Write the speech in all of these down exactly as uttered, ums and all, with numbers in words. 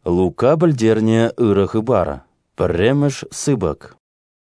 Лука білдерне ырығы бар, пірреміш сыбық.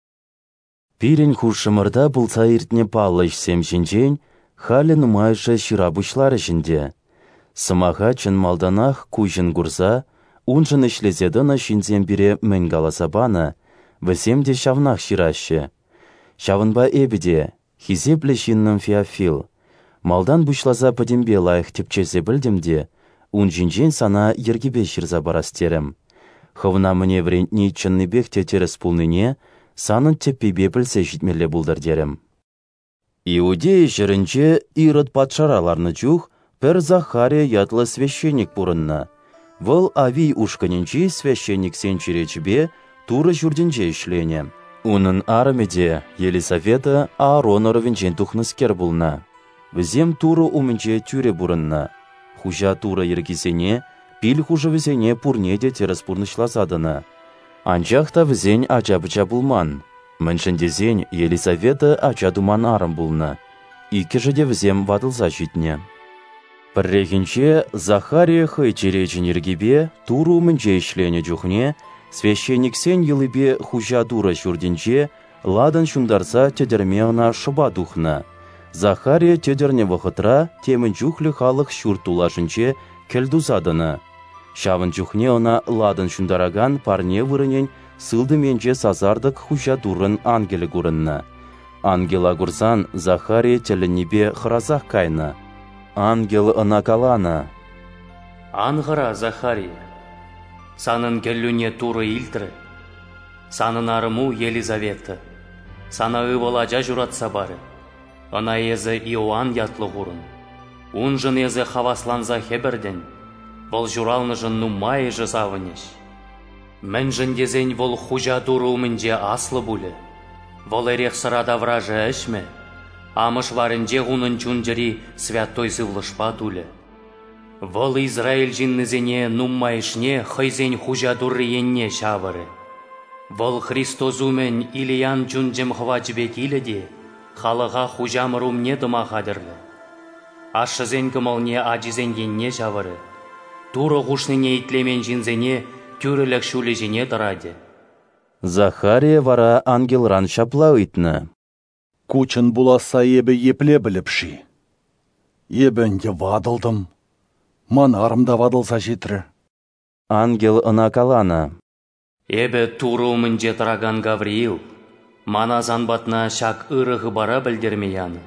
Пирен хушымырда бұлса иртне палыш семшінчен, халі нумайшы ширабышлары жінде. Сымаға чын малданақ күйжін гурза, унжын ішлезедіна шинзен біре мін галасабаны, віземде шавнақ ширашы. Шавынба эбіде, хизеплі жинным Феофил. Малдан бұшлаза падембе лайық тепчезе білдімде, унжинжен сана ергебе шырза барастерім. Хывна мне врентні чынны бекте терес пулныне, санын теппебе білсе житмелі бұлдар дерім. Иудея жырынче Ирод патшараларны чух, пір Захария ятлы священник бұрынна. Выл авий ушканенчи священник сенчеречбе туры жүрденче ішлене. Унын арымеде Елисавета Аароноровенчен тухныскер бұлна. Візем туры умінче тюре бұрынна. Хужа тура ергізене, пил хужа візене пурнеде терес пурнышлазадына. Анчақта візен ачабыча бұлман. Міншіндезен Елисавета ача думан арым бұлна. Икі жеде візем вадылза житне. Піррегінче Захария хай черечін ергебе туру мінче ішлене жүхне, священник сен елібе хужа дура жүрденче ладын шундарса тедермеғна шыба духна. Захария тедерне вақытра темін жүхлі халық шүр тулашынче келдузадыны. Шавын жүхне она ладын шундараган парне вырынен сылды менче сазардық хужа дурын ангелі гурынна. Ангела гурзан Захария телінебе хыразақ кайна. Ангел ынакалана. Ангыра, Захария, санын келлюне туры илтірі, санын арыму Елизавета, сана ывалажа журатса бары, ына езі Иоанн ятлы ғурын, унжын езі хавасланза хеберден, бұл журалны жын нумайы жызавынеш. Мен жын дезен бұл хужа туры умінже аслы бұлі, бұл эрек сырада вражы әшме, амыш варынже ғунын чунжыри святой зывлышпа дулі. Вол Израиль жиннызене нуммайшне хайзен хужа дуры енне шавыры. Вол Христозумен Илиян чунжым хвачбек иледе, халыға хужамыр умне дыма қадырлы. Ашшызен кымалне ажизен енне шавыры. Туры ғушныне итлемен жинзене түрілік шулі жіне дыраде. Захария вара ангелран шапла үйтні. Кучын буласа ебі епле біліпші. Ебінде вадылдым. Манарымда вадылса жетірі. Ангел ынакалана. Эбі туру мінже тұраган Гавриил, мана занбатна шак ырығы бара білдермеяны.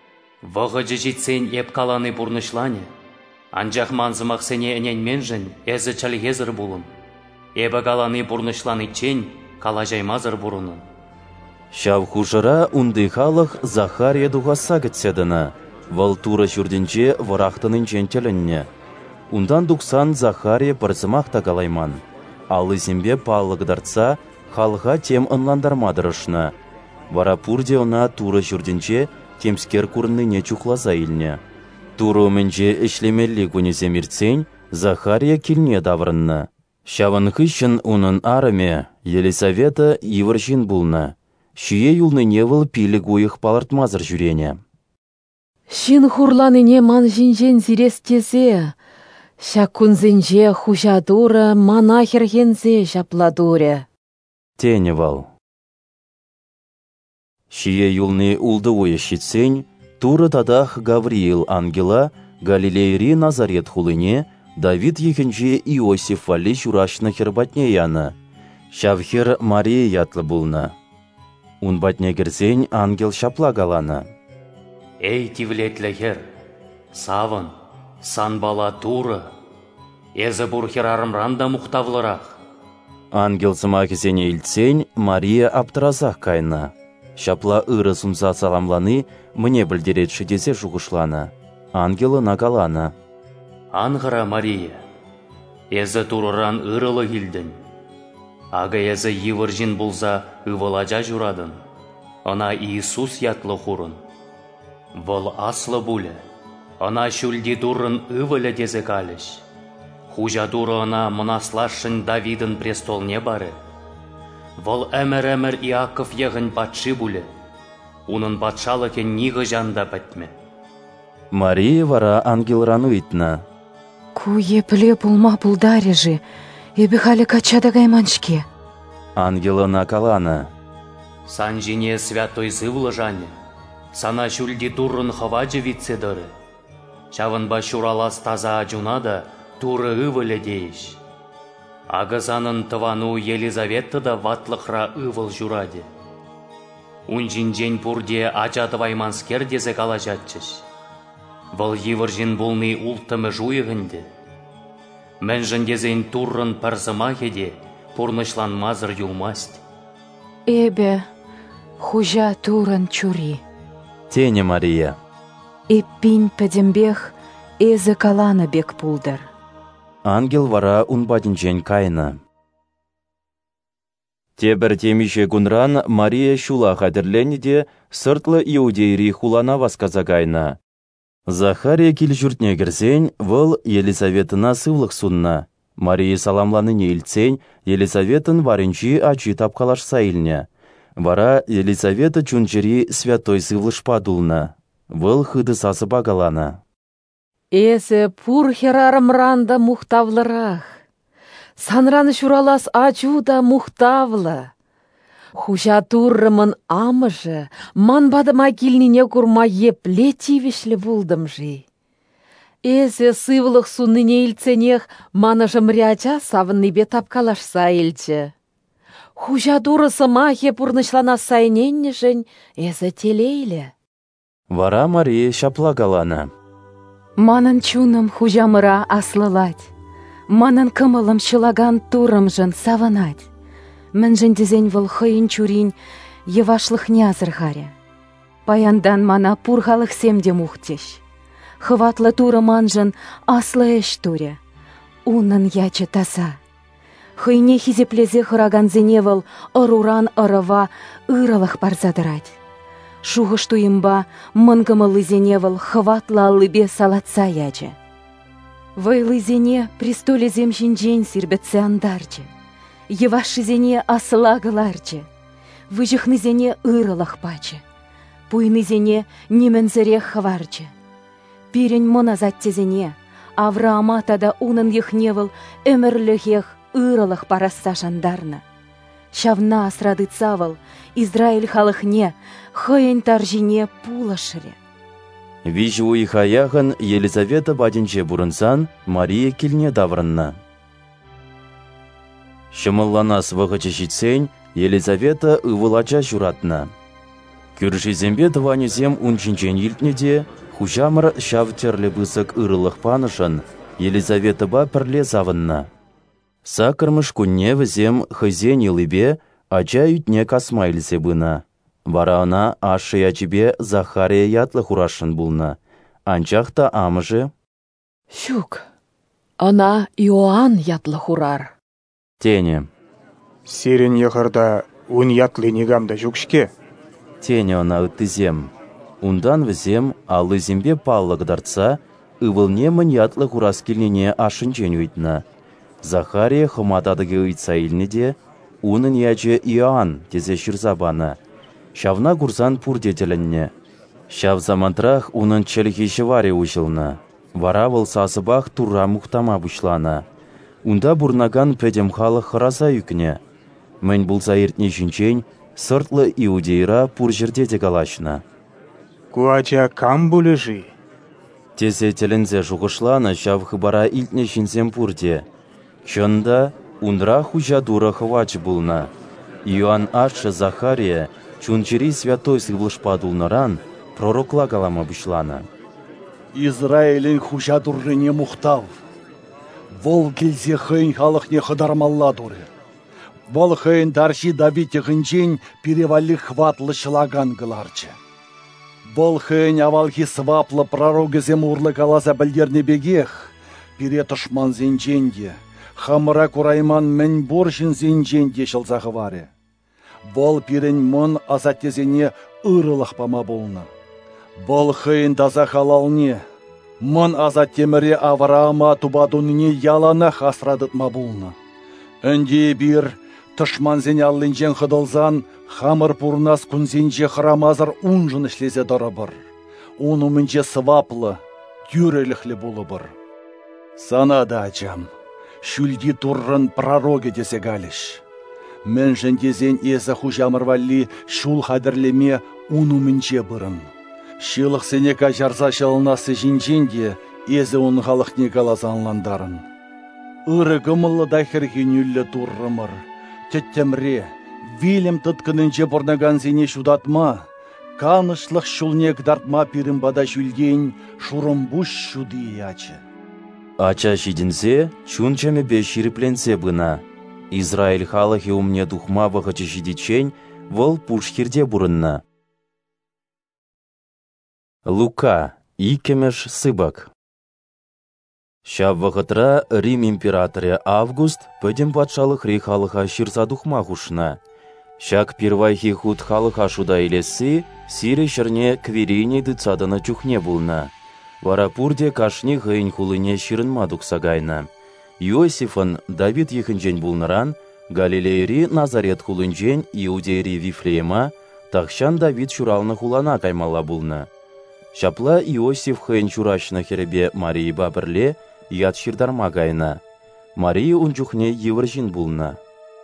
Вғы житсен еп каланы бұрнышлане, анжақ манзымақ сене энен жын әзі чалгезір бұлын. Эбі каланы бұрнышланы чен кала жаймазыр бұрынын. Шав хужыра унды халық Захария дуғаса гітседіні. Вал тура жүрденче варақтының жентелінне. Ундан дұқсан Захария бірзімақта қалайман. Алы зембе палығыдарца халға тем ынландармадырышны. Вара пурде она тура жүрденче темскер күрінні не чухлаза илне. Туру мінже ішлемелі күнеземірцен Захария келне даврынны. Шавын хыщын унын арыме Елисавета ивыршин бұлны. Шие юлны невыл пилік ойық палартмазыр жүрене. Шин хурланыне ман жинжен зирестезе, шакунзенже хужадура манахергензе жапладуре. Теневал. Шие юлны улды ойы шитсен, туры тадах Гавриил ангела Галилейри Назарет хулыне Давид ехенже Иосиф вали журашны хербатне яны. Шавхер Мария ятлы бұлны. Унбатне керсен ангел шапла галана. Эй тивлетлігер, савын, санбала туры, езі бұрхер арымранда мұқтавлырақ. Ангел сыма кезене илтсен Мария аптыразақ кайна. Шапла ыры сумса саламланы мне білдеретші десе жұғышланы. Ангелы нагалана. Ангыра Мария, езі турыран ырылы келдің. Ага езі евіржін бұлза ывылажа жүрадын. Она Иисус ятлы хурын. Вол аслы бұлі. Она шүлді дұрын ывылы дезе калыш. Хужа дұры она мұнаслашын Давидын престолне бары. Вол әмір-әмір Иаков еғін батшы бұлі. Унын батшалы кен ниғы жанда бәтме. Мария вара ангелрану итна. Ку епле пулма пулдарежи, Эбі халі качада гайманшке. Ангелына калана. Сан жіне святой зывлы жане. Сана шүлді турын хаваджы витседыры. Шавынба шуралас таза ажунада туры ывылы дейш. Агызанын тывану Елизавета да ватлықра ывыл жураде. Унжинжен пурде ажады вайманскер дезе калажатчыш. Выл евыржин булны ултымы жуйығынды. Мәнжін дезен туррын парзыма хеде пурнышлан мазыр юлмасть. Эбе хужа турын чури. Тене Мария. Эппин пәдембех эзі калана бек пулдар. Ангел вара унбадинчен кайна. Тебір темише кунран Мария шула хадерленеде сыртлы иудейри хулана васказагайна. Захария кил журтне кірсен, выл Елизаветына сывлық сунна. Мария саламланы нейлцен, Елизаветын варынчи ачи тапкалаш сайылня. Вара Елизавета чунчери святой сывлыш падулна. Выл хыды сасы багалана. Эсі пур херарымранда мухтавлырах. Санраны шуралас ачу да мухтавлы. Хужа туррымын амыжы, ман бадыма килнине курма епле тивишлі булдым жи. Эсі сывлық сунныне илценех маныжым ряча савынныбе тапкалашса илчі. Хужа турысы махе пурнышлана сайненне жын, эсі телейлі. Вара Мария шаплагалана. Манын чуным хужамыра аслылать. Манын кымылым шылаган турым жын савынать. Мін дезен выл хыйын чурин евашлых нязырғаре. Паяндан мана пурғалық семде мухтеш. Хыватлы туры манжын аслы эш туре. Унын ячы таса. Хыйне хизеплезе хыраган зеневыл ыруран ырыва ырылых барзадырать. Шуғыш туйымба мынгымылы зеневыл хыватлы аллыбе салатса ячы. Вайлы зене престоле земшинжен сирбетсе андарчы. Евашызене асылагыларчы, выжыхнызене ырылах пачы, пуйнызене немензірех хаварчы. Пирен моназаттезене, Авраама тада унын ехневыл өмірлігех ырылах парасса жандарна. Шавна асрады цавыл, Израиль халыхне, хыйын таржине пулашыре. Вижу уйха яғын Елизавета бадинче бурынсан Мария килне даврынна. Шымылланас вғычы житсен, Елизавета ывылача журатна. Күршізембе дыванезем унчинчен илтнеде, хужамыр шав терлі бысық ырылық панышын, Елизавета ба пірле завынна. Сакырмыш күнне візем хызен елібе, ача үтне касмайлізе бына. Вара она ашы ячебе Захария ятлы хурашын булна. Анчақта амыжы. Щук, она Иоанн ятлы хурар. Тене. Сирен ехарда ун ятлы негамда жүкшке. Тене она ыттызем. Ундан візем алы зембе паллыгдарца, ывылне мын ятлы хурас келнене ашынчен үйтна. Захария хыматадыге ыйтса илнеде, унын яче Иоанн тезе шырзабана. Шавна курсан пурдетелінне. Шав замантрах унын челхеші варе ушылна. Вара выл сасыбах турра мухтама бушлана. Унда бурнаган пәдем халық хыраса үкне. Мен бұлса ертне жінчен, сыртлы иудейра пур жерде калашна. Куача кам бұлыжи? Тезе телензе жуғышлана шав хыбара илтне жінзем пурде. Чында ундра хужа дура хвач булна. Иоанн ашы Захария чунчери святой сывлыш падулнаран пророкла калама бушлана. Израилин хужа дуррене мухтав. Вол келзе хыйн халықне хыдармалла дуры. Вол хыйн дарши Давид егінчен перевали хватлы шылаган гыларчы. Вол хыйн авалхи сваплы пророгызем урлы каласа білдерне бегех, пере тышман зенченде, хамыра курайман мен боршын зенченде шылзағы варе. Вол пирен мон азаттезене ырылық пама болны. Вол хыйн даза халалне, мон азат теміре Авраама тубадуныне ялана хасрадытма болны. Өнде бір тышман зене аллинжен хыдылзан, хамыр пурнас күнзенже храмазыр унжын ішлезе дырыбыр. Уну мінже сваплы, дюреліхлі болы бір. Сана да ачам, шүлди туррын пророге десе галеш. Мэнжен дезен езі хужамырвалли шул хадірлеме унумінче бұрын. Шылық сенека жарса шалынасы жинженде езі он халықне калазанландарын. Үрі гымылы дайхырген үлі туррымыр. Теттемре, вилем тұткынынче бұрнаган зене шудатма, канышлық шулнек дартма пирім бада жүлген шурым бұш шуды ячы. Ача шидінсе, чунчаме бе ширіпленсе бұна. Израиль халахи умне духма вахачы шидичень, вол пушхирде бұрынна. Лука, икемеш сыбак. Шав вахытра Рим императоре Август пөдем патшалық рей халыха ширса духма хушна. Шак первайхи худ халыха шуда илесі, сире шырне кверейне дыцадана чухне булна. Варапурде кашни ғайын хулыне ширынма дұқсагайна. Иосифын Давид ехінжен булныран, Галилейри Назарет хулынжен Иудейри Вифлеема, тақшан Давид шуралны хулана каймала булна. Шапла Иосиф ғайын шурашына херебе Марии бабірле, ят ширдарма гайна. Мария унчухне евржин булна.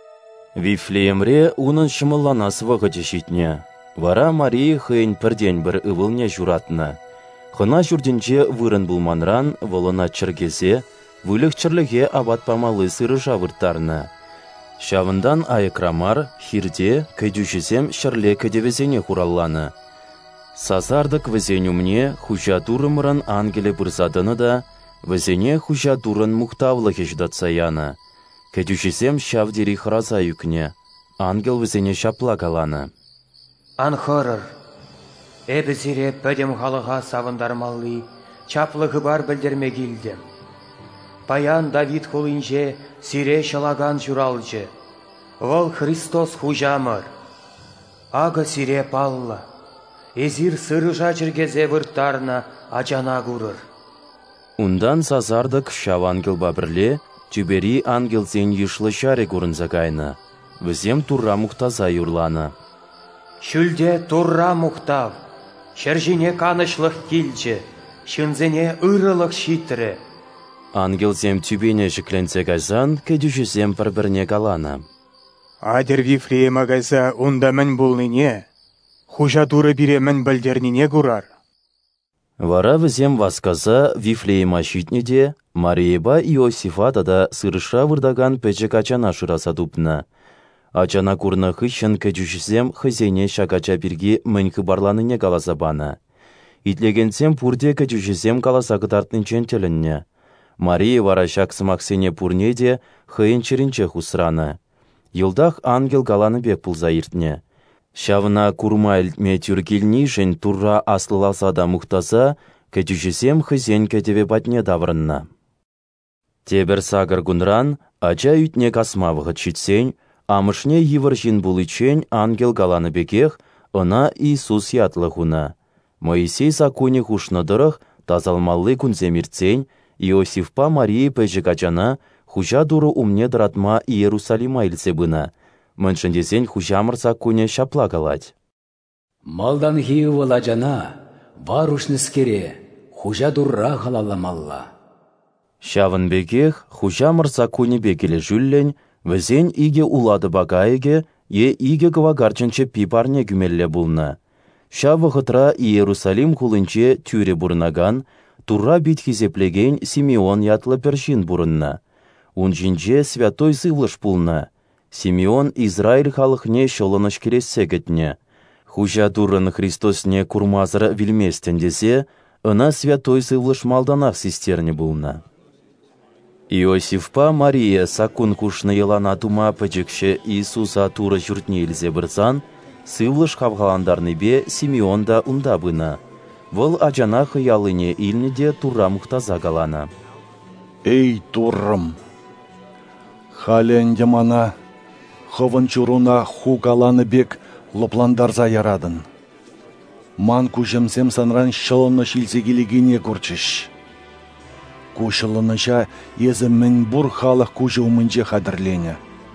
Вифлеемре унын шымылланасы вағыты шитне. Вара Мария ғайын пірден бір ывылне журатна. Хына жүрденче вырын булманран, волына чыргезе, вылық чырлыге абатпамалы сыры жавырттарны. Шавындан айыкрамар, хирде, кайдюшесем шырле кәдевезене хуралланы. Сазардық візен умне хужа дурымырын ангеле бұрзадыны да, візене хужа дурын мұқтавлы хеждатса яны. Кәдюшесем шавдері хыраза юкне, ангел візене шапла каланы. Анхырыр, әбі зире пөдем халыға савындармалли, чаплығы бар білдерме келдім. Паян Давид хулинже сире шалаган журалжы. Вол Христос хужамыр. Ага сире палла. Эзир сырыжа жыргезе вырттарна ачана гурыр. Ундан сазардық шав ангел бабірле, тюбери ангел зен ешлы шаре гурынза кайны. Візем турра мұқтаза юрланы. Шүлде турра мұқтав. Шыржине канышлық келчі. Шынзене ырылық шитрі. Ангел зем тюбене жікленсе гайзан, кәдюшесем бір-бірне каланы. Адер Вифлеема гайза унда мін болныне, хужа дуры бире мін білдернине гурар. Вара візем васказа Вифлеема шитнеде, Мариеба Иосифа да сырыша вырдаган пәчек ачана шыраса дупна. Ачана курны хыщын кәдюшесем хызене шагача бірге мін хыбарланыне каласабаны. Итлегенсем пурде кәдюшесем каласа кытартнынчен телінне. Мария варашак сымақсене пурнеде хыйын черінче хусраны. Йылдах ангел галаны бек пулза иртне. Шавына курма илтме тюргилнишен турра аслыласа да мұқтаса, кәтюшесем хызен кәтеве батне даврынна. Тебір сагыр гунран, ача үтне касмавығы читсен, амышне еваржин булычен ангел галаны бекех, ына Иисус ятлы хуна. Моисей законе хушнадырых, тазалмаллы күнземирцен, Иосифпа Марии пәжігачана хужа дуру умне дыратма Иерусалима илсебына. Міншіндесен хужамырса көне шапла калать. Малдан хиывыла жана, варушныскере, хужа дурра халаламалла. Шавын бекех хужамырса көне бекелі жүллен, візен иге улады багайге, е иге гвагарчынче пипарне күмелле булны. Шавы ғытра Иерусалим хулынче тюре бұрнаган, турра бит хизеплеген Симеон ятлы першин бұрынна. Унжинже святой сывлыш пулна. Симеон Израиль халықне шолыныш керессе кетне. Хужа дурын Христосне курмазыра вильместен десе, ына святой сывлыш малданах систерне булна. Иосифпа Мария сакун кушны елана тума пәжікші Иисуса тура жүртне илзе бірзан, сывлыш хавғаландарны бе Симеон да унда бына. Вол ачана хыялыне илнеде турра мұқтаза галана. Эй, туррым! Халенде мана, хывын чуруна хугаланы бек лопландарза ярадын. Ман кужымсем санран шылыны шилзегелегене көрчіш. Кушылыныша езі мін бұр халық кужы умынже қадірлене.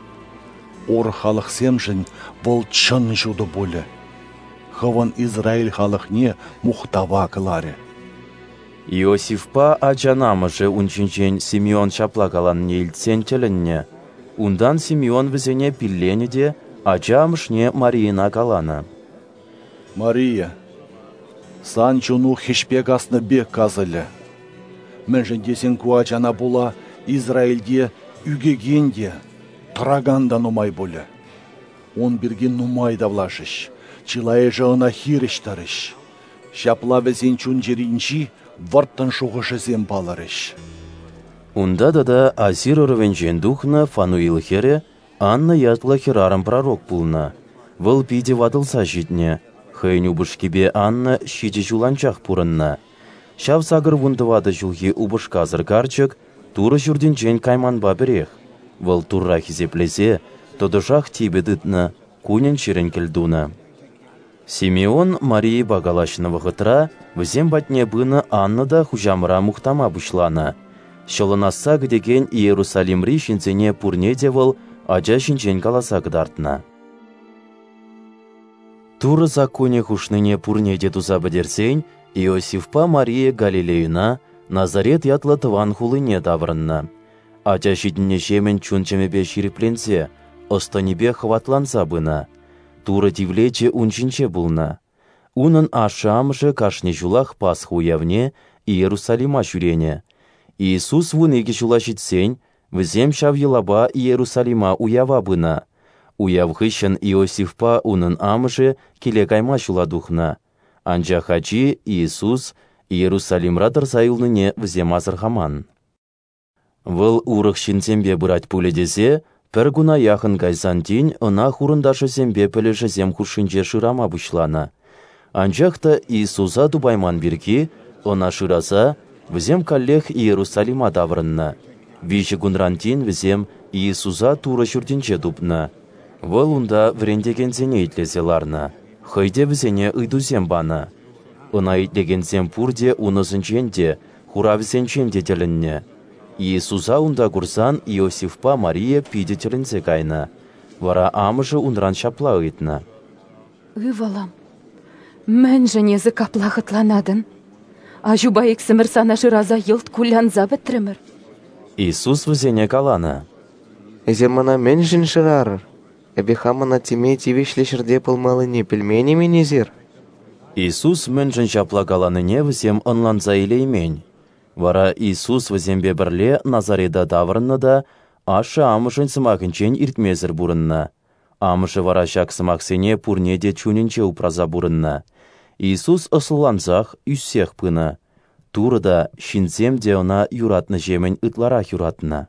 Ор халық семшін бұл чын жуды болы. Хывын Израиль халықне мұқтава кыларе. Иосифпа ачанамышы унчинчен Симеон шаплагалан нелтсен тілінне. Ундан Симеон візене пиллене де ачамышне Марияна калана. Мария, сан чуну хешпек асны бек казылы. Мәншін десен куачана була Израильде үгегенде, трагандан умай болы. Он бірген нумай давлашыш, чилай жауына хиріштарыш. Шапла візен чун жеринчи варттан шуғышы зем баларыш. Унда да азир ұрывенжен духна Фануил хере Анна ятла херарым пророк булна. Выл пиде вадылса житне. Хайню бушкебе Анна щиде жуланчах пурынна. Шав сагыр вундывады жулхи убышказыр карчык, туры жүрденчен кайманба берех. Выл турра хизеплесе, тодышах тибе дытна, кунен ширен келдуна. Симеон Марии багалашны вғытра, візем батне быны Анна да хужамыра мухтама бұшлана. Шылынаса гдеген Иерусалимри шинцене пурне девыл, ача шинчен каласа гдартна. Туры законе хушныне пурне дедуза бідерсен, Иосифпа Мария Галилеюна, Назарет ятлы тыван хулыне даврынна. Ача шитіне жемен чунчемебе ширипленсе, останебе хватланса бына. Туры тивлече унчинче булна. Унын ашамышы кашне жулах Пасху явне Иерусалима шүрене. Иисус вунеге жула житсен, візем шав елаба Иерусалима уява бына. Уявхыщын Иосифпа унын амышы келе кайма жула духна. Анча хачи Иисус Иерусалимра тырсайылныне візем азырхаман. Выл урық шинцембе бұрат пуледесе, пір гуна яхын кайсан тин, ына хурындашы зембе піліші зем хушынче шырама бұшлана. Анчақта Иисуса дубайман бірки, ына шыраса, візем каллех Иерусалима даврынна. Виші гунрантин візем Иисуса туры жүрдінче дупна. Выл унда врендегензене итлезеларна. Хайде візене ыйдузем бана. Ына итлегензем пурде унысынченде, хура візенченде тілінне. Иисуса унда курсан Иосифпа Мария пиде тілінзе кайна. Вара амышы унран шапла ыйтна. Ывалам, мән женезі каплағытланадын. Ажуба ексімір сана жыраза елт кулянза бітірімір. Иисус візене калана. Эземана мен жын шырарыр. Эбехамана тиме тивешлі шырде пылмалыне пельмені менезер. Иисус мен жын шапла каланыне візем ынланза илеймен. Вара Иисус візембе бірле Назареда даврынна да, ашы амышын сымақынчен иртмезір бұрынна. Амышы вара шак сымақсене пурнеде чунинче упраза бұрынна. Иисус ысылланзақ үссех пына. Турыда шинзем де она юратны жемен ытлара юратна.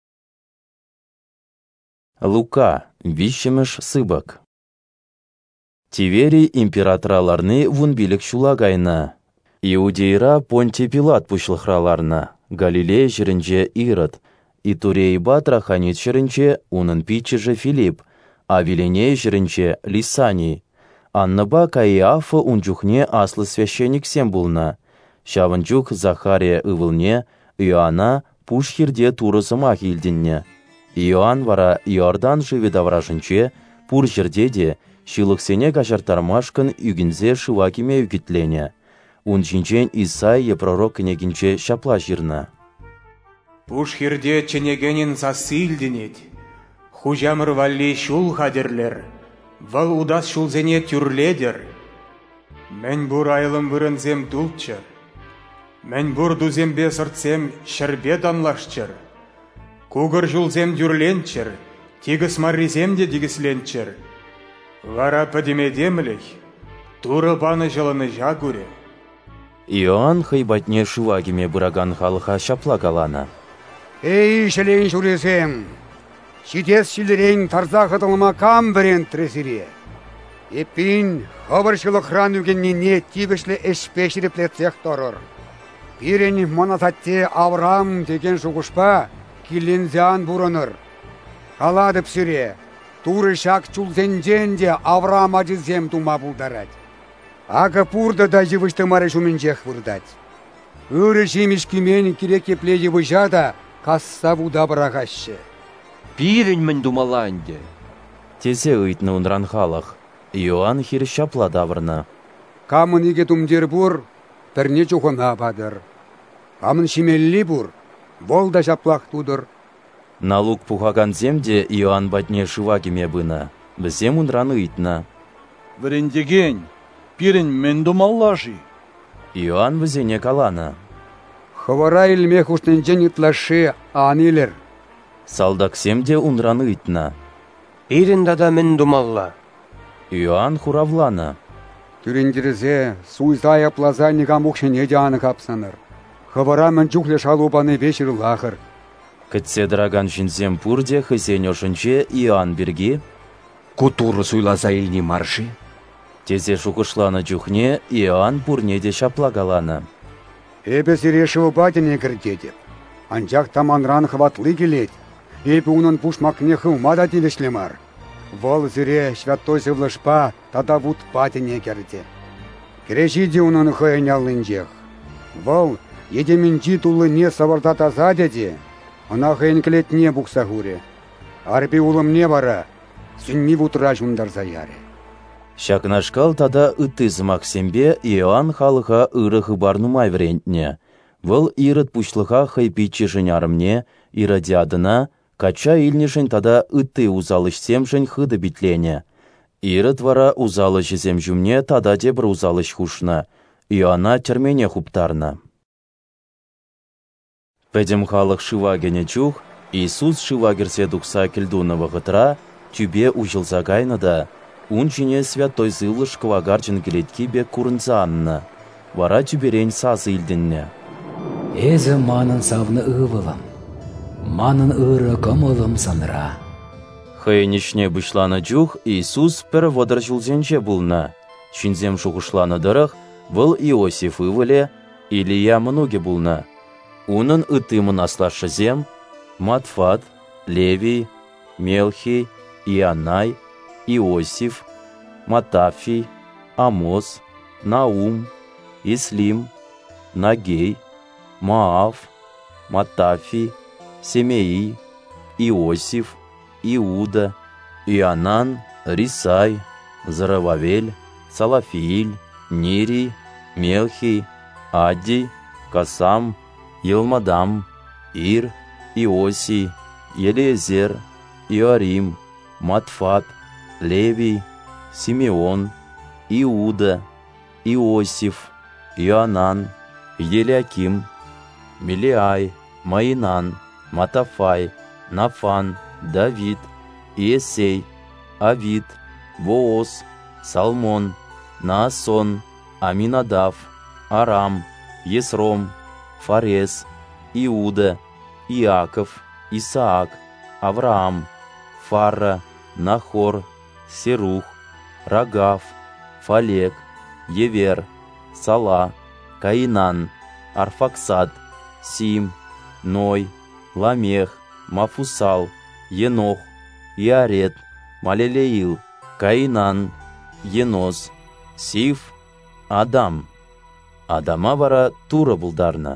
Лука, вишемеш сыбак. Тивери императораларны вун билік шулагайна. Иудейра Понтий Пилат пушлыхраларна, Галилея жерінче Ирод, Итурейба Траханит жерінче унын питчеже Филипп, а Виленей жерінче Лисаний. Анныба Каиафа унчухне аслы священник сем булна. Шавынчух Захария ывылне, Иоанна пушхирде турысымах илдінне. Иоанн вара Иордан живедавражынче, пур жердеде, шилықсене кашартармашкын үгінзе шывакиме үгітлене. Унчинчен Исаия пророк княгинче шапла жирна. Пушхирде ченегенин засылденет. Хужамыр валли шул хадерлер. Вал удас шулзене тюрледер. Мен бур айлым вырынзем дулчыр. Мен бур дузембе сыртсем шырбет анлашчыр. Кугыр жулзем дюрленчыр. Тигіс марризем де дигісленчыр. Вара падемедемліх. Туры баны жылыны жагуре. Иоанн хайбатне шывагиме бұраган халыха шапла калана. Эй, шелен журесем, шитес шилерен тарза қытылыма кам бірен тресіре. Еппин, хабаршылы хран үгеннене тибішлі эшпешіріплетсек торыр. Бірен монататте Авраам деген шуғышпа килензян бұрыныр. Қалады псіре, туры шак чулзенженде Авраам ажызем тума бұлдарад. Ага пурда да живышты маре шумінчех вырдать. Үрі жемешкімен керек епледе выжада касса вуда барағашы. Пирень мен думаланде. Тезе ыйтны унран халық. Иоанн хир шапла даврна. Камын еге тумдер бұр, бірне жоғына бадыр. Амын шимелли бур, вол да жаплах тудыр. Налук пухаган земде Иоанн батне шывагеме бына. Бізем унраны итна. Врендеген, пирен мен думаллажи. Иоанн візене калана. Хавара илме хуштенжен итлаши анилер. Салдак семде унраны итна. Ирин да мен думалла. Иоанн хуравлана. Түрендерзе суйзая плазальника мухшене жаны капсаныр. Хавара мен чухле шалубаны вечер лахыр. Кітсе драган жинзем пурде хызен ошынче Иоанн берге. Кутуры суйласа илни марши. Тезе шукышланы чухне Иоанн пурнеде шаплагалана. Эбе сирешеву батине кірдеді. Анчак таманран хватлы келет. Эбе унын пушмакне хылмада телешлемар. Вол зире святой сывлышпа тада вуд батине керде. Крешиде унын хыйнялынчех. Вол едеменчи тулы не саварда таза деде. Она хыйнклет не буксагуре. Арби улым не бара. Сүнми вутра жундар заяре. Шакнашкал тада ытызымак сембе Иоанн халыха ыры барнумай врентне. Выл ирыт пучлыха хайпичи жынярымне, иродиадына, кача илнишень тада ыты узалыш семжень хыды битлене. Ирыт вара узалыш зем жумне тада дебр узалыш хушна. Иоанна термене хуптарна. Педем халық шывагене чух, Иисус шывагерсе дукса кельдуна вағытра, тюбе ужылза гайнада, унчине святой зылыш квагарчын келетки бе курынзанна. Вара тюберень сазы илденне. Эзі манын савны ывылым, манын ыры кымылым саныра. Хайнишне бышланы жух, Иисус пір водар жылзенче булна. Шинзем шуғышланы дырық, выл Иосиф ывыле, Илия многе булна. Унын ытымын аслашы зем, Матфат, Левий, Мелхий, Ионай, Иосиф, Матафий, Амос, Наум, Ислим, Нагей, Маав, Матафий, Семеи, Иосиф, Иуда, Иоанан, Рисай, Зарававель, Салафииль, Нирий, Мелхий, Адий, Касам, Елмадам, Ир, Иосий, Елизер, Иорим, Матфат, Левий, Симеон, Иуда, Иосиф, Иоанан, Елиаким, Милиай, Маинан, Матафай, Нафан, Давид, Иесей, Авид, Вооз, Салмон, Наасон, Аминадав, Арам, Есром, Фарес, Иуда, Иаков, Исаак, Авраам, Фара, Нахор, Серух, Рагав, Фалек, Евер, Сала, Каинан, Арфаксад, Сим, Ной, Ламех, Мафусал, Енох, Иарет, Малелеил, Каинан, Енос, Сиф, Адам. Адама вара тура булдарна.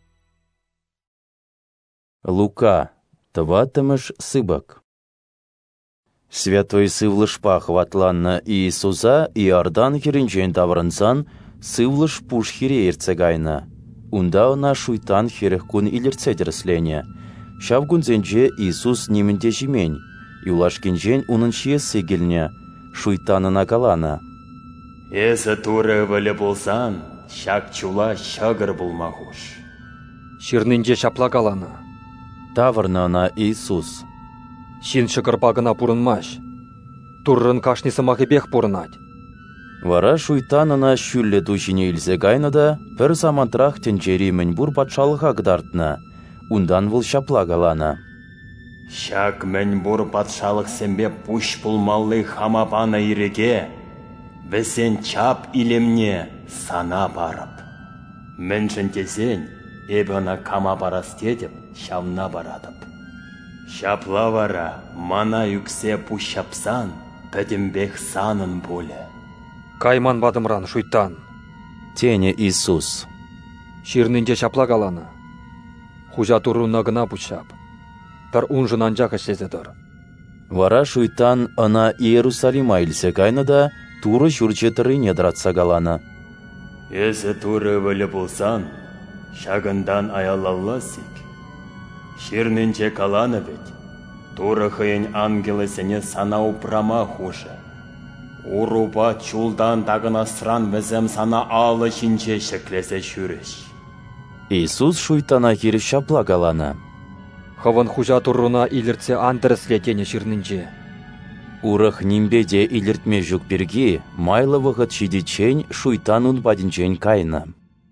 Лука, тватымыш сыбак. Святой сывлышпа хватланна Иисуса Иордан херенчен таврынсан сывлыш пуш хире ерцегайна. Унда она шуйтан херех кун илерце дерслене. Шавгунзенже Иисус немінде жимень, юлашкенжен унын шиесі келне, шуйтанына калана. Эзі туры вілі болсан, шак чула шагыр болмағуш. Ширнинже шапла калана. Таврна она Иисус. Шин шыгырпагына пурынмаш. Туррын кашнисы мағыбех пурынать. Вара шуйтанына шүлле душине илзе гайнада, пір самантрах тенчери мінбур патшалыға гдартна. Ундан выл шапла калана. Шак мінбур патшалық сембе пуш пулмаллы хамапана иреге, весен чап илемне сана барып. Міншін тезен, эбіна кама барастедіп, шамна барадып. Шапла вара, мана юксе пушапсан, пәдімбек санын боле. Кайман бадымран шуйтан. Тене Иисус. Ширнинже шапла калана. Хужа туруна гына пушап. Тар унжын анжақ ішезедір. Вара шуйтан ана Иерусалима илсе кайнада, туры жүрчетірі недратса калана. Есі туры вілі болсан, Шагындан аялалласик. Ширнінче каланы бет. Туры хыйын ангелысыне сана упрама хуже. Урупа чулдан тагына сран візім сана алы шинче шеклесе шүріш. Иисус шуйтана кері шапла калана. Хаван хужа турруна иліртсе андырысле тене ширнінче. Урых нимбеде иліртме жүк бірге, майлы вғыт шидечен шуйтан унбадинчен кайна.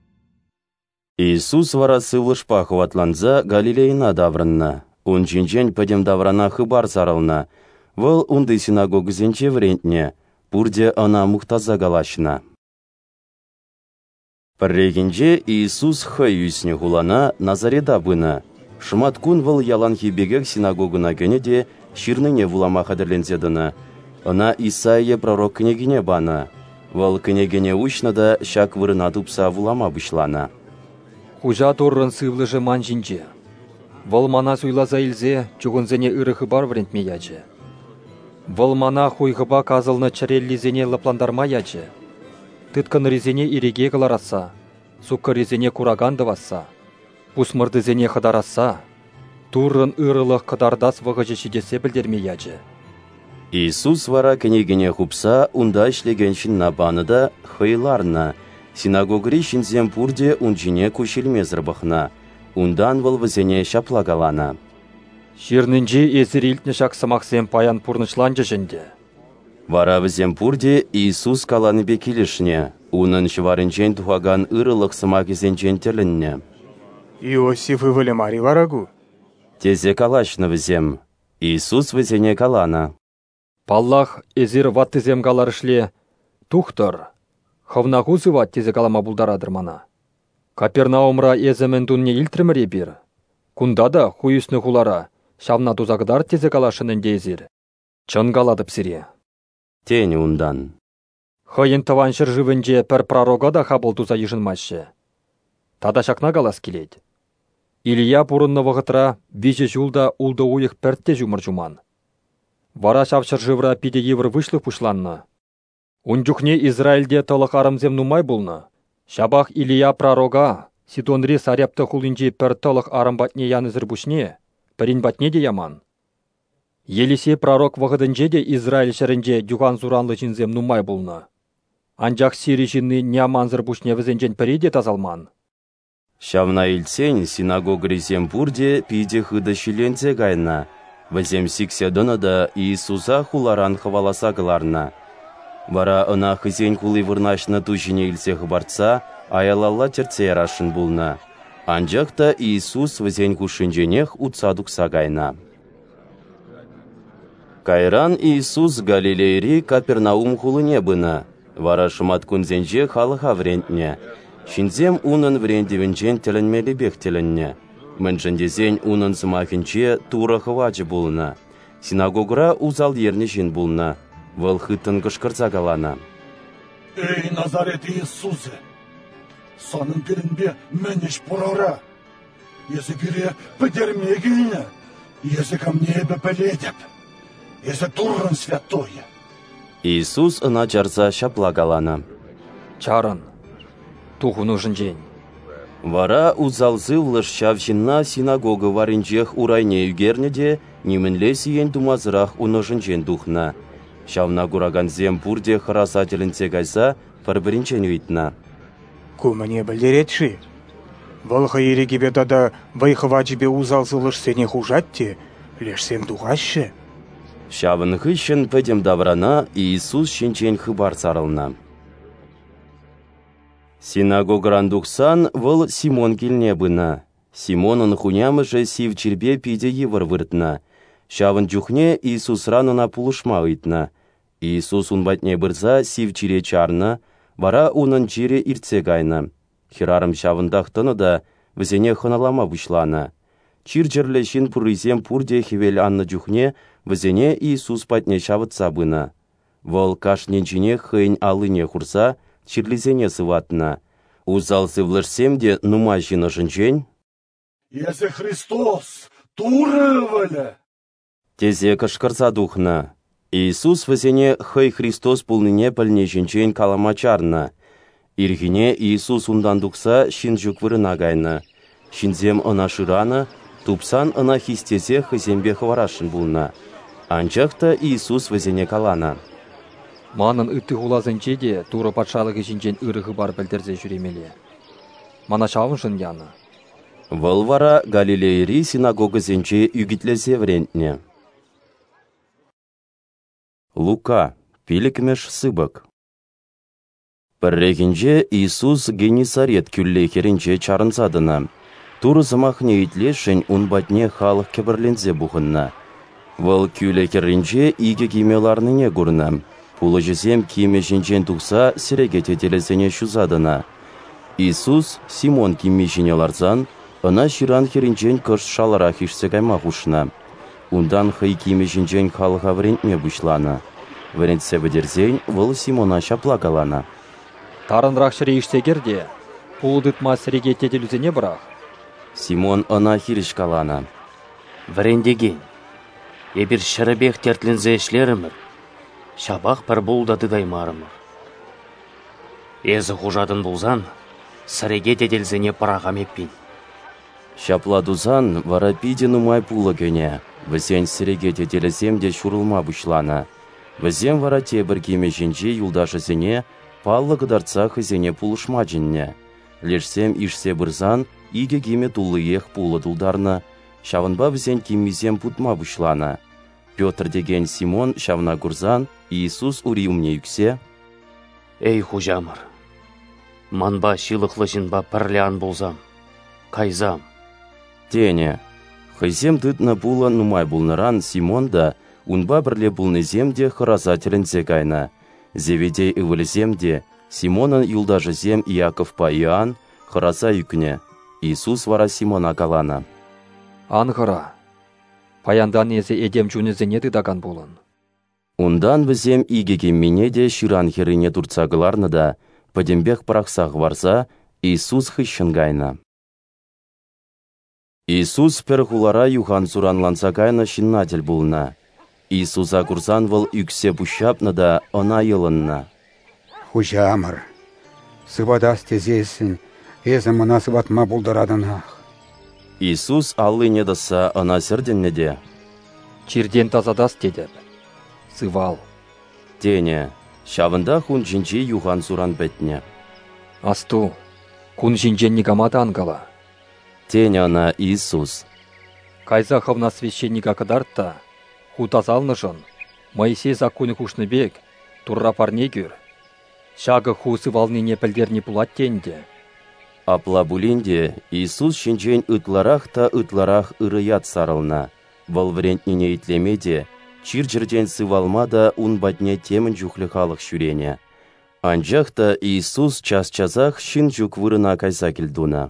Иисус варасы лышпа хватланза Галилейна даврынна. Он чинчен падем даврана хыбар сарылна. Выл унды синагогызенче врентне, пурде ана мухтаза галашна. Піррегенже Иисус хай үсіне хулана Назареда бына. Шыматкун выл ялан хибегек синагогына көнеде ширныне вулама қадырлензедіні. Ана Исаия пророк княгине бана. Выл княгине учнада шак вырына тупса вулама бұшлана. Хужа туррын сывлыжы ман жинче. Выл мана суйлаза илзе, чугынзене ырыхы бар врентме яче. Выл мана хуйхыба казылны чареллизене лапландарма яче. Тыткан резене иреге калараса, сукка резене курагандываса, пусмырдызене хыдараса, туррын ырылық кыдардас вғыжы шидесе білдерме яче. Иисус вара княгине хупса унда ишлегеншін набаныда хыйларна, синагогри шинзем пурде унчине кушилмезір бұхна. Ундан выл візене шаплагалана. Ширнінже езір илтні шак самақсен паян пурнышланжы жінде. Вара візем пурде Иисус каланы бекелішне, унын шыварынчен тухаган ырылық сымақ езенчен тілінне. Иосиф ывылы мари варагу? Тезе калашны візем. Иисус візене калана. Паллах езір ваттызем каларышле тухтыр. Хавнағу зыват тезе калама булдарадыр мана. Капернаумра езімен дунне илтірміре бір. Кунда да хуюсны хулара, шавна тузагдар тезе калашының дезір. Чын каладып сире. Тені ундан. Хыйын таваншыр живінже пір пророга да хабыл туза ежінмашы. Тада шакна калас келет. Илья бұрынны вғытра вежі жулда улды уйық пәртте жумыр жуман. Вара шавшыр живра пиде евр вышлық пушланны. Унжухне Израильде тылық арымзем нумай бұлны. Шабах Илья пророга, Сидонри саряпты хулинчи пір тылық арымбатне янызыр бұшне, пірін батне де яман. Елесе пророк вғыдынже де Израиль шырынже дюған зуранлы жинзем нумай бұлны. Анжақ сири жинны няманзыр бұшне візенжен пірі де тазалман. Шавна илсен синагог резем пурде пиде хыды шиленце гайна. Візем сикседіні да Иисуса хуларан хваласа кыларна. Вара ына хызен хулы вырнашны тужине илсе хыбарца, аялалла терце ярашын булна. Анжақта Иисус візен хушынженех утсадукса гайна. Кайран Иисус Галилейри Капернаум хулыне бына. Вара шыматкунзенже халыха врентне. Шинзем унын врендевенчен тілінмелі бек тілінне. Міншіндезен унын сымахынче тура хывачы булна. Синагогра узал ерне жин булна. Выл хыттын кышкырца калана. Эй, Назарет Иисусе! Санын пиринбе менеш порора. Есі пире пыдерме гильне. Есі ко мне бе пеледеп. Есі туррын святое. Иисус ына жарза шапла калана. Чарын. Туху нужен день. Вара узалзы влышчав жинна синагога варынчех урайне югернеде нимінле сиен думазырақ уножынчен духна. Шавна кураганзем пурде харасателінце кайса пір-бірінчен үйтна. Кумыне білдеретші. Вылғы ерегебе дада вайхыва жібе узалзылыш сене хужатте, лешсем дуғашы. Шавын хыщын пөдем даврана Иисус шинчен хыбар сарылна. Синагогран духсан выл Симон келне бына. Симонын хунямыжы сив чербе пиде евір выртна. Шавын жүхне Иисус ранына пулышма ыйтна. Иисус унбатне бырза сив чире чарна, вара унын чире иртсе гайна. Хирарым шавындақтыны да візене хыналама бұшлана. Чир жерлешін пұрызем пурде хевел анны жүхне візене Иисус патне шавытса бына. Вол кашненчине хыйн алыне хурса чирлизене сыватна. Узал сывлышсем де нума жина жынчен. Есе Христос, турывалі! Тезе кышкырса духна. Иисус візене хый Христос пулныне пілне жынчен каламачарна. Ирхине Иисус ундан дукса шин жүк вырына гайны. Шинзем ына шыраны, тупсан ына хистесе хызембе хварашын булна. Анчақта Иисус візене калана. Манын үтті хулазынче де туры патшалығы жинжен ырығы бар білдірзе жүремеле. Мана шавыншын яны. Вăл вара Галилейри синагогызенче үгітлесе врентне. Лука, пилікмеш сыбык. Піррегінже Иисус Генисарет күллейхерінче чарынсадына. Туры замахне итлешін унбатне халық кебірлензе бұхынна. Вăл күллейхерінче иге кимеларныне гурна. Пулы жезем киме жинчен тұқса сирегете телесене шузадына. Иисус Симон киме жинеларзан, ына ширан херінчен кыш шалара хишсе кайма хушна. Ундан хый киме жинчен халыға врентне бұшлана. Врентсе бідерзен вăл Симона шапла калана. Тарынрақ шірейшсегерде, пулдытма сирегете телесене бірақ. Симон ына хириш калана. Врендеген. Ебір шырыбек тертлензе ішлерімір. Шабақ бір бұлдады даймарымыр. Езі хужадын бұлзан, сірегете телесене парағам еппен. Шапладузан вара пиден умай пулы көне. Візен сирегете телесемде шурылма бұшлана. Візен вара тебір кеме жинже юлдашы зене, паллы қыдарца хызене пулышма жинне. Лешсем ишсе бірзан, иге кеме тулы ех пулы дулдарна. Шавынба візен кемезем путма бұшлана. Петр деген Симон шавна гурзан, Иисус ури умне юксе. Эй хужамыр, манба шилықлы жинба пірлян болзам, кайзам. Тене, хызем дытна була нумай булныран Симон да, унба бірле булны земде хыраза терензе кайна. Зеведей ывылы земде, Симонын юлдажы зем Иаков па Иоанн хыраза юкне. Иисус вара Симона калана. Анғыра, паяндан eze edem жүнізіне дыдаган болын. Ундан візем игеге мене де ширан херіне турцағыларны да, падембек парақсақ варса, Иисус хыщын гайна. Иисус пер хулара юхан суранланса гайна шиннатель булна. Иисуса курсан выл үксе пущапны да она йылынна. Хужамыр, сывадас тезесін, езі мұна сыватма булдарадынақ. Иисус аллы недаса ана серденне де. Чирден тазадас дедіп. Сывал. Тене, шавында хун жинчи юхан суран бетне. Асту, кун жинчен негамада ангала. Тене ана Иисус. Кайзаховна священника кадарта, хутазалнышын, Моисей законы хушны бек, турра парне гүр. Шагы ху сывалныне пілдерні пулат тенде. Апла булинде Иисус шинчен ытларах та ытларах ырыят сарылна. Вăл врентнине итлемеде, чир-чирден сывалма да унбатне темін жүхлі халық шүрене. Анчақта Иисус час-часах шин жүк вырына кайса келдуна.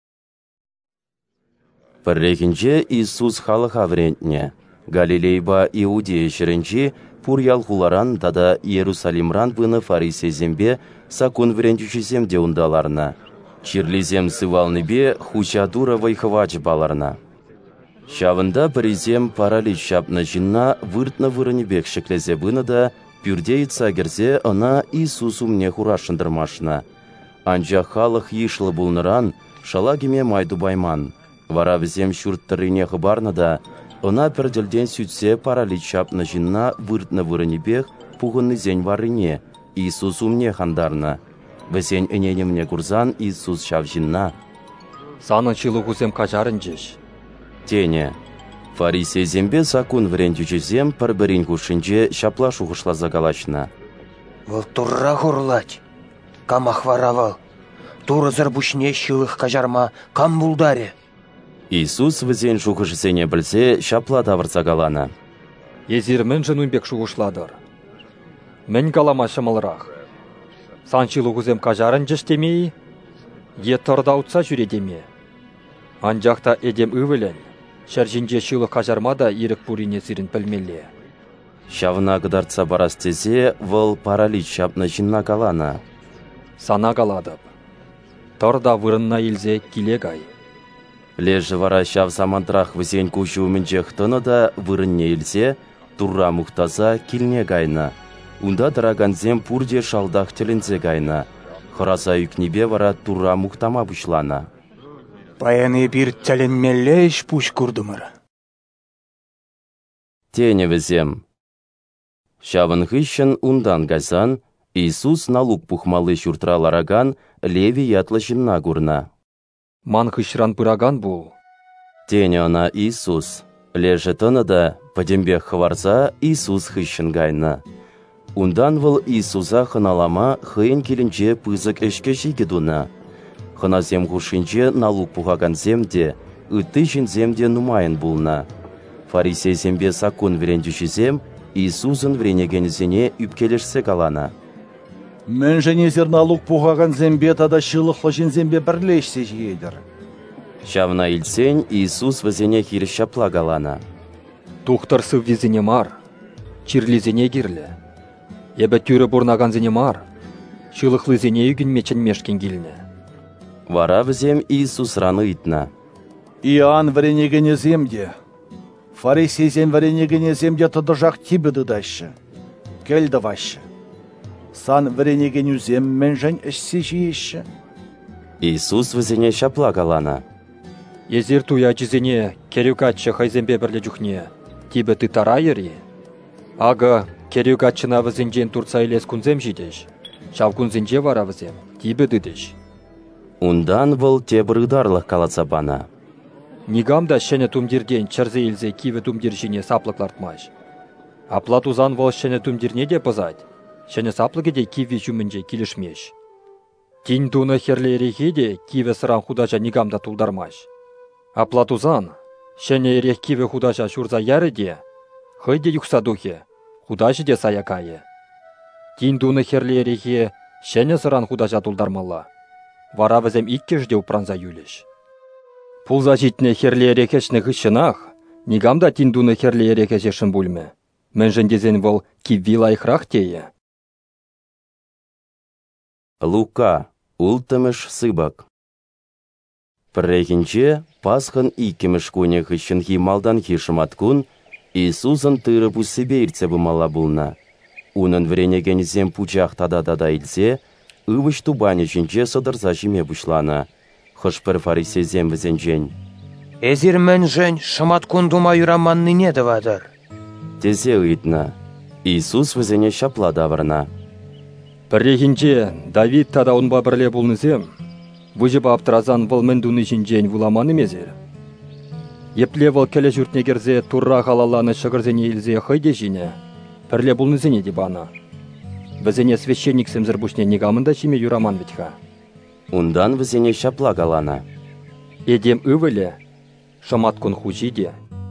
Піррекінже Иисус халыға врентне. Галилейба Иудея шірінче пур ялхуларан тада Иерусалимран выны фарисезембе сакун врентючеземде ундаларна. Чирлизем сывалныбе хучадура вайхывач баларна. Шавында бірізем паралич шапна жинна выртна вырынебек шеклезе быны да пюрдей цагерзе ана Иисус умне хурашындырмашна. Анча халық ешлы булныран шалагиме майду байман. Вара візем шүрттіріне хыбарна да ана перделден сүтсе паралич шапна жинна выртна вырынебек пуғынны зен варыне Иисус умне хандарна. Візен өненемне курзан Иисус шавжинна. Санын чылы кузем кажарын жеш. Тене, фарисезембе закон врентючезем пір-бірін кушынже шапла шуғышла загалашна. Вол турра хурлать, кам ахваравал, туры зарбушне шылых кажарма кам булдаре. Иисус візен шуғышызене білсе шапла давыр загалана. Езір мін жынуынбек шуғышладыр. Мін калама шымылрақ. Санчылы кузем кажарын жештемей, е тұрдаутса жүредеме. Анжақта едем өвілін, шәржінже шылы кажармада ерік бұрине зірін пілмелі. Шавына қыдартса барас тезе, выл паралич шапны жинна калана. Сана каладып. Тұрда вырынна елзе келегай. Лежі вара шав самантрақ візен көшу мінже қтыны да вырынне елзе, турра мұқтаза келне гайна. Унда дыраганзем пурде шалдақ тілінзе гайна. Хыраса үкнебе вара тура мухтама бұшлана. Баяны бір тәленмеллеш пуш күрдімір. Тене візем. Шавын хыщын ундан газан, Иисус налук пухмалы шуртралараган леви ятлышынна гурна. Ман хыщран пыраган бұл. Тене она Иисус. Леже тыныда, падембех хварса Иисус хыщын гайна. Ундан выл Иисуса хыналама хыйын келінче пызык эшке жигедуна. Хына зем хушинче налук пухаган земде, үтті жин земде нумайын булна. Фарисей зембе сакун верендюшізем, Иисусын вренегенізіне үпкелешсе калана. Мен және зерналук пухаган зембе тада шылықлы жин зембе бірлешсе жиедір. Шавна илсен Иисус візене хир шапла галана. Тухтарсы візене мар, чирлізене кирлі. Ебі түрі бұрнаган зене мар, шылықлы зене үгін мечен мешкен келіне. Вара візем Иисус раны итна. Иоанн вренегене земде. Фарисей зем вренегене земде тыдыжақ тибіді дайшы. Келді вайшы. Сан вренегене зем мен жан ішсе жиеші. Иисус візене шапла галана. Езір туя жізене керюкатшы хайзембе бірлі жүхне, тибі ты тарайыры. Ага, керюкатчына візенжен турца илес күнзем жидеш. Шав күнзенже вара візем, тибі дыдеш. Ундан выл тебір ұдарлық калаца бана. Нигамда шәне тумдирден чарзе илзе киве тумдиржіне саплыклартмаш. Аплатузан вол шәне тумдирне де пызать, шәне саплыгеде киве жүмінже келішмеш. Тин туны херлерехе де киве сыран худажа нигамда тулдармаш. Аплатузан шәне ерех киве худажа шурза яры де, хыйде юқса духе, худажы де саякайы. Тин туны херлерехе шәне сыран худажа тулдармалла. Вара візем иккежде упранза юлеш. Пулза житне херлерекешні ғышынақ, нигамда тиндуны херлерекешешін бүлме. Мен жендезен бол киввила ихрақ тее. Лука, ултымыш сыбак. Піррекінче пасхын иккіміш көне ғышын хималдан хишыматкун, Иисусын тырып үсібе ирце бымала бұлна. Унын вренегенізем пучақ тада-дада илсе, ывыш тубане жінче сыдырза жиме бұшлана. Хышпыр фарисей зем візенжен. Эзір мен жен шыматкун дума юраманны не давадыр. Тезе ұйтна. Иисус візене шапла давырна. Піррегінче Давид тада унба бірле бұлнызем, бұжып аптыразан выл мен дуны жінжен вуламаны мезер. Епле выл келе жүртнегерзе турра қалаланы шығырзене илзе хыйде жіне, пірле бұлнызене дебана. Візене священник сімзір бұшне негамында жиме юраман бітха. Ундан візене шапла галана. Эдем ывыле, шаматкун хужиде.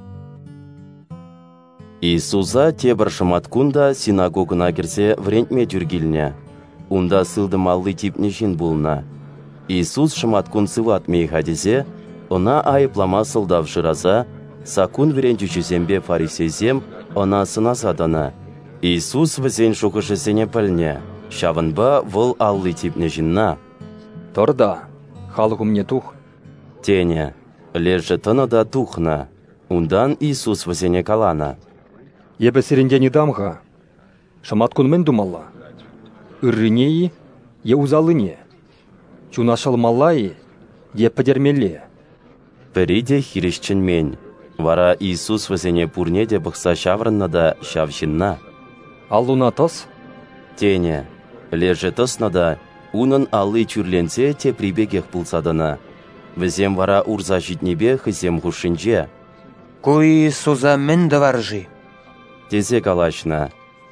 Иисуса тебір шаматкунда синагогына кірсе врентме жүргіліне. Унда сылдымаллы типне жин булна. Иисус шаматкун сыватмей хадизе, она айыплама сылдав жыраза, сакун врентючізембе фарисейзем, она сынасадана. Иисус візен шуқышысене пілне, шавынба выл аллы типне жинна. Торда, халығым не тух? Тене, лежі тыныда тухна. Ундан Иисус візене калана. Ебі сірінде недамға. Шаматкун мен думалла. Үррінеи, е узалыне. Чунашыл маллайы, е підермеле. Піриде хирішчін мен. Вара Иисус візене пурне де бұқса шаврынна да шавшынна. Аллуна тос? Тене, лежі тосна да, унын аллы чүрленсе те прибегех пулсадына. Візем вара урза житнебе хызем хушинже. Куи Иисуса мен даваржи. Тезе калашна.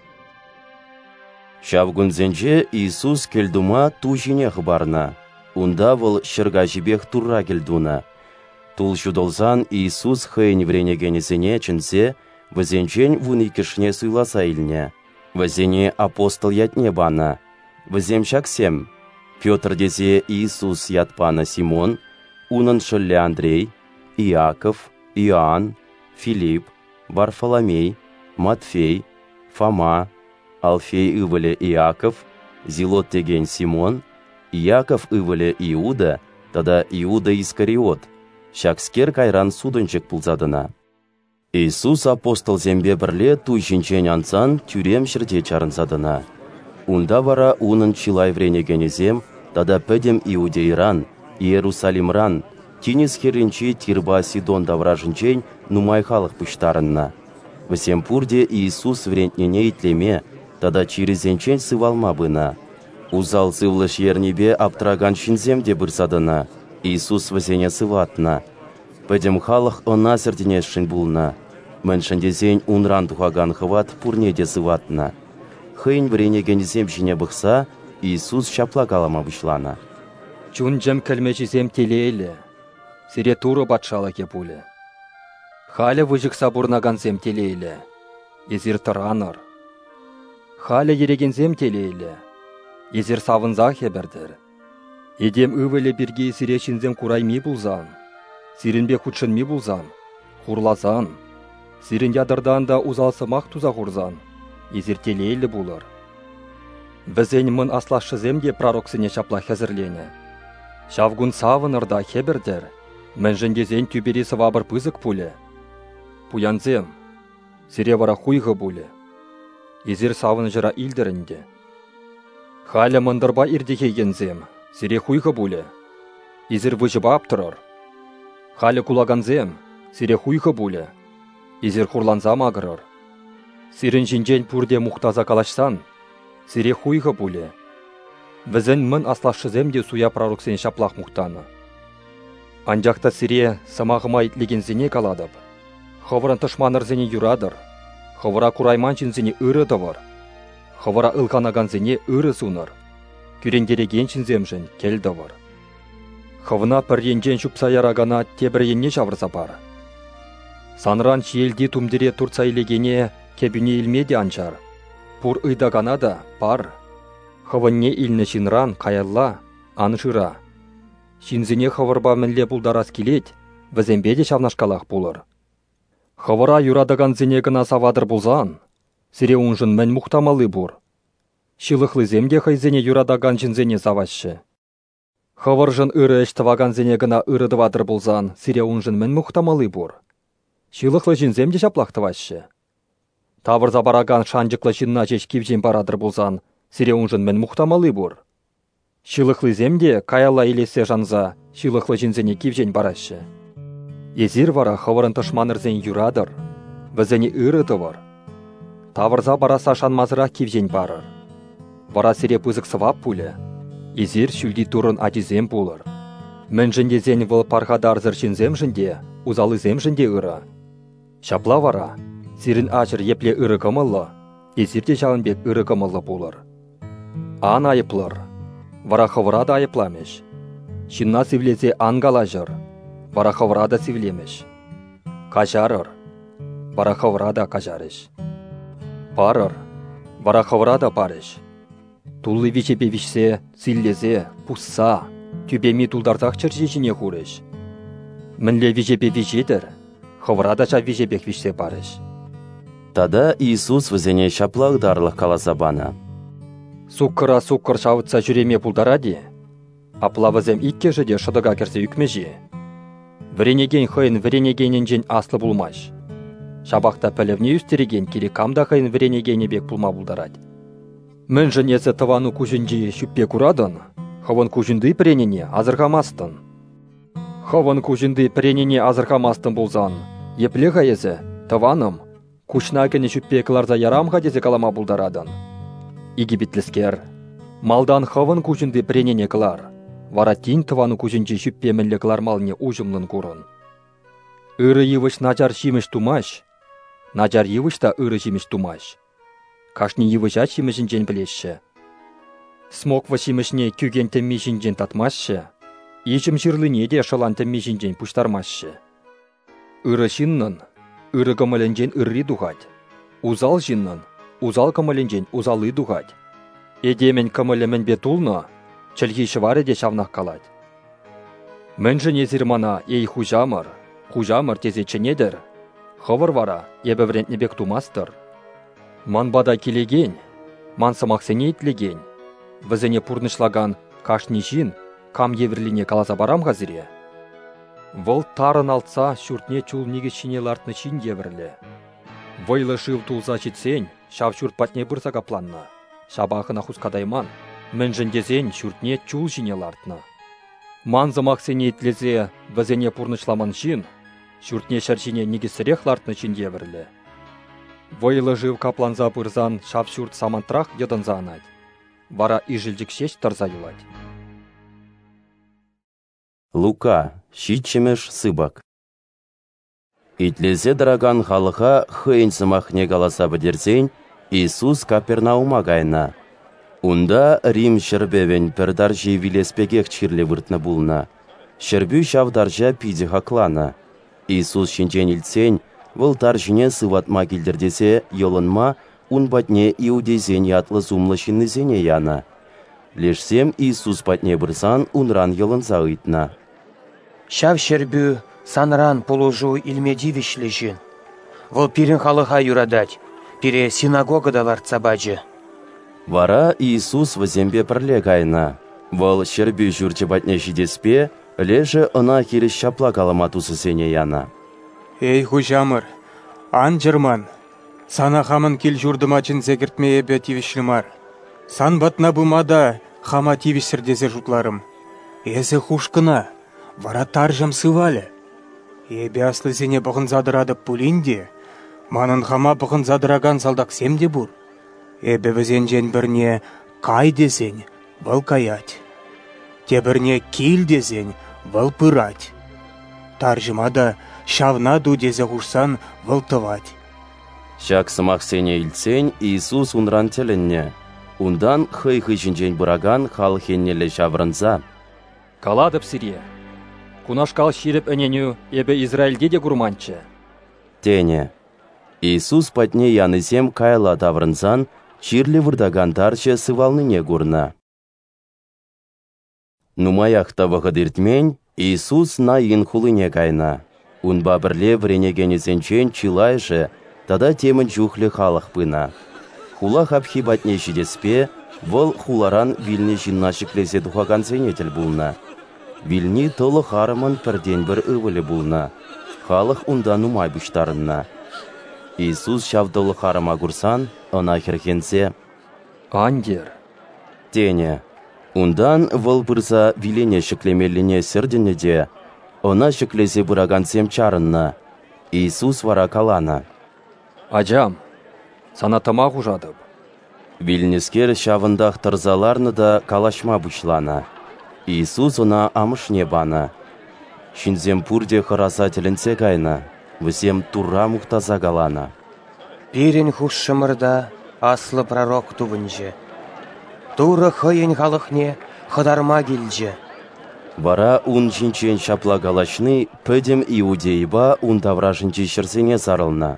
Шавгунзенже Иисус келдума тужине хыбарна. Унда выл шырга жибех турра келдуна. Тул шудолзан Иисус хыйн вренегенесене чынсе, візенчен вуникішне суйласа илне. Візене апостол ятне бана. Візем шаксем. Петр дезе Иисус ятпана Симон, унын шылле Андрей, Иаков, Иоанн, Филипп, Варфоломей, Матфей, Фома, Алфей ывыле Иаков, Зилот деген Симон, Иаков ывыле Иуда, тада Иуда Искариот, шакскер кайран судынчык пулзадына. Иисус апостол зембе бірле туйшинчен ансан тюрем шырде чарынсадына. Унда вара унын чилай вренегенезем тада пөдем Иудейран, Иерусалимран, тинес херенче Тирба Сидон давражынчен нумай халық пыштарынна. Весем пурде Иисус врентнене итлеме, тада чирезенчен сывалма бына. Узал сывлыш ернебе аптраган шинземде бұрсадына. Иисус вазене сыватна. Пөдем халық она серденешшін булна. Мэншіндезен унран тухаган хыват пурнеде сыватна. Хыйн вренеген земшіне бұқса, Иисус шапла калама бұшлана. Чун жем кәлмечізем телейлі. Сире туры батшалы кепулі. Халі выжық сабурнаган зем телейлі. Езір тұраныр. Халі ереген зем телейлі. Езір савынза хебердір. Едем өвілі бірге сире шинзем курайми бұлзан. Сирінбе худшынми бұлзан. Хурлазан. Сирін ядырдан да узалсымақ туза хурзан. Езір телейлі бұлыр. Візен мын аслашы земде пророксыне шапла хәзірлене. Шавгун савынырда хебердер. Мен жендезен тюбери сывабыр пызык пуле. Пуянзем. Сире вара хуйғы бұле. Езір савын жыра илдірінде. Халя мындырба ирдехегензем. Сире хуйғы бұле. Езір выжыба аптырыр. Халя кулаганзем. Сире хуйғы бұле. Езір хурланза мағырыр. Сирін жинжен пурде мұқтаза калашсан. Сире хуйғы бұле. Візін мін аслашыземде суя пророксен шаплақ мұқтаны. Анжақта сире самағыма итлеген зене каладып. Ховырын тышманыр зене юрадыр. Ховыра курайманчын зене ыры дывыр. Ховыра ылғанаган зене ыры суныр. Күрендереген чинземжін келдывыр. Ховына пірренжен шупса ярагана тебіренне шавырса бар. Санран шиелді тумдере турца илегене кебіне илмеде анчар. Пур ыйдагана да бар. Ховынне илні шинран каялла, анышыра. Шинзіне ховырба мінле бұлдарас келет, візембеде шавнашкалақ бұлыр. Ховыра юрадаган зенегіна савадыр бұлзан, сире унжын мән мұқтамалы бұр. Шилықлы земде хайзене юрадаган жінзене завашы. Ховыржын ыры әштіваган зенегіна ырыдывадыр бұлзан, сире унжын мән мұқтамалы бұр. Шилықлы жінземде шаплақтывашы. Тавырза бараган шанжықлы жинна жеш кивжен барадыр бұлзан, сире унжын мән мұқтамалы бұр. Шилықлы земде каялла елесе жанза, шилықлы жінзене кивжен барашы. Езір вара ховырын тышманырзен юрадыр, візіне ырыдывыр. Тавырза бараса шанмазыра кивжен барыр. Вара сире пызық сывап пуле. Езір шүлді турын адизем булыр. Мен жіндезен выл пархадарзыр шинзем жінде, узалы зем жінде ыры. Шапла вара, сирін ажыр епле ыры кымылы, езірде жалынбек ыры кымылы булыр. Ан айыплыр, вара ховыра да айыпламеш. Шинна сивлезе ангала жыр, вара ховыра да сивлемеш. Кажарыр, вара ховыра да кажарыш. Парыр, вара ховыра да парыш. Туллы вичепе вишсе, силлезе, пусса, тюбеми тулдардақ чыржешіне хурыш. Мінле вичепе вичедір, ховыра да ча вичепек вишсе парыш. Тада Иисус візене шаплақ дарлық каласа бана. Суккыра суккыр шавытса жүреме пулдаради, апла візем икке жыде шыдыға керсе үкмежі. Вренеген хойын вренегенен аслы булмаш. Шабақта пәлевне үстереген келі камда хойын вренегене бек пулма булдарад. Мен жынесі тывану күжінжі шүппе күрадын, ховын күжінді пренене азырғамастын. Ховын күжінді пренене азырғамастын булзан, епле ғайезі, тываным, күшнагені шүппе кыларза ярамға дезе калама булдарадын. Игибитлескер, малдан ховын күжінді пренене кылар, вара тин тывану күжінжі шүппе мінлі кылар малне ужымлын курын. Үрі евіш начар шиміш тумаш, начар евіш та үрі шиміш тумаш. Кашни евіша шимішінжен білешші. Смок вашимышне кюген тәммешінжен татмашшы, ешім жырлыне де шылан тәммешінжен пұштармашшы. Үрі шиннын, үрі кымыленжен үрри дұғад. Узал жиннын, узал кымыленжен узалы дұғад. Едемен кымылемен бетулны, чілгі шывары де шавнақ қалад. Мен жын езірмана ей хужамыр, хужамыр тезе ченедір. Хывыр вара, ебі бек тумастыр. Ман бада келеген, ман самақсене итлеген. Візіне пурнышлаган кашни жин, кам еверлине каласа барам ғазире. Выл тарын алтса шүртне чул негешіне лартны чин еверлі. Вайлы шыл тулза жетсен, шав шүрт патне бұрса капланна. Шабақына хускадайман, Міншіндезен шүртне чул жіне лартна. Манзымақ сене етлезе візене пурнышламан жин, шүртне шәршіне негесірех лартны жінде бірлі. Вайлы жив капланза бұрзан шап шүрт самантрақ едінза анад. Вара ижилдік шеш тарза юлад. Лука, щитчемеш сыбак. Итлезе дыраган халыха хыйн сымахне галаса бідерзен Иисус Капернаума гайна. Унда Рим шербевен пердаржи вилеспегех чирле выртны булна. Шербю шавдаржа пиде хаклана. Иисус шинчен илтсен, выл таржине сыватма келдердесе йолынма унбатне иудезен ятлы зумлы шиннызене яна. Лешсем Иисус патне бұрсан унран йолынза ыйтна. Шав шербю санран полужу илмедивишле жин. Выл пирен халыха юрадать, пире синагогада ларцабаджы. Вара Иисус візембе пірле гайна. Выл шербю жүрчі батне жидеспе, леже ына хиріш шапла каламатусы сене яна. Эй, хужамыр, ан жырман, сана хамын кел журдыма чын зегіртмее бе тивішлімар. Сан батна бумада хама тивішсірдезе жутларым. Эзі хушкына, вара таржам сывалі. Эбе аслы зене бұғын задырадып пулинде, манын хама бұғын задыраган салдақ семде бұр. Эбе візен жен бірне кай дезен, бұл каять. Те бірне кел дезен, бұл пырать. Таржымада шавна ду дезе хушсан бұл тывать. Шак сымақ сене илтсен Иисус унран теленне. Ундан хый-хый жінжен бұраган хал хеннелі шаврынза. Каладып сирия. Кунашкал ширіп әненю эбе Израильде де гурманчы. Тене. Иисус патне янызем кайла таврынзан, чирлі вырдаган тарчы сывалныне гурна. Нумаяқта вағыдыртмен, Иисус найын хулыне кайна. Унба бірле вренегенезенчен чилайжы, тада темін жухлі халық пына. Хула хапхи батне жидеспе, выл хуларан вилне жиннашық лезе дұхаган зенетел булна. Вилни толы харымын пірден бір өвілі булна. Халық унда нумай бұштарынна. Иисус шавдолы харыма гурсан, ына херхенсе. Андер. Тене. Ундан выл бұрза вилене шіклемеліне сірдіне де, она шіклезе бұраган сем чарынна. Иисус вара калана. Аджам, сана тамақ ұжадып. Вилнескер шавындақ тұрзаларны да калашма бұшлана. Иисус она амышне бана. Шинзем пурде хараса тілінсе кайна, візем турра мұқтаза галана. Пирен хушшымырда аслы пророк тувынжы. Туры хыйын халықне хыдарма келжі. Вара ун жинчен шапла галашны пөдем иудейба ун тавражынчы шырсене зарылна.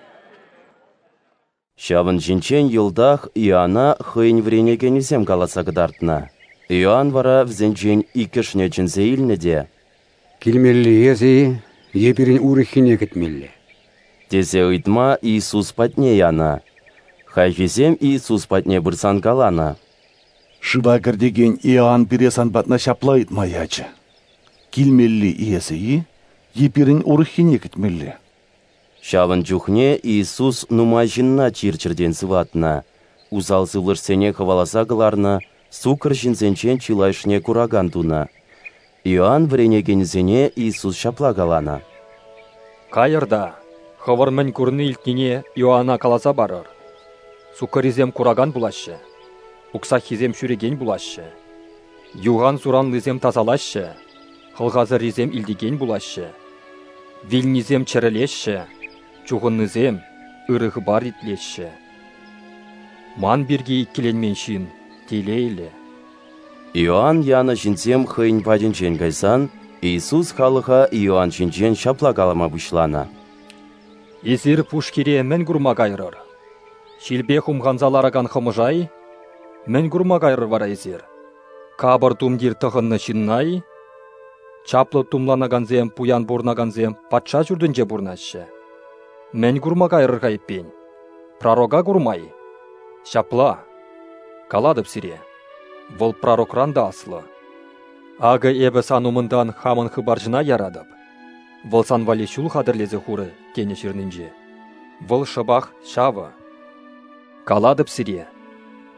Шавын жинчен йылдах Иоанна хыйын вренегенізем галаса гдартна. Иоанн вара взенчен икішне чынзе илнеде. Келмелі езі, епірін урыхіне кетмелі. Тезе ыйтма Иисус патне яна. Хайфизем Иисус патне бұрсан калана. Шыба кірдеген Иоанн пиресан батна шапла итмаячы. Келмелі езі, епірін урыхіне кетмелі. Шавын жухне Иисус нума жинна чирчірден сыватна. Узал сывлышсене хаваласа кыларна, сукыр жинзенчен чилайшне кураган туна. Иоанн вренегензене Иисус шапла калана. Кайырда, хавар мен күрні илтнене Иоанна каласа барыр. Сукыризем кураган булашы. Уксахизем шүреген булашы. Юған суранлызем тазалашы. Хылғазы ризем илдеген булашы. Вилнизем чәрелеші. Чуғыннызем ырығы бар итлеші. Ман бірге иккеленменшін телейлі. Иоанн яны жинзем хыйн паденчен гайсан, Иисус халыға Иоанн жинчен шапла калама бұшлана. Езір пушкере мен гурма кайрыр. Шилбе хумғанзалараган хымыжай, мен гурма кайрыр вара езір. Кабыр тумдир тұғынны шиннай, чаплы тумланаганзем, пуян бурнаганзем, патша жүрдінже бурнашы. Мен гурма кайрыр кайппен. Пророга гурмай. Шапла. Каладып сире. Вол пророкран да аслы. Ага эбі санумындан хамын хыбаржына ярадып. Вол санвали шул хадырлезе хуры кене шырнынже. Вол шыбақ шавы. Каладып сире.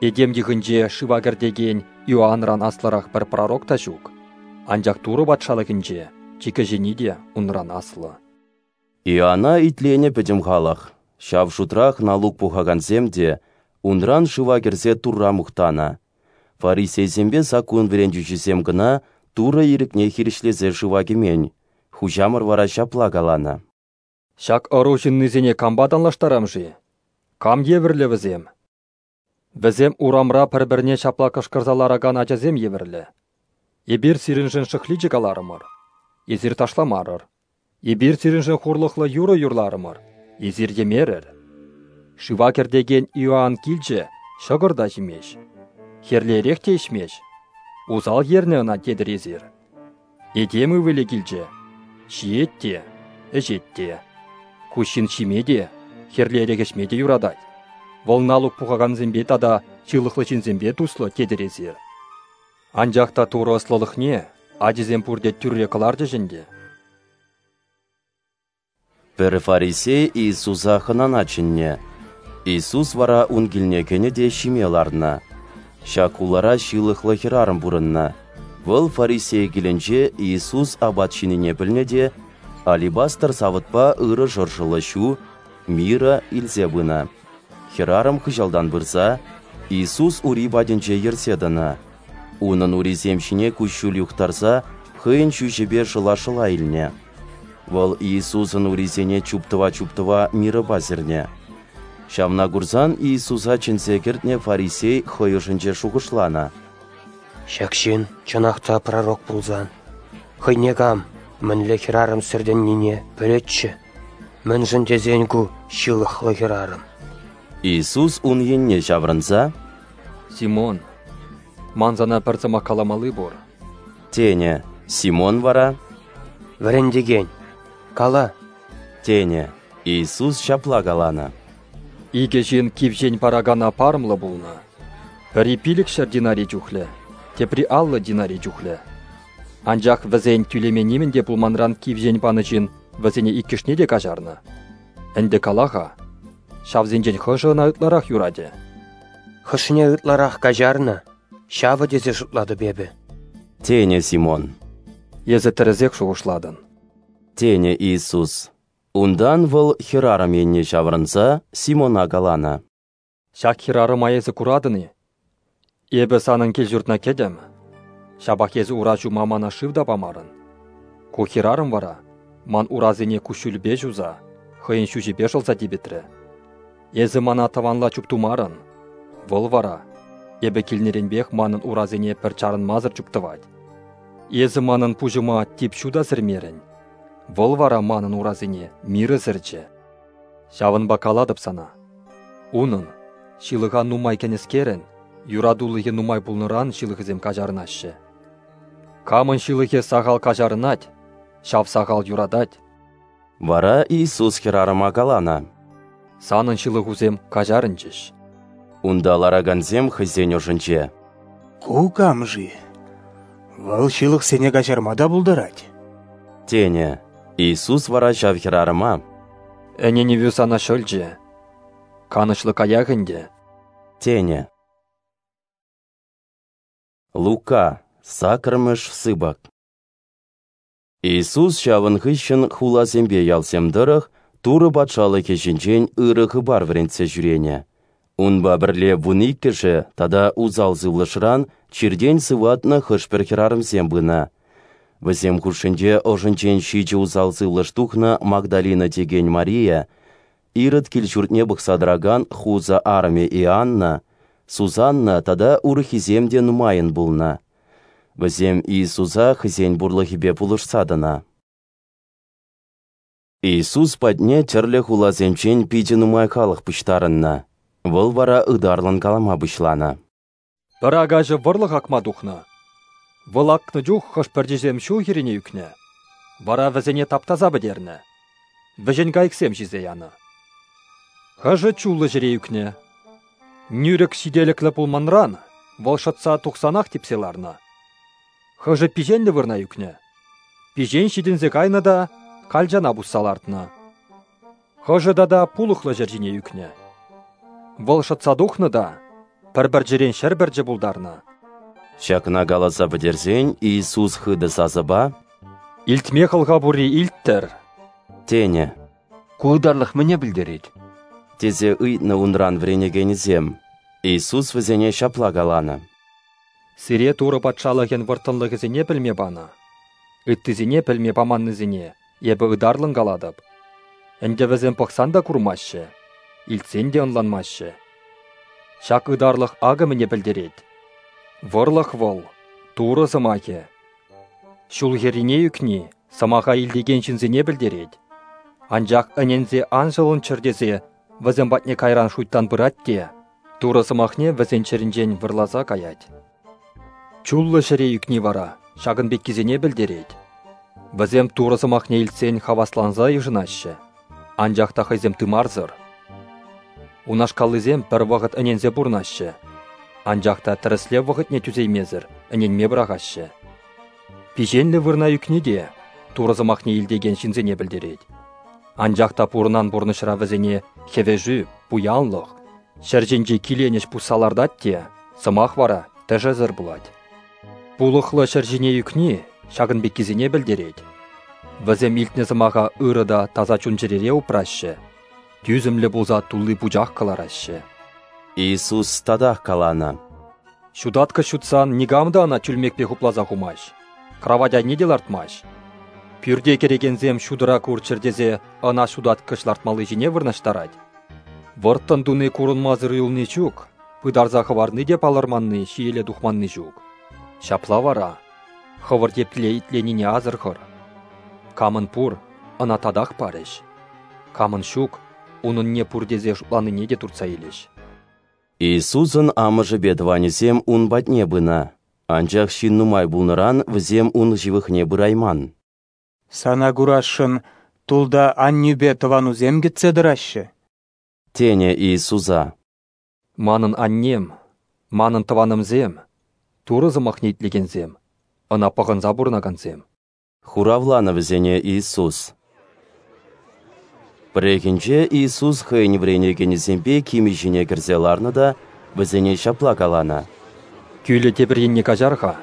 Едем дегінже шывагердеген Иоаннран асларах бір пророк та жүк. Анжақ туры батшалығынже чекі жениде унран аслы. Иоанна итлене пөдім халық. Шав шутрах налук пухаган земде унран шывагерзе турра мұқтана. Фарисей зембе сакун веренджүшісем гына тура ирікне хирішлезе шывагемен. Хужамыр вара шапла галана. Шак оружиннызене камбаданлаштарам жи. Кам евірлі візем. Візем урамра пір-бірне шапла кышкырзалараган ажазем евірлі. Ебір сирінжін шықличі каларымыр. Езір ташламарыр. Ебір сирінжін хурлықлы юры юрларымыр. Езір емерір. Шывакердеген Иоанн килче шығырда жемеш. Херлерек тешмеш. Узал ерне ына кедір езір. Едемі вілі килче. Шиетте, әжетте. Кушин шимеде, херлерек ешмеде юрадай. Волналук пухаган зембе тада чылықлы чин зембе туслы кедір езір. Анжақта туры ыслылықне, ажызем пурде түрре кыларды жінде. Пір фарисей Иисуса хынана чинне. Иисус вара унгілнекені де шимеларына. Шакулара шилықлы хирарым бұрынна. Выл фарисей келінже Иисус абат шиніне білнеде, алибастыр савытпа ыры жыршылы шу, мира илзе бұна. Хирарым хыжалдан бұрса, Иисус ури баденже ерседіна. Унын ури земшіне күшіл юқтарса, хыйын шүшебе шыла-шыла илне. Выл Иисусын уризене чуптыва-чуптыва миры базірне. Шамна гурзан Иисуса чынсе кертне фарисей хыйышынче шуғышлана. Шакшин чынақта пророк булзан. Хыйнегам, мінлі хирарым сірден нене біретші. Мін жындезенгу шылықлы хирарым. Иисус ун енне жаврынса. Симон, манзана пірцыма каламалы бор. Тене, Симон вара. Вірендеген, кала. Тене, Иисус шапла галана. Игежен кивжен парагана пармлы булна. Пірі пилікшір динари жүхлі. Тепри аллы динари жүхлі. Анжақ візен түлеменемін де бұлманран кивжен панычын візене иккішне де кажарны. Әнді калаға, шавзенжен хышығына ұтларақ юраде. Хышыне ұтларақ кажарны, шавы дезе жұтлады бебі. Тене Симон. Езі тірізек шуғышладын. Тене Иисус. Ундан выл хирарым енне шаврынса Симона галана. Шак хирарым айезі курадыны. Ебі санын кел жұртна кедем. Шабақ езі уражу мамана шывда бамарын. Ку хирарым вара, ман уразыне күшіл бе жуза, хыйын шүжі бе жылза дебетрі. Езі мана таванла чуптумарын. Выл вара, ебі келнерен бек манын уразыне пір чарын мазыр чуптывад. Езі манын пужыма тип шуда зірмерін. Выл вара манын уразыне миры зірчі. Шавын бакаладып сана. Унын, шилыға нумай кенескерін, юрадулығы нумай бұлныран шилығызем кажарынашы. Камын шилығы сағал кажарынат, шав сағал юрадат. Вара Иисус хирарыма галана. Санын шилығызем кажарынчыш. Унда лараганзем хызен ожынче. Кукам жи. Вал шилық сене кажармада бұлдырать. Тене, Иисус вара жав хирарыма. Әнені вюсана шөлже. Канышлы каягынде. Тене. Лука, сакырмыш сыбак. Иисус шавын хыщын хула зембе ялсемдырых, туры батшалы кешінчен ырығы бар вренце жүрене. Унба бірле вуны кеше, тада узал зывлышран, чирден сыватна хышпер хирарым зембына. Візем хушынде ожынчен шичі узал зывлыштухна Магдалина деген Мария, ирыт келчуртне бұқсадраган хуза арме Иоанна, Сузанна тада урыхиземде нумайын булна. Візем Иисуса хызен бурлыхибе пулышсадына. Иисус падне терлі хулаземчен пиде нумай халық пыштарынна. Выл вара ыдарлын калама бышлана. Бір агажы вырлық акма духна. Выл акны жух хышпырдежем шу хирене үкне. Вара візене таптаза бідерні. Візен гайксем жизе яны. Хыжы чулы жире үкне. Нүрік сиделіклі пулманран, волшатса тұқсанақ тепселарна. Хыжы пиженлі вырна үкне. Пижен шидінзе кайны да кальжана бұссалартына. Хыжы да да пулықлы жержіне үкне. Волшатса дұқны да пір-бір жерен шер-бірже бұлдарны. Шакна галаса бідерзен Иисус хыды сазыба. Илтме қылға бұрри илттір. Тене. Кударлық мне білдерет. Тезе ыйтны унран вренегенізем. Иисус візене шапла галаны. Сире туры патшалығын вұртынлығызіне білме баны. Үттізіне білме баманнызіне, ебі ыдарлын галадып. Әнде візен пықсан да күрмашы, илтсен де ұнланмашы. Шак ыдарлық ағы міне білдерет. Вұрлық вол, туры зымаке. Шул херине үкні, самаға илдеген жінзіне білдерет. Анжақ әнензе анжылын чырдезе, візен батне кайран шуйттан бұратте, туры зымақне візен чырінжен вұрлаза каять. Чуллы шыре үкні вара, шағын беккезене білдерет. Візем туры зымақне илтсен хавасланза ежынашы. Анжақта хайзем тымарзыр. Унашкалызем бір вағыт әнензе бұрнашы. Анжақта тірісле вағытне түзеймезір, әненме бірағашы. Пиженлі вырна үкнеде, турызымақне илдеген шинзене білдерет. Анжақта пұрынан бұрнышыра візене хевежі, бұянлық, шәрженже киленеш пұсалардатте, сымақ вара тәжәзір бұлад. Бұлықлы шәржене үкне, шағын беккезене білдерет. Візем илтне зымаға ұрыда таза чүнжерере ұпрашы, тюзімлі бұлза тұлы бұжақ қыларашы. Иисус стадақ каланы. Шудатқа шутсан нигамда ана чүлмекпе хуплаза хумаш. Кравадя не делартмаш. Пюрде керегензем шудыра курчырдезе ана шудат кышлартмалы жіне вырнаштарад. Вырттан дуны курынмазыр юлны чук, пыдарза хыварны деп аларманны шиеле духманны жук. Шапла вара, хывыр депле итленіне азырхыр. Камын пур, ана тадақ парыш. Камын шук, унын не пурдезе шутланы неде турца елеш. Иисусын амыжы бедванезем ун батне бына. Анчах шин нумай булныран візем ун живыхне бұрайман. Сана гурашын тулда аннюбе тыванузем кетседірашы. Тене Иисуза. Манын аннем, манын тыванымзем, туры зымахнетлегензем, ана пағынза бұрнаганзем. Хуравланы візене Иисус. Бірекінче Иисус хайны вренегенезембе кими жіне кірзеларны да візене шапла каланы. Күйлі тебіренне кажарға.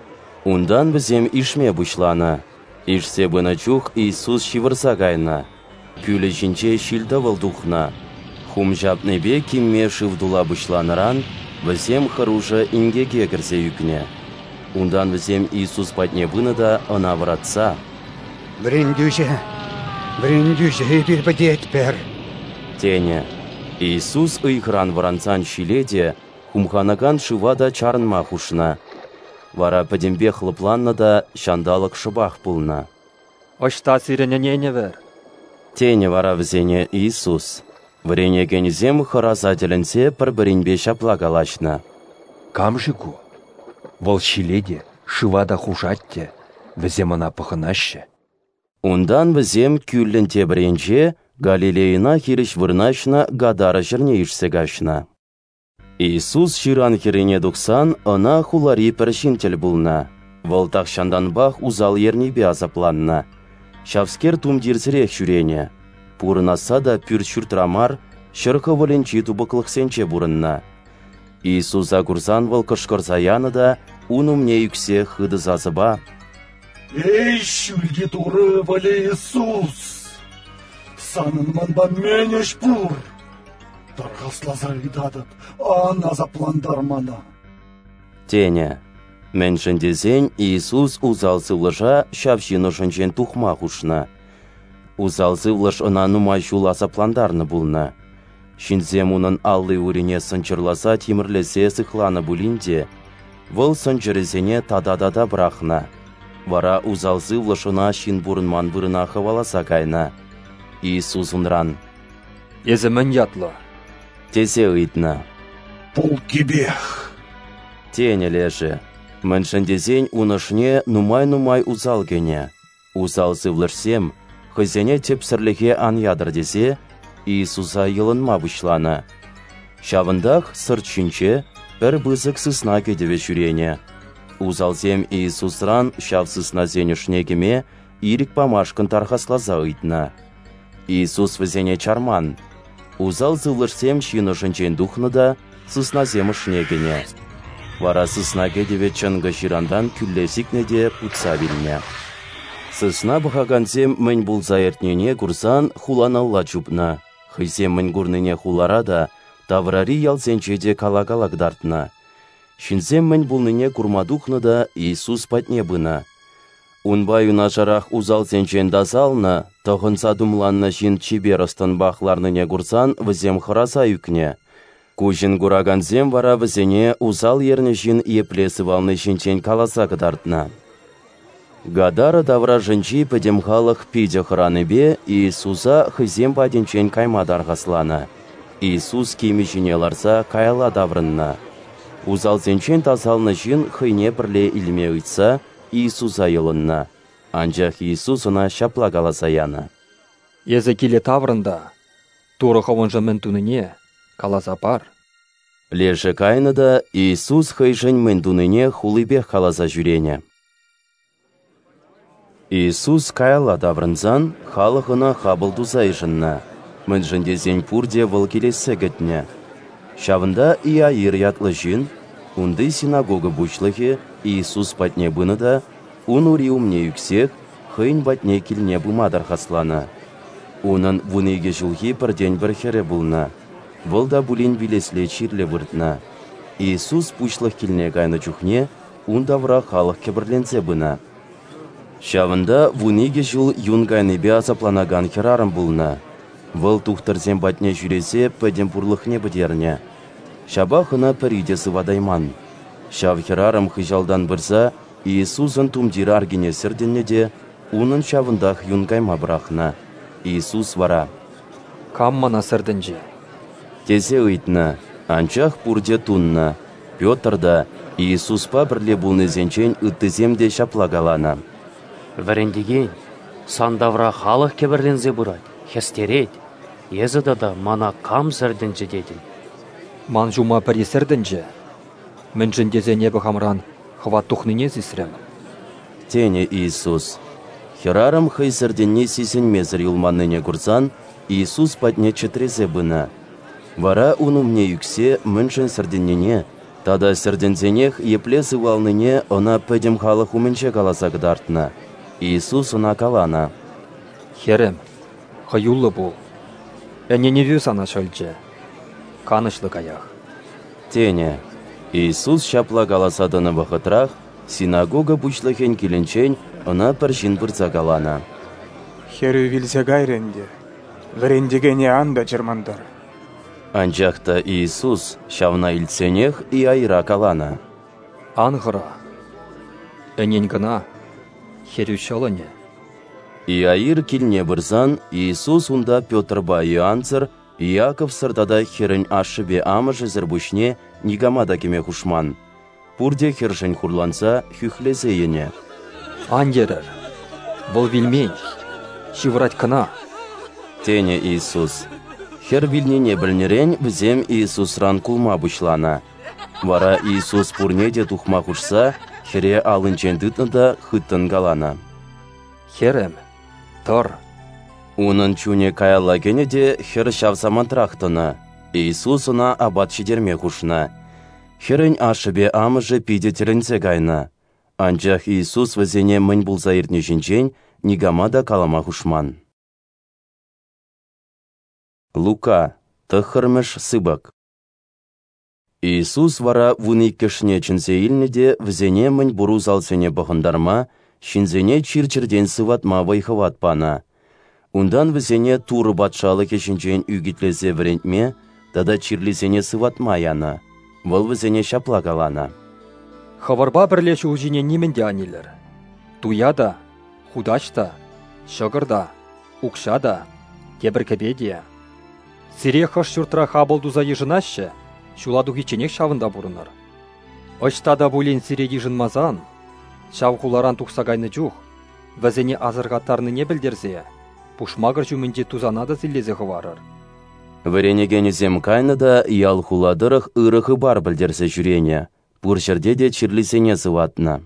Ундан бізем ишме бұшланы. Ишсе бұна чух Иисус шивырса кайна. Күйлі жінче шилді валдухна. Хум жапнебе кимме шивдула бұшланыран, бізем харужа ингеге кірзе үкне. Ундан бізем Иисус патне бұны да ана вратса. Брендюже, брендюже, бір бәдет бәр. Тене. Иисус ұйқыран варанцан шиледе, хумханаган шывада чарынма хушна. Вара падембе хлыпланна да шандалық шыбақ пулна. Ошта сиренене вер. Тене вара візене Иисус. Вренегензем харазателенсе пір-бірінбе шапла калашна. Камжыку? Вол шиледе, шывада хушатте, візем ана пықынашы. Ундан візем күллін тебіренже Галилейна хиріш вырнашна гадара жерне ишсегашна. Иисус ширан хирене дұқсан, ана хулари піршінтел бұлна. Волтақ шанданбақ узал ернебе азапланна. Шавскер тумдирсірек жүрене. Пурынаса да пүр шүртрамар, шырқы валенчи тубықлықсенче бұрынна. Иисуса курсан вал кышқырзаяны да, унумне юксе хыды зазыба. Эй, шүлге туры вале Иисус! Санын манба менеш пур! Тарғаслаза идадып, ана запландармана. Тене. Меншіндезен Иисус узалсы влыжа шавшины жынжен тухма хушна. Узалсы влыж ына нумай жула запландарны булна. Шинзем унын аллы урине сынчырласа темірлесе сықланы булинде, выл сынчырызене тададада брахна. Вара узалсы влышына шин бурынман бұрына хываласа кайна. Иисус унран. Езімін ятлы. Тезе ыйтна. Пол кебех. Тене лежі. Міншіндезен унышне нумай-нумай узал гене. Узалсы влышсем, хызене тепсірліге ан ядыр десе, Иисуса йылынма бұшланы. Шавындақ сыртшынче бір бызық сысна кедеве жүрене. Узалзем Иисусран шавсысна зенішнегеме ирік памашкын тархаслаза ыйтна. Иисус візене чарман. Узал зылышсем шины жынчен духны да, сысна земышне гене. Вара сысна кедеве чынғы жирандан күллесікне де путса біліне. Сысна бұхаганзем мен бұлза ертнене курсан хуланалла чупна. Хызем мен гурныне хулара да таврари ялзенчеде калагалагдартна. Шинзем мен бұлныне курмадухны да Иисус патне бына. Унбай унашарах узал зенчен дазална, тоғынса думланна жин чиберостан бақларныне курсан візем хыраса юкне. Кужин гураганзем вара візене узал ерні жин еплесі валны жинчен каласа кыдартна. Гадара давра жынчи пөдемхалық пиде хыраны бе Иисуса хызем паденчен каймадар ғаслана. Иисус кеми жіне ларса каяла даврынна. Узал зенчен тазалны жин хыйне бірле илме ұйтса Иисуса йылынна. Анжақ Иисус она шапла каласаяна. Езі келе таврында, туры хавынжы ментуныне каласа пар. Леже кайны да Иисус хыйжын ментуныне хулыбех каласа жүрене. Иисус каяла даврынзан халықына хабылдуза ижынна. Мэнжінде зен пурде выл келесі гітне. Шавында ия ир ятлы жин, унды синагога бучлығы Иисус патне быны да, ун ури умне юксех, хыйн батне келне бумадар хаслана. Унын вуныге жылғы бірден бір хере бұлна. Вылда бұлін билесле чирле выртна. Иисус пучлық келне гайны чухне, ундавра халық кебірлензе бына. Шавында вуныге жыл юн гайны бе азапlanagан херарым бұлна. Выл тухтырзен батне жүресе пөден бұрлықне бідерне. Шабахына піридесі вадайман. Шав херарым хыжалдан бірза, Иисусын тумдир аргене сірденне де, унын шавындақ юн гайма бірақна. Иисус вара. Каммана сірдінже. Тезе ұйтна, анчах пурде тунна. Петрда Иисуспа бірле бұлны зенчен үттіземде шаплагалана. Вәрендеген, сандавра халық кебірлензе бұрад, хестерет, езіда да мана кам сірдінже дедін. Ман жума пірі сірдінже. Мен жіндезе небі хамран хват тухныне зісірем. Тене Иисус. Херарым хай сірденне сисен мезір юлманныне курсан, Иисус патне четрезе бына. Вара унумне юксе міншін сірденнене, тада сірдензенех еплесі валныне она пөдем халық уменче каласа кыдартна. Иисус она калана. Херем, хаюллы бұл. Әне невю сана шөлче. Канышлы каях. Тене. Иисус шапла каласадыны вақытрах, синагога бучлыхен келенчен, она паршин бұрца калана. Херу вилсе гайренде, вірендегене анда жермандар. Анжақта Иисус шавна илценех и айра калана. Ангыра. Әнен гына, херу шалыне. И айыр келне бұрзан, Иисус унда Петр ба Иоанцыр, Иаков сырдада херін ашыбе амыжы зірбушне нигамада кеме хушман. Пурде хершін хурланса хүхлезе ене. Андерер, бұл вилмей, шиврать кына. Тене Иисус. Хер вилнене білнерен бізем Иисусран кулма бұшлана. Вара Иисус пурнеде тухма хушса, хере алынчен дытнада хыттын галана. Херем, тор. Унын чуне каяла генеде хер шавсаман трахтына. Иисус она абат шидерме хушна. Херін ашыбе амыжы пиде теренсе гайна. Анчах Иисус візене мін бұлза иртне жінчен, нигамада калама хушман. Лука, тăххăрмеш сыбак. Иисус вара вуни кешне чынсе илнеде візене мін бұру залсене бұғындарма, шинзене чир-чирден сыватма вайхыват пана. Ундан візене туры батшалы кешінчен үгітлезе врентме, тада чирлізене сыватма яна. Вăл візене шапла калана. Хаварба бірлеші ұжине неменде анилер. Туяда, худачта, шығырда, укшада, кебір-кебедия. Сире хыш шүртра хабылдуза ежынашы, шуладу хиченек шавында бұрыныр. Очтада бұлен сире ежынмазан, шавқуларан тұқсағайны жух, візене азырғаттарны не білдерзе, пушмағыр жүмінде тузанада зіллезе хыварыр. Варенегенізем кайнада ял хуладырық ырықы бар білдерсе жүрене, пұршырде де чирлисене зыватна.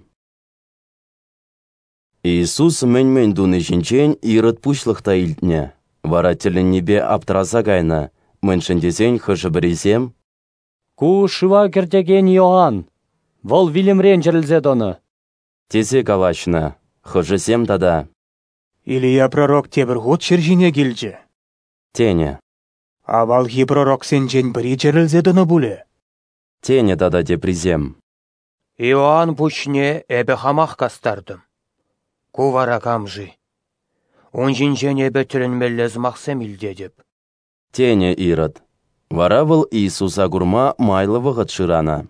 Иисус мен-мен дуны жінчен ирыт пушлықта илтне. Вара тілін небе аптыраза гайна, міншіндезен хыжы бірізем. Ку шыва кертеген Иоанн. Вол вилемрен жерлзе доны. Тезе калашна, хожесем тада. Илия пророк тебір ғот шержіне келжі. Тене. Авал хи пророк сенжен бірі жерлзе доны бұлі. Тене тада де призем. Иоанн пучне эбе хамах кастардым. Кувара камжи. Он жинжен эбе тілінмеллез мақсем илде деп. Тене Ирод. Вара был Иисуса гурма майлы вғыт шырана.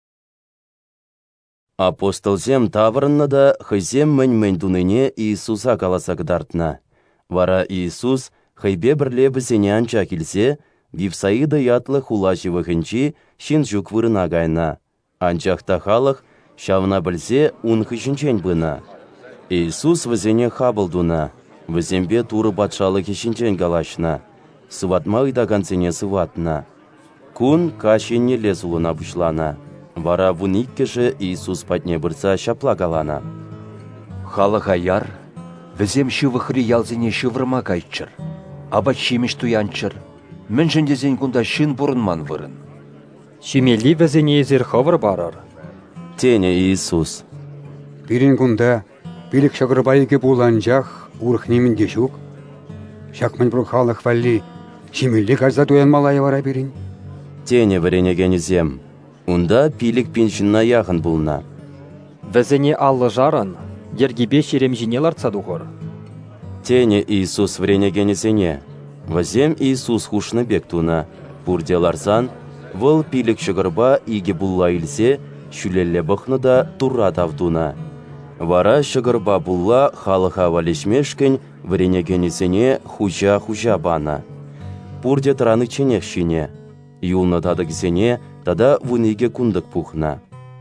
Апостолзем таврынна да хызем мэнь-мэнь дуныне Иисуса каласагдартна. Вара Иисус хайбе бірле бізене анча келсе, Вифсаида ятлы хулаши вғынчи шин жүк вырына гайна. Анчақта халық шавна білсе ун хышынчен бына. Иисус візене хабылдуна. Візембе туры батшалы хышынчен галашна. Сыватма ыдагансене сыватна. Кун кашенне лезулына бұшлана. Вара вуник кеші Иисус патне бірца шапла галана. Халық аяр, візем шывықры ялзене шывырма кайтчыр. Абат шемеш туянчыр. Мен жендезен күнда шын бұрынман вырын. Шемели візене езер хавыр барар. Тене Иисус. Бірін күнда білік шағырбайығы боланжақ ұрық немінде жүк. Шақмын бұр халық валли шемелі қарза туян малайы вара бірін. Тене варенегенізем. Унда пилік пеншінна яғын бұлна. Візене аллы жарын, ергебе шерем жинелар цадуғыр. Тене Иисус варенегенізене. Вазем Иисус хушны бектуна. Бұрделарсан, выл пилік шығырба иге бұлла илсе, шүлелі бұқны да турра тавдуна. Вара шығырба бұлла халыға валешмешкін варенегенізене хужа-хужа бана. Бұрде тұраны ченекшіне. Юлны тадығызене тада вуниге кундык пухна.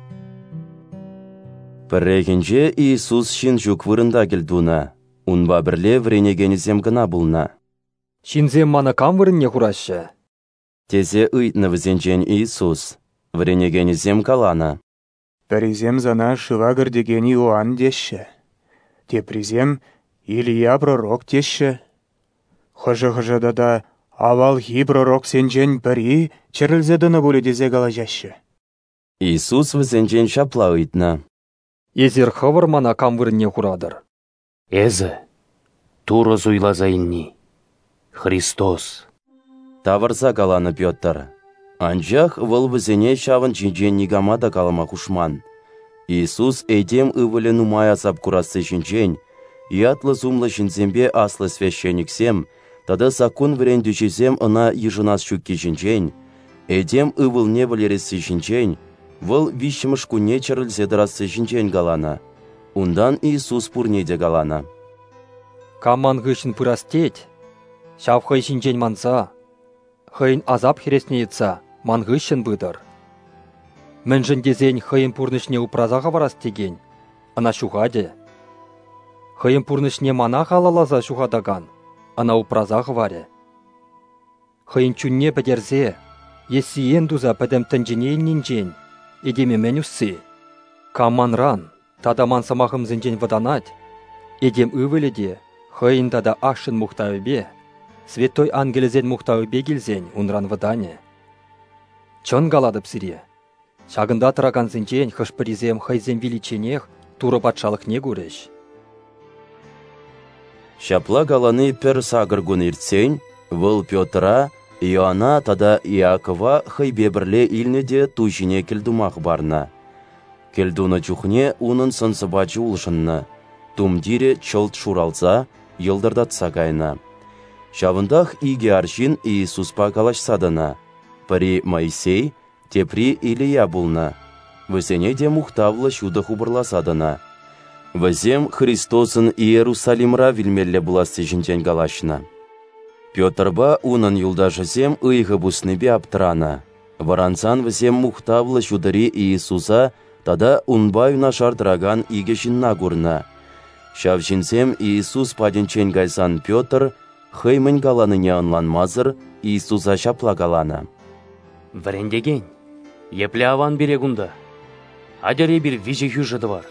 Піррегенже Иисус шин жүк вырында келдуна. Унба бірле вренегенізем гына бұлна. Шинзем мана кам вырынне хурашы? Тезе ыйтны візенжен Иисус. Вренегенізем калана. Бірізем зана шывагыр деген Иоанн деші. Тепризем Илия пророк деші. Хыжы-хыжыда да авал хи пророк сенжен бірі чырылзедіні болі дезе галажашы. Иисус візенжен шапла ыйтна. Езер хавыр мана кам вырынне хурадыр. Эзі, туры зуйлазайынни. Христос. Таварса каланы Петр. Анжақ выл візене шавын жинжен нигамада калама хушман. Иисус эдем ывылы нумай асап курасы жинжен, ятлы зумлы жинзембе аслы священниксем, тада закон врен дүчезем ына ежынас шүкке жинжен, эдем ывыл не валересі жинжен, выл вишіміш күне чарылзедырасы жинжен галана. Ундан Иисус пурнеде галана. Каман гышын пырастеть, шав хай жинжен манса, хайын азап хересне етса, ман гышын быдыр. Мен жіндезен хайын пурнышне упразаға варастеген, ана шуғаде. Хайын пурнышне мана халалаза шуғадаган, ана упразаға варе. Хайын чүнне бәдерзе, есиен дуза пәдем тінжіне нинжен, едеме мен үсі. Каман ран, тада ман самағым зінжен ваданать, едем ывыледе, хайын тада ашын мұқтауыбе, Святой ангелезен мұқтауыбе келзен унран вадане. Чон галадып сире. Шагында тұраган зінжен хышпыризем хайзен величенех туры батшалық не көреш. Шапла галаны пер сагыргун иртсен, выл Петра, Иоанна тада Иакова хайбе бірле илнеде тужине келдумақ барна. Келдуны чухне унын сынсыбачы улшынны. Тумдире чылт шуралса, йылдырдатса кайна. Шавындах иге аршин Иисуспа калашсадына. Пари Моисей, тепри Илия булна. Весене де мухтавлы шуда хубырласадына. Вазем Христосын Иерусалимра вилмелле буласы жинчен галашна. Петрба унын юлдашысем ыйғы бусныбе аптрана. Варансан вазем мухтавлы шудари Иисуса тада унбай нашардраган иге жинна гурна. Шавшинсем Иисус паденчен гайсан Петр хыймын галаныне анланмазыр Иисуса шапла галана. Врендеген, епле аван берегунда. Адере бір вижі хюжыды бар.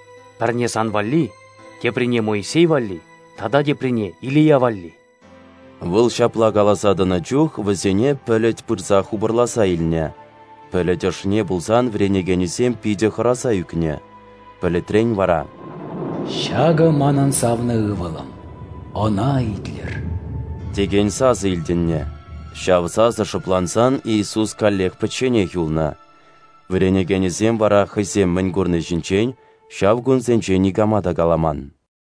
Пірне сан валли, теприне Моисей валли, тада теприне Илия валли. Выл шапла каласадына чух, візене пөлет пырса хубырласа илне. Пөлет ышне булсан вренегенесем пиде хыраса юкне. Пөлетрен вара. Шага манан савны ывылым, она итлер. Деген сазы илденне. Шавсазы шыплансан Иисус каллех пычене юлна. Вренегенесем вара хызем мін көрні жінчен, шав гунзенче нигамада каламан.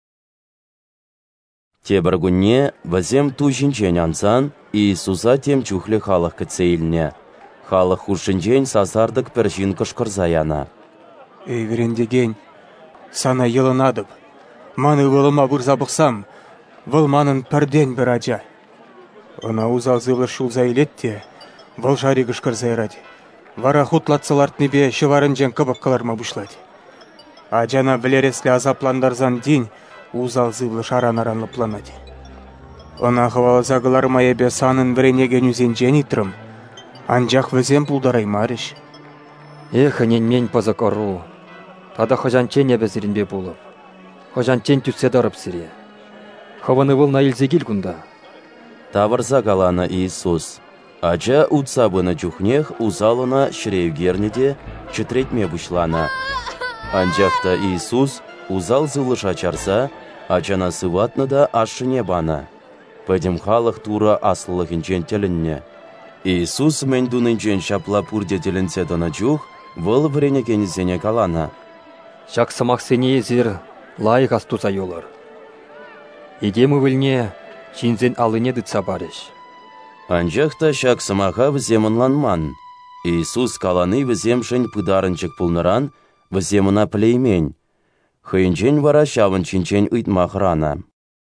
Тебір күнне візем ту жінчен ансан, Иисуса тем чухлі халық кітсейліне. Халық хушынчен сазардық пір жин кышкырза яна. Эй, верендеген, сана йылынадып. Маны вылыма бұрза бұқсам, выл манын пірден бір ажа. Она узал зылы шулза илетте, выл жари кышкырза ирад. Вара хутлатсыларт небе шыварын жен кыбық кыларма бұшлад. Ажана білереслі азапландарзан день узал зывлы шаран-аранлы планад. Она хывалы загыларыма ебе санын вренеген үзен жен итрым. Анжақ візем пулдарай марыш. Эх, нен позакору. Тада хожанчен ебезірінбе болып. Хожанчен түтсе дарып сире. Хаваны выл на илзегил күнда. Тавырза калана Иисус. Ача утсабына чухнех узалына шревгернеде чытретме бушлана. Анжақта Иисус узал зылыш ачарса, ачана сыватны да ашыне бана. Пәдім халық тура аслылығынчен телінне. Иисус мендунынчен шапла пурде телінсе дана чух, выл вренекенізене калана. Шак самақсене езір лайық астуза йолыр. Едемі вілне шинзен алыне дытса барыш. Анжақта шак самаға віземінланман. Иисус каланы віземшін пыдарынчык пулныран, віземіна плеймен. Хыйынчен вара шавын чинчен ұйтмақырана.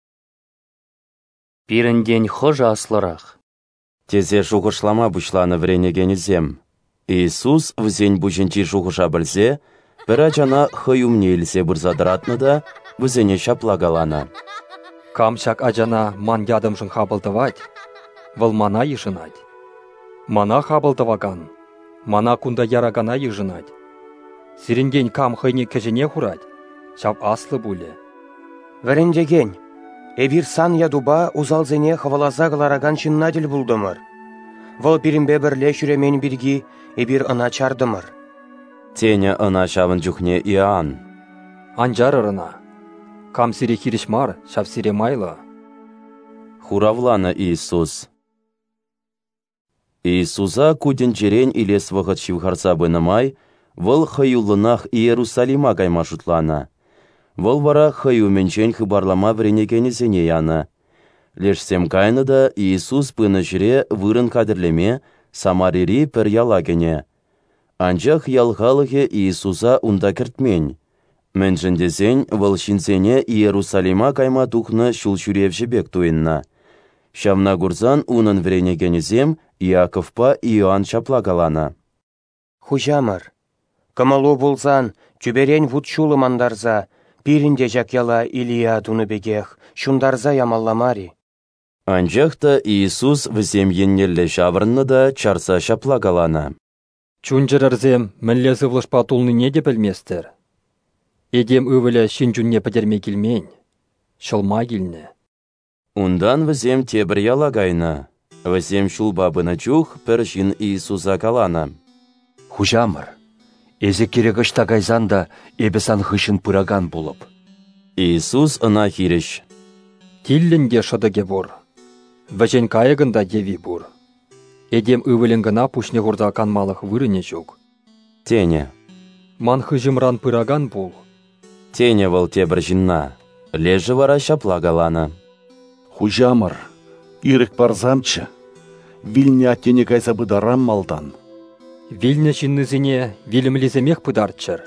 Пирінден хожа аслырақ. Тезе жуғышлама бұшланы вренегенізем. Иисус візен бұжынчи жуғыша білзе, бір ачана хыюмне илсе бұрзадыратны да візене шаплагалана. Камшак ажана ман ядымшын хабылдывать, выл мана ешынать. Мана хабылдываган, мана кунда ярагана ешынать. Сиренген кам хыйне кежене хурать, шап аслы буле. Вәрендеген, эбир сан ядуба узалзене хавалаза галараган чиннадил булдымыр. Выл пирімбе бірле шүремен бірги эбир ына чардымыр. Тене ына шавын жүхне Иоанн. Анжар ырына. Кам сире хиришмар, шав сире майлы. Хуравлана Иисус. Иисуса куден жерен илес вғыт шивхарса бынымай, выл хыюлынах Иерусалима кайма шутлана. Выл вара хыю менчен хыбарлама вренекенізене яны. Лешсем кайны да Иисус пыны жире вырын кадірлеме Самарири пір ялагене. Анчах ялғалығы Иисуса унда кіртмен. Мэнжіндезен выл шинсене Иерусалима кайма тухны шулшурев жібек туынна. Шамна гурзан унын вренекенізем Иаковпа Иоанн шаплагалана. Хужамыр, кымылу булзан, чүберен вуд шулы мандарза, пирінде жакяла Илия туны бегех, шундарза ямалламари. Анжақта Иисус візем еннелі шавырны да чарса шаплагалана. Чунжырарзем мінлесі влышпа тулны не де білместер. Едем өвілі шинчунне пәдерме келмен, шылма келіне. Ундан візем тебір ялагайна. Візем шулбабына чух пір жин Иисуса калана. Хужамыр, эзе керегіш тагайзанда эбесан хышын пыраган болып. Иисус ына хириш. Тиллінде шыдыге бұр. Вәжен кайығында деви бұр. Едем өвілін гына пушне ғырда канмалық вырыне жүк. Тене. Ман хыжымран пыраган бұл. Тене выл тебір жинна. Лежі вара шаплагалана. Хужамыр, ирік барзамчы. Вильне аттене кайса бұдарам малдан. Вильне жиннызіне вилімліземек пыдарчыр.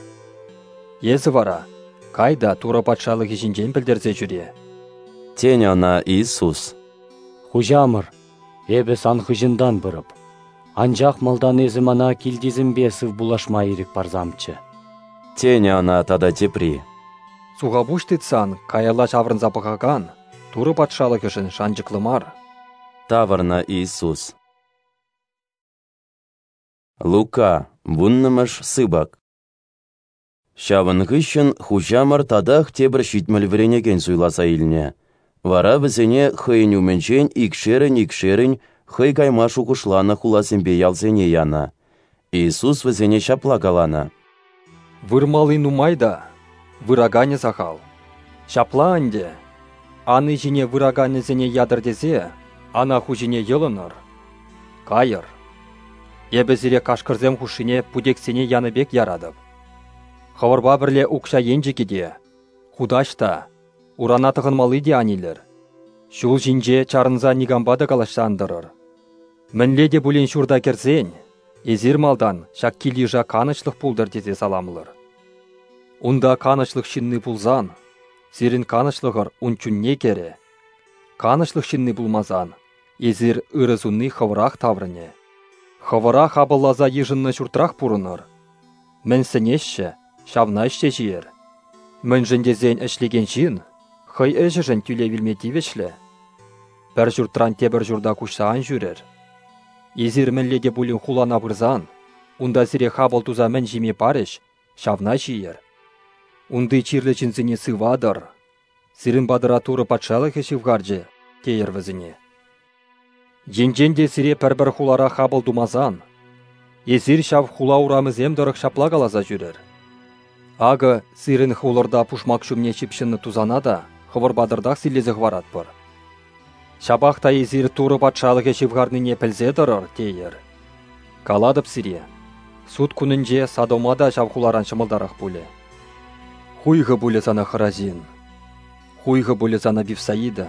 Езі вара, кайда тура патшалығы жинжен білдерзе жүре. Тене ана Иисус. Хужамыр, эбе сан хыжындан бұрып. Анжақ малдан езі мана келдезім бесів булашма ирік барзамчы. Тене ана тада тепри. Суға бұштетсан, каяла шаврын запығаған, туры патшалық үшін шанжықлымар. Таварна Иисус. Лука, вуннымыш сыбак. Шавын ғышын хужамыр тадақ тебір шитміл вренеген суйласа илне. Вара візене хыйын үменчен икшерін-икшерін хый кайма шукушлана хуласембе ялзене яна. Иисус візене шапла калана. Вырмалы нумайда, вырагане сахал. Шапла анде, аны жіне вырагане зене ядыр дезе, ана хужине йылыныр. Кайыр. Ебезіре кашкырзем хушине пудексене яныбек ярадып. Хаварба бірле укша енжекеде, худашта, урана тығынмалы де анилер. Шул жинже чарынза нигамбада калаштандырыр. Мінле де бұлен шурда керсен, езір малдан шак килижа канышлық пулдыр дезе саламылыр. Унда канышлық шинны пулзан, сирин канышлығыр унчунне кере. Канышлық шинны пулмазан, езір ырызунны хавырақ таврыне. Хавырақ абыллаза ежынны шуртрақ пурыныр. Мен сенешші, шавна іште жиер. Мен жіндезен әшлеген жин, хай әжіжін түле вілметивешлі. Бір жұртран тебір жұрда күшсаан жүрер. Езір мінледе бұлін хулана бұрзан, унда зіре хабыл туза мен жеме парыш, шавна жиер. Унды чирлі жінзіне сывадыр. Сирин бадыра туры патшалық ешівгарджы, кейер візіне. Жен-женде сире пәрбір хулара хабыл думазан. Езір шав хула урамызем дұрық шапла қалаза жүрер. Ағы сирин хуларда пушмак шумне чипшінні тузана да, хывыр бадырдақ силезі хварат бұр. Шабақта езір туры патшалық ешівгарныне пілзе дұрыр, тейер. Каладып сире. Суд күнінже садомада шав хуларан шымылдарақ бұлі. Хуйғы бұлі зана хыразин. Хуйғы бұлі зана бифсаида.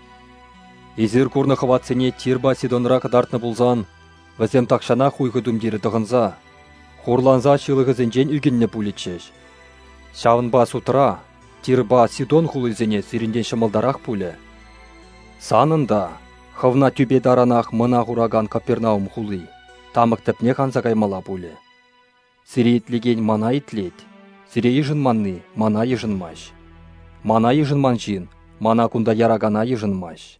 Езір курны хватсене тирба сидонрақ дартны бұлзан, візем тақшана хуйғы дүмдері дығынза, хурланза шылығы зенжен үгінні пулетшеш. Шавынба сутра, тирба сидон хулызене сирінден шымылдарақ пулі. Санында, хывна түбе даранақ мына хураган Капернаум хулы, тамық тіпне қанза каймала пулі. Сире итлеген мана итлет, сире ежін манны, мана ежін маш. Мана ежін манжин, мана кунда ярагана ежін маш.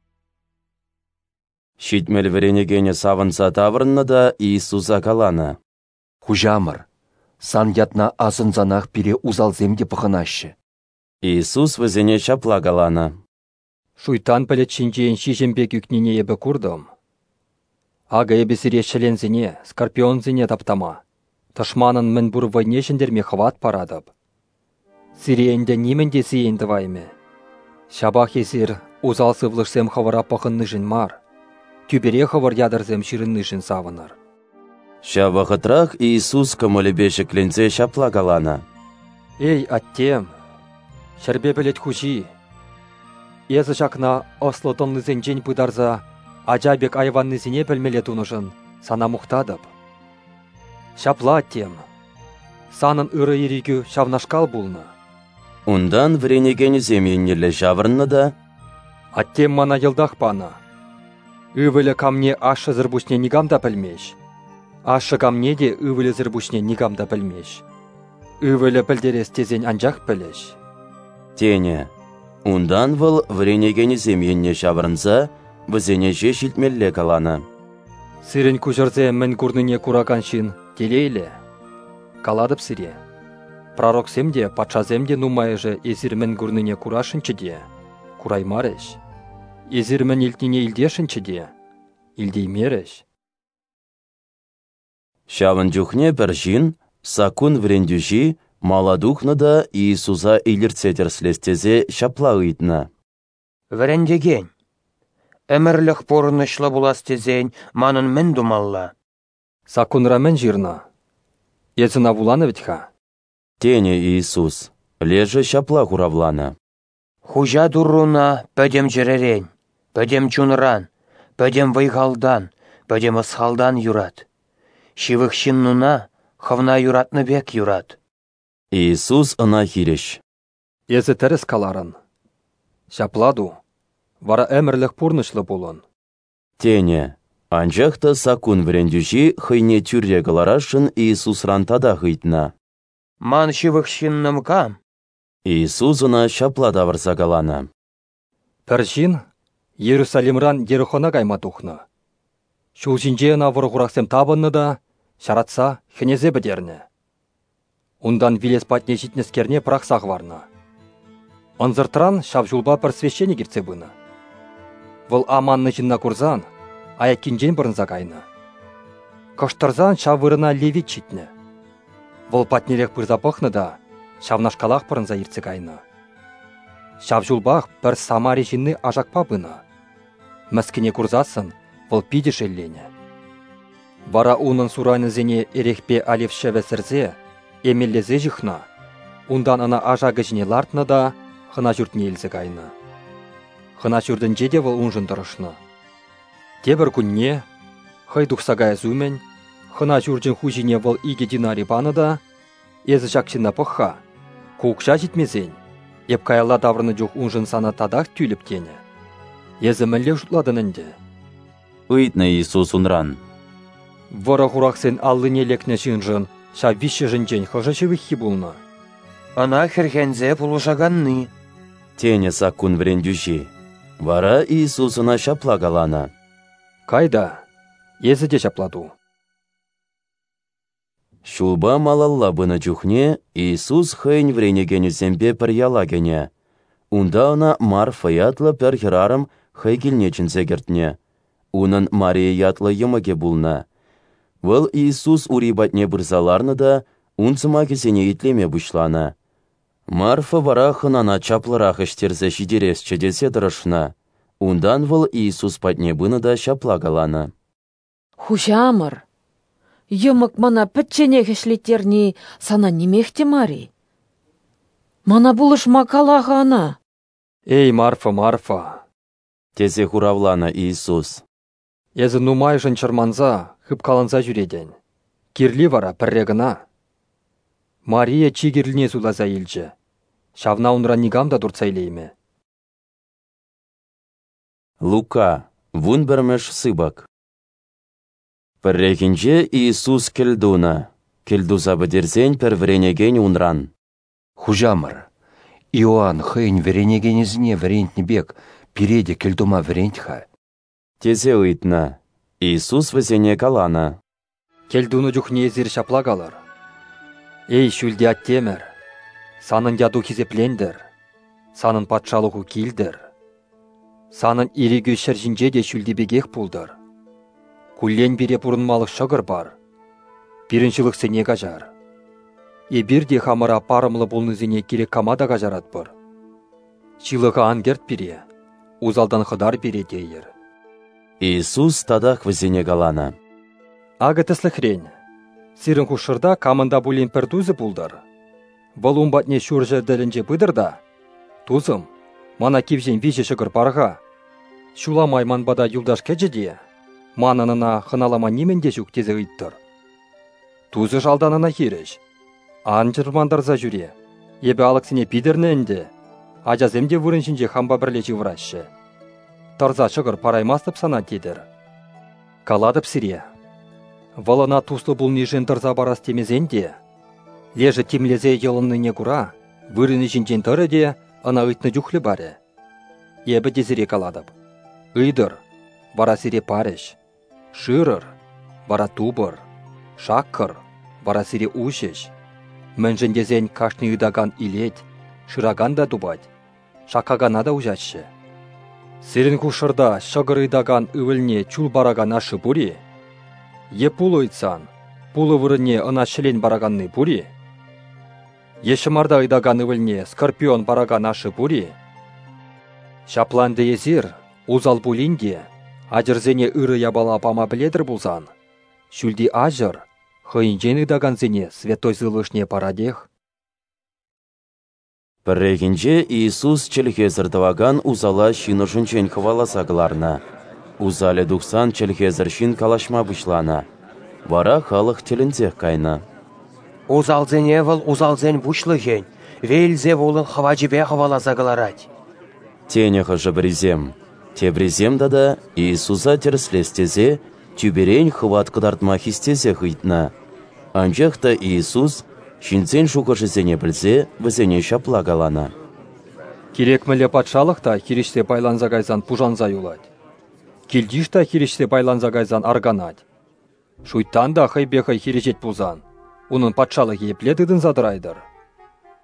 Шитмел веренегене савынса таврынна да Иисуса калана. Хужамыр, сан ятна асынзанақ пире узалземде пықынашы. Иисус візене шапла калана. Шуйтан пілет шинжен шижембек үкнене ебі күрдім. Ага ебі сире шелензіне, скорпионзіне таптама. Тышманын мін бұр вайнешіндерме хват парадып. Сиреенде немінде сиенді вайме. Шабах есір узалсы влышсем хавара пақынны жын мар. Түбере хавар ядырзем ширынны жын савыныр. Ша вақытрах Иисус көмілібеші клензе шапла калана. Эй, аттем, шәрбе білет хужи. Езі шақна ослотонны зенжен пыдарза, ажабек айванны зіне білмеле тунышын, сана мұқтадып. Шапла аттем, санын ұры ерегу шавнашкал бұлны. Ундан вренеген земеннелі жавырны да. Аттем мана елдақ пана. Үвілі камне ашы зірбушне нигамда білмеш. Ашы камне де үвілі зірбушне нигамда білмеш. Үвілі білдерес тезен анжақ білеш. Тене, ундан выл вренеген земенне жавырынса, візене же шілтмелле калана. Сирен күжірзе мін күрніне кураганшин телейлі. Каладып сире. Пророксемде, патшаземде нумайыжы езір мін күрніне курашынчыде. Кураймарыш. Езір мін илтіне илдешінчіде, илдеймереш. Шавын жүхне бір жин, сакун врендюжи, маладухны да Иисуса илірцетер слестезе шапла ұйтына. Врендеген, әмірлік порынышлы булас тезен манын мен думалла. Сакунра мен жирна. Езіна вуланы вітха. Тене Иисус, лежі шапла хуравлана. Хужа дурруна пөдем жеререн. Пөдем чунран, пөдем вайғалдан, пөдем ысхалдан юрат. Шивых шиннуна хавна юратны бек юрат. Иисус ына хиреш. Езі тәріс каларын. Шапладу, вара әмірлік пурнышлы болын. Тене, анжақта сакун врендюжи хыйне тюрре галарашын Иисус рантада хыйтна. Ман шивых шинным кам? Иисус ына шаплада варса галана. Пәршин, Иерусалимран ерухона кайма тухны. Шул жинже ана вұрғырақсем табынны да, шаратса хенезе бідерні. Ундан вилес патне житнескерне прақсақ варны. Анзыртран шавжулба пір священник иртсе бына. Выл аманны жинна курзан, аяккинжен бұрынза кайны. Каштарзан шавырына левит читні. Выл патнерек пырза пықны да, шавнашкалақ бұрынза иртсе кайны. Шавжулбақ бір самари жинны ажакпа бына. Мәскіне курзасын, выл пиде шеллене. Вара унын сурайны зене ерекпе алевше вәсірзе, емеллезе жихна. Ундан ана ажагы жіне лартны да, хына жүртне елзі кайны. Хына жүрдін жеде выл унжын дұрышны. Тебір күнне, хай дұқсагай зумен, хына жүрдін хужине выл иге динари баны да, езі жақшына пықха, куқша жетмезен, еп кайла даврыны жоқ унжын сана тадақ тюліп тене. Езі мүлі жұтладын інді. Үйтні Иисус унран. Вара хурақ сен аллы нелекне жын-жын, ша вище жын-жен хыжашы вихи бұлны. Ана хіргензе бұлышаганны. Тене саккун врен дюши. Вара Иисусына шаплагалана. Кайда? Езі де шапладу. Шулба малалла бына чухне, Иисус хайн вренегеню зембе пір ялагене. Унда она Марфа ятлы пір хирарым хай келнечін зегертне. Унын Мария ятлы емаге булна. Выл Иисус урибатне бұрзаларны да, унцыма кесене итлеме бұшлана. Марфа вара хынана чаплырақ іштерзі шидерес чедесе дырышна. Ундан выл Иисус патне быны да шаплагалана. Хужамыр, емік мана пітчене кешлеттерні сана немехте мари. Мана бұлыш макалаға ана. Эй, Марфа, Марфа. Тезе хуравлана Иисус. Езі нумай жын чырманза, хып каланза жүреден. Кирли вара піррегіна. Мария чигірліне зулаза елжі. Шавна унра нигамда дұрцайлейме. Лука, вун бірмеш сыбак. Піррегінже Иисус келдуна. Келдуза бідерзен пір вренеген унран. Хужамыр, Иоанн хайн вренегенезіне врентні бек, переде келдума врентха. Тезе ұйтна. Иисус візене калана. Келдуны жүхне зір шаплагалар. Эй, шүлде аттемір. Санын яду хизеплендір. Санын патшалығы келдір. Санын ирегі шәржінже де шүлде бегек пулдыр. Күллен бере бұрынмалық шығыр бар. Біріншілік сене ғажар. Ебір де хамыра парымлы болнызыне керек камада ғажарат бір. Шилығы ангерт бере. Узалдан қыдар бере дейір. Иисус тадақ візене калана. Ага тіслі хрен. Сирін құшырда камында бұлен пір тузы бұлдар. Валун батне шүржі ділінже бұдырда. Тузым, мана кевжен вежі шығыр барға. Шула майман бада юлдаш кәжіде. Мананына хыналама неменде жүк тезі ұйттыр. Тузы жалданына хереш. Анжырмандарза жүре. Ебі алықсыне пидірні інді. Ажаземде вұрыншынже хамба бірле жывырашы. Тарза шығыр параймастып сана дедір. Каладып сире. Валана туслы бұл нежен тарза барас темезенде. Лежі темлезе елынныне күра, вырыны жинжен тұры де, ана ұйтны жүхлі бары. Ебі дезіре каладып. Үйдір, бара сире парыш. Шырыр, бара тубыр. Шаққыр, бара сире ушеш. Мәнжен дезен кашны ұйдаган илет, шыраган да дубать. Шаққагана да ұжатшы. Сирин кушырда шығыр ұйдаган үвілне чул бараган ашы бұри. Еп пулы ұйтсан, пулы вырыне ына шілен бараганны бұри. Ешімарда ұйдаган үвілне скорпион бараган ашы бұри. Шапланды езір, узал бұлінде, ажырзене үрі ябала пама біледір бұлзан. Шүлді ажыр, хыйынжен ұйдаган зене светой зылышне парадех. Піррегінже Иисус челхезірдіваган узала шыны жынчен хваласа кыларна. Узале дұқсан челхезір шын калашма бұшлана. Вара халық телінзех кайна. Узалзене выл узалзен бұшлыген, вейлзе волын хваджибе хваласа кыларать. Тенеха жыбрезем. Тебрезем дада Иисуса терслестезе, тюберень хват кыдартма хистезе хыйтна. Анжақта Иисус шинцен шуқышызене білзе, візене шаплагалана. Керек міле патшалықта хиріште байланза гайзан пужанза юлать. Келдишта хиріште байланза гайзан арганать. Шуйттан да хайбехай хирежет пузан. Унын патшалық еплетідін задырайдыр.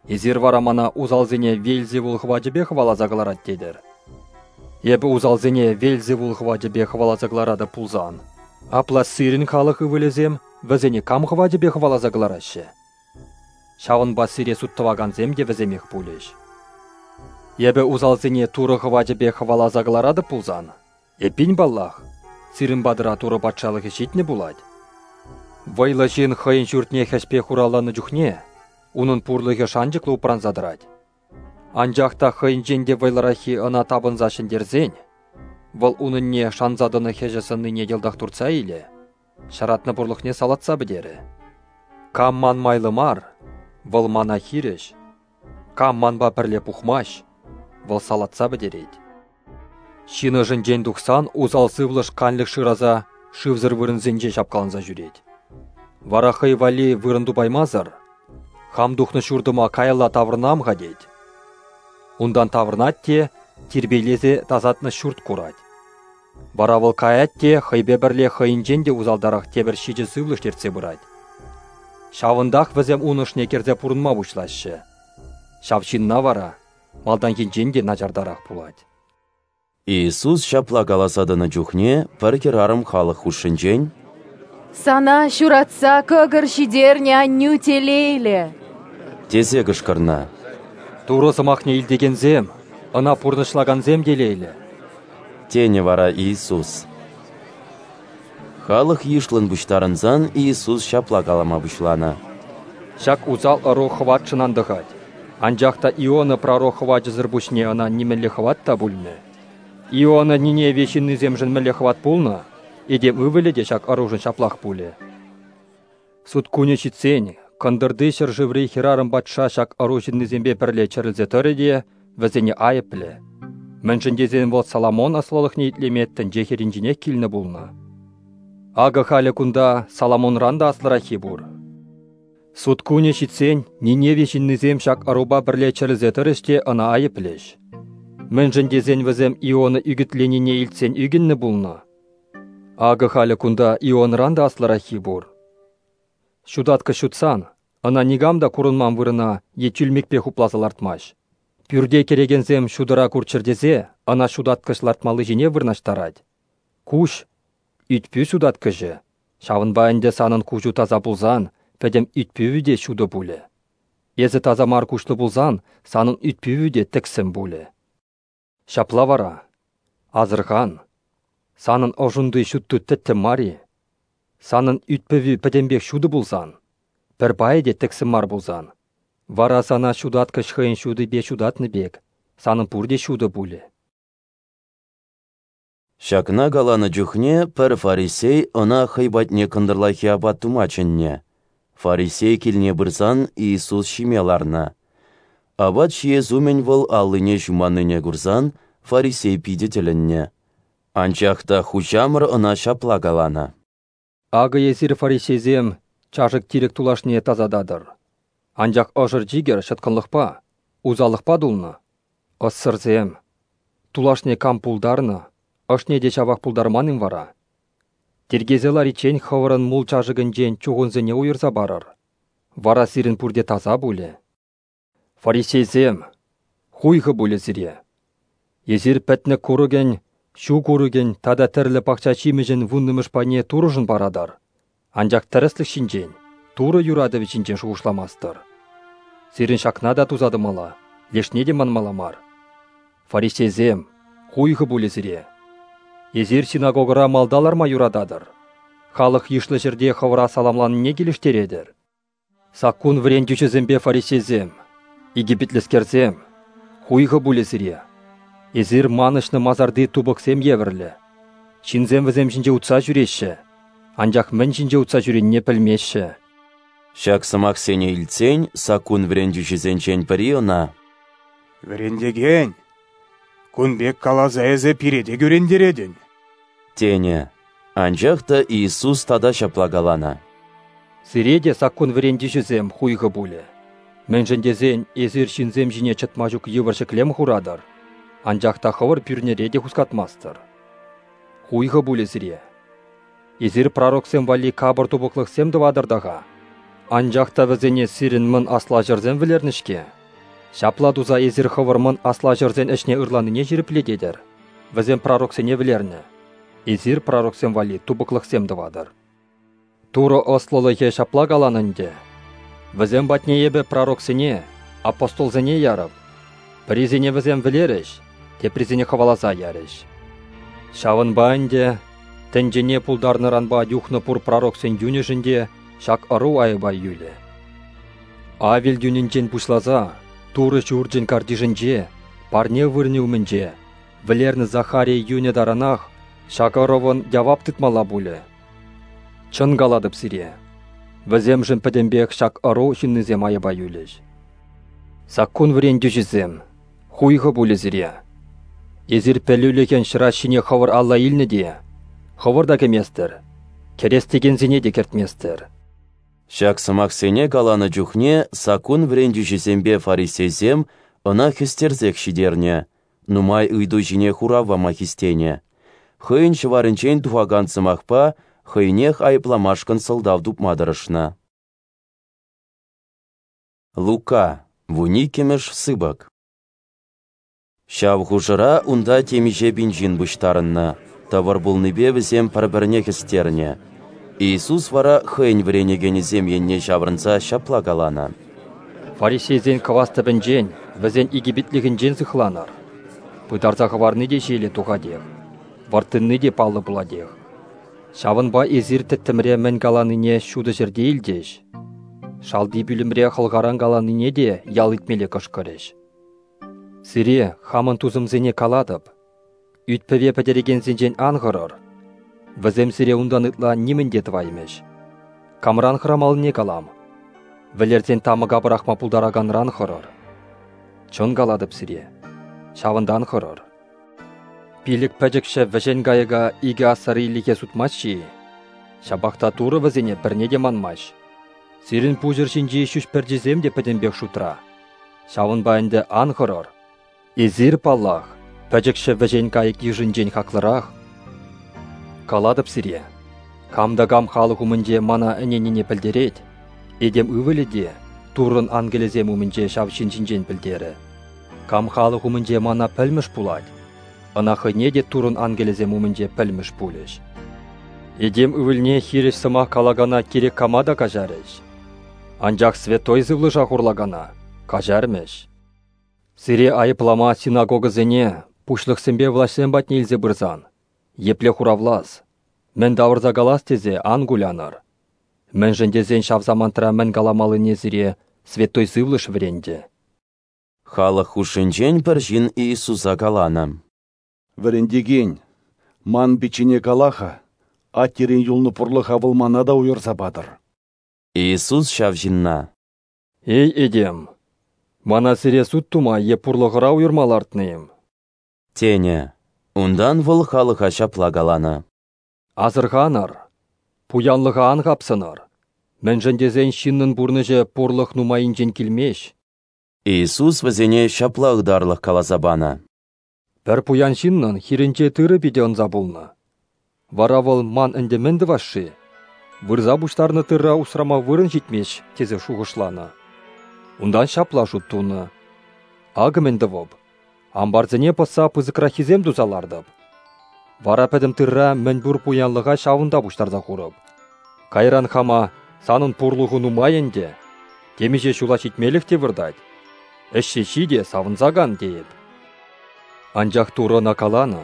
Езір вара мана узалзене Вельзевул хвачебе хвалазагларат дедер. Ебі узалзене Вельзевул хвачебе хвалазагларады пулзан. Апла сирин халық ывылезем, візене кам хвачебе хвалазагларашы. Шавын ба сире суттываганзем де віземех пулеш. Ебі узалзене туры хвачебе хвалазагларады пулзан. Эпин баллах, сирин бадыра туры батшалығы шетіне булад. Вайла жен хайын жүртне хәшпе хураланы жүхне, унын пурлығы шанжықлы упранзадырад. Анжақта хайын женде вайларахи ана табынзашын дерзен, вал унынне шанзадыны хәжесіні неділдақ турца иле, шаратны бурлықне салатса бідері. Кам ман майлы мар, вал мана хиреш, кам манба пірле пухмаш, вал салатса бідеред. Шины жын дұқсан узал сывлыш қанлық шыраза шывзыр вырынзенже шапқалынза жүред. Варахай вали вырынду баймазыр, хам дұхны шурдыма кайла таврнам ғадед. Ундан таврнат те, тербейлезе тазатны шурт курад. Баравыл каят те, хайбе бірле хайынжен де узалдарақ тебір шеже сывлыш терце бұрад. Шавындақ візем унышне керзе пұрынма бұшлашы. Шавшинна вара, малдан кенжен де начардарақ пулад. Иисус шапла галасадыны жүхне, піркер арым халық хушынжен. Сана шуратса көгір шидерне анню телейлі. Тезе кышкырна. Туры сымақне илдегензем, ына пұрнышлаганзем делейлі. Тене вара Иисус. Халық ешлын бұштарынзан Иисус шапла галама бұшлана. Шак узал ыру хват шынандығад. Анжақта Ионы праро хват жызыр бұшне ына немелі хват та бұлны. Ионы нине вешінні земжін мілі хват бұлны, едем ывілі де шак ыружын шаплақ бұлы. Суд күні шитсен, кандырды шыржыврей хирарым батша шак ыружынны зембе пірле чырылзе тұрыде, візіне айыплі. Міншіндезен бол Саламон аслалық нейтлеметтін жехерінжіне келіні бұлны. Ағы халі күнда Саламон ранда аслырахи бұр. Суд күні шитсен, нине вешінні зем шак аруба бірле чырылзе тұрыште ына айыплеш. Міншіндезен візем Ионы үгітленіне илтсен үгінні бұлны. Ағы халі күнда Ион ранда аслырахи бұр. Шудатқы шутсан, ана нигамда курынман вырына етюлмекпе хуплазылартмаш. Пюрде керегензем шудыра курчырдезе, ана шудаткышлартмалы жіне вырнаштарад. Куш, үтпі шудаткыжы. Шавынбайынде санын кужу таза бұлзан, пәдем үтпі де шуды бұлі. Езі таза мар кушлы бұлзан, санын үтпі де тіксім бұлі. Шапла вара, азырған, санын ожынды шутты тітті мари, санын үтпі пәдембек шуды бұлзан, пір бай де тіксім мар бұлзан. Вара сана шудатка шхайын шуды бе шудатны бек, санын пурде шуды бұлі. Шакна галаны жүхне пір фарисей ына хайбатне кындырлахи абат тумачынне. Фарисей келіне бірзан Иисус шимеларна. Абат шие зумен выл алыне жуманыне гурзан фарисей пидетелінне. Анчақта хучамыр ына шапла галана. Ағы езір фарисейзем чашық тирек тулашне тазададыр. Анжақ ажыр жигер шытқынлықпа, узалықпа дулны. Ассырзем, тулашне кам пулдарны, ашне де чавақ пулдарманым вара. Тергезелар ичен хавырын мул чажығын жен чуғынзыне уйырса барыр. Вара сирін пурде таза бұлі. Фарисейзем, хуйғы бұлі зіре. Езір пәтні көріген, шу көріген, тада тірлі пақча чимежін вұннымыш пане турыжын барадар. Анжақ тәріслік шинжен, туры юрадывы шинжен шуғышламастыр. Сирін шакна да тузадымала, лешне де манмаламар. Фарисейзем, хуйғы бұлі зіре. Езір синагогыра малдалар ма юрададыр. Халық ешлі жерде хавыра саламланы не келіштередір. Саккун врен дүчізімбе фарисейзем, египетлескерзем, хуйғы бұлі зіре. Езір манышны мазарды тубықсем евірлі. Шинзем візем жінже ұтса жүреші. Анжақ мен жінже ұтса жүренне пілмеші. Шак сымақ сене үлцен, сакун врен дүчізенчен пірі она. Врендеген, күнбек калаза әзі пиреде көрендередін. Тене, анжақта Иисус тада шаплагалана. Сиреде сакун врен дүчізем хуйғы бұлі. Мен жіндезен езір шинзем жіне чытмажук евіршіклем хурадар. Анжақта хавыр пюрнереде хускатмастыр. Хуйғы бұлі зіре. Езір пророксем вали кабыр тубықлықсем дывадырдаға. Анжақта візене сирін мын асла жырзем вілернішке. Шапла туза езір хывырмын асла жерден ішне ырланыне жиріпле дедір. Візем пророксене вілерні. Езір пророксен вали тубықлықсем дывадыр. Туры ослылығы шапла галанынде. Візем батне ебі пророксене, апостолзене ярып. Призене візем вілеріш, те призене хавалаза ярыш. Шавын баынде, тәнжене пулдарныранба юхны пур пророксен дюнешінде шак ару айыба юлі. Авел дюнінчен пушлаза, туры чурджен кардижінже, парне вырны умінже, вілерні Захария юне даранах, шак аровын явап тытмала бұлі. Чын галадып сире. Візем жын пәдембек шак ару шыннызем айыба юліш. Саккун врен дюжізем, хуйғы бұлі зіре. Езір пәлілікен шыра шине хавыр алла илні де, хавыр да кеместір, керестеген зіне де кертместір. Шак сымақ сене галаны жүхне, сакун врен дюжізембе фарисезем, ына хестерзек шидерне, нумай ұйду жіне хуравама хистене. Хыйын шыварынчен туфаган сымақпа, хыйнех айпламашкан сылдав дупмадырышна. Лука, вуникемеш сыбак. Шав хужыра унда темиже бенжин бұштарынна, тавар бұлныбе візем парбірне хестерне. Иисус вара хыйн вренегені земенне жаврынса шапла галана. Фарисейзен кавасты бенжен, візен игибитлігін жен зықланар. Бұдарза хаварны де жейлі туғадех, вартынны де палы бұладех. Шавынба езір тіттімре мен галаныне шуды жерде елдеш. Шалды бүлімре қылғаран галаныне де ял итмелі кышкырыш. Сире хамын тузымзене каладып, үтпөве пәдереген зенжен аңғырыр. Візем сире ундан ытла немінде тваймеш. Камран храмалыне калам. Вілерден тамыға бірақма пулдараган ран хырыр. Чон галадып сире, шавындан хырыр. Пилік пәжікші вәжен гайыға иге асары иліке сутмашши. Шабақта туры візене бірнеде манмаш. Сирин пужыр шинжи шүш пәржізем де пәденбек шутра. Шавын байынды аңғырыр. Езір паллах, пәжікші вәжен гайык ежінжен хақлырақ. Каладып сире. Камдагам халық умынже мана әненіне пілдерет. Едем үвіліде, турын ангелезем умынже шавшин-шинжен пілдері. Кам халық умынже мана пілміш пулад. Анахы неде турын ангелезем умынже пілміш пулеш. Едем үвілне хиреш сыма калагана керек камада кажареш. Анжақ светой зывлы жағурлагана, кажармеш. Сире айыплама синагога зене, пушлық сімбе влашсен батне илзе бірзан. Епле хуравлас. Мен давырза галас тезе ангулянар. Мен жендезен шавзамантра мен галамалы незіре светой зывлы швренде. Халық хушынчен піржін Иисуса галана. Вірендеген, ман бичіне галаха, аттерен юлны пұрлыға вылмана да уйырса бадыр. Иисус шавжинна. Эй, едем, мана сире суттума е пұрлығыра уйырмалартныйым. Тене, ундан выл халыға шапла галана. Азырғанар, пуянлыға аңғапсынар. Мен жендезен шиннын бұрныжы пұрлық нумайынжен келмеш. Иисус візене шапла ұдарлық калазабана. Пәр пуян шиннын хирінче тыры биден забулны. Варавыл ман әндеменді вашши. Вырза бұштарны тырра усрама вырын жетмеш тезе шуғышланы. Ундан шапла жұттуны. Агыменді воб. Амбарзене паса пызыкрахизем дузалардып. Вара пәдім тырра мен бұр пуянлыға шавында бұштарда құрып. Кайран хама санын пұрлығы нумайынде. Темеже шула шетмелік те вырдать. Әшші шиде савынзаган дейіп. Анжақ туры накаланы.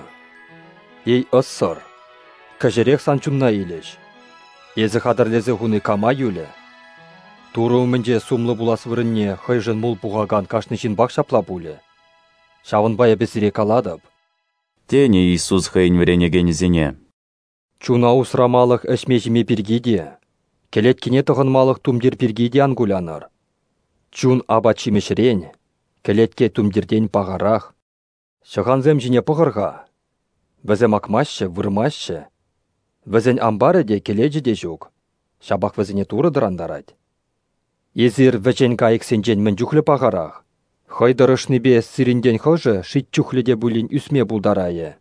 Ей ыссыр. Кәжерек санчунна илеш. Езі қадырлезі хуны кама юлі. Туры өмінже сумлы булас вырынне хайжын мул бұғаган кашнышын бақ шапла бұлі. Шавынбай бізіре каладып. Тене Иисус хайын вренеген зене. Чуна усрамалық әшмежіме біргеде. Келеткене тұғынмалық тумдер біргеде ангуляныр. Чун аба чимешрен, келетке тумдерден бағарақ. Шығанзем жіне пұғырға. Візем акмашшы, вырмашшы. Візен амбары де келеджі де жүк. Шабақ візіне туры дырандарад. Езір вәжен кайық сенжен мен жүхлі бағарақ. Хайдырышны бе сирінден хожы шит жүхлі де бүлін үсме бұлдарайы.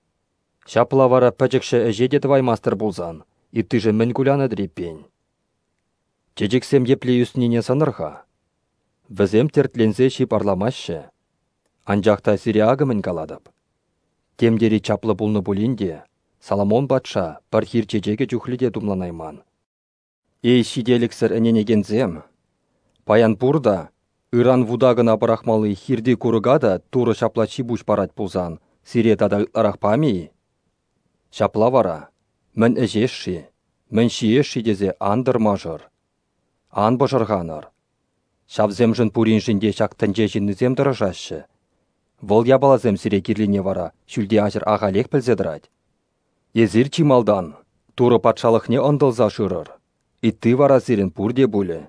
Шаплавара пәжікші әжеде тваймастыр бұлзан, и ты же мен гуляна дрепен. Чечексем епле үснене санырға. Візем тертлензе ши парламашы. Анжақта сире агымын каладып. Темдері чаплы бұлны бұлінде, Соломон батша бір хирчежеге жүхліде думланайман. Ей шиделіксір әненегензем. Паян бұрда, Иран вудагына барахмалы хирди курыгада туры шапла чибуш барать пулзан, сире тада ытларақ памии. Шапла вара, мін әжешші, мін шиешші дезе андыр мажыр. Ан бажырғаныр. Шапзем жын пурин жінде шақтынже жыннызем дырыжашы. Вол ябалазем сире кирлине вара, шүлде ажыр ағалек пілзедірать. Езір чималдан, туры патшалықне ындылза шырыр. Итты вара зирен пурде бұлі.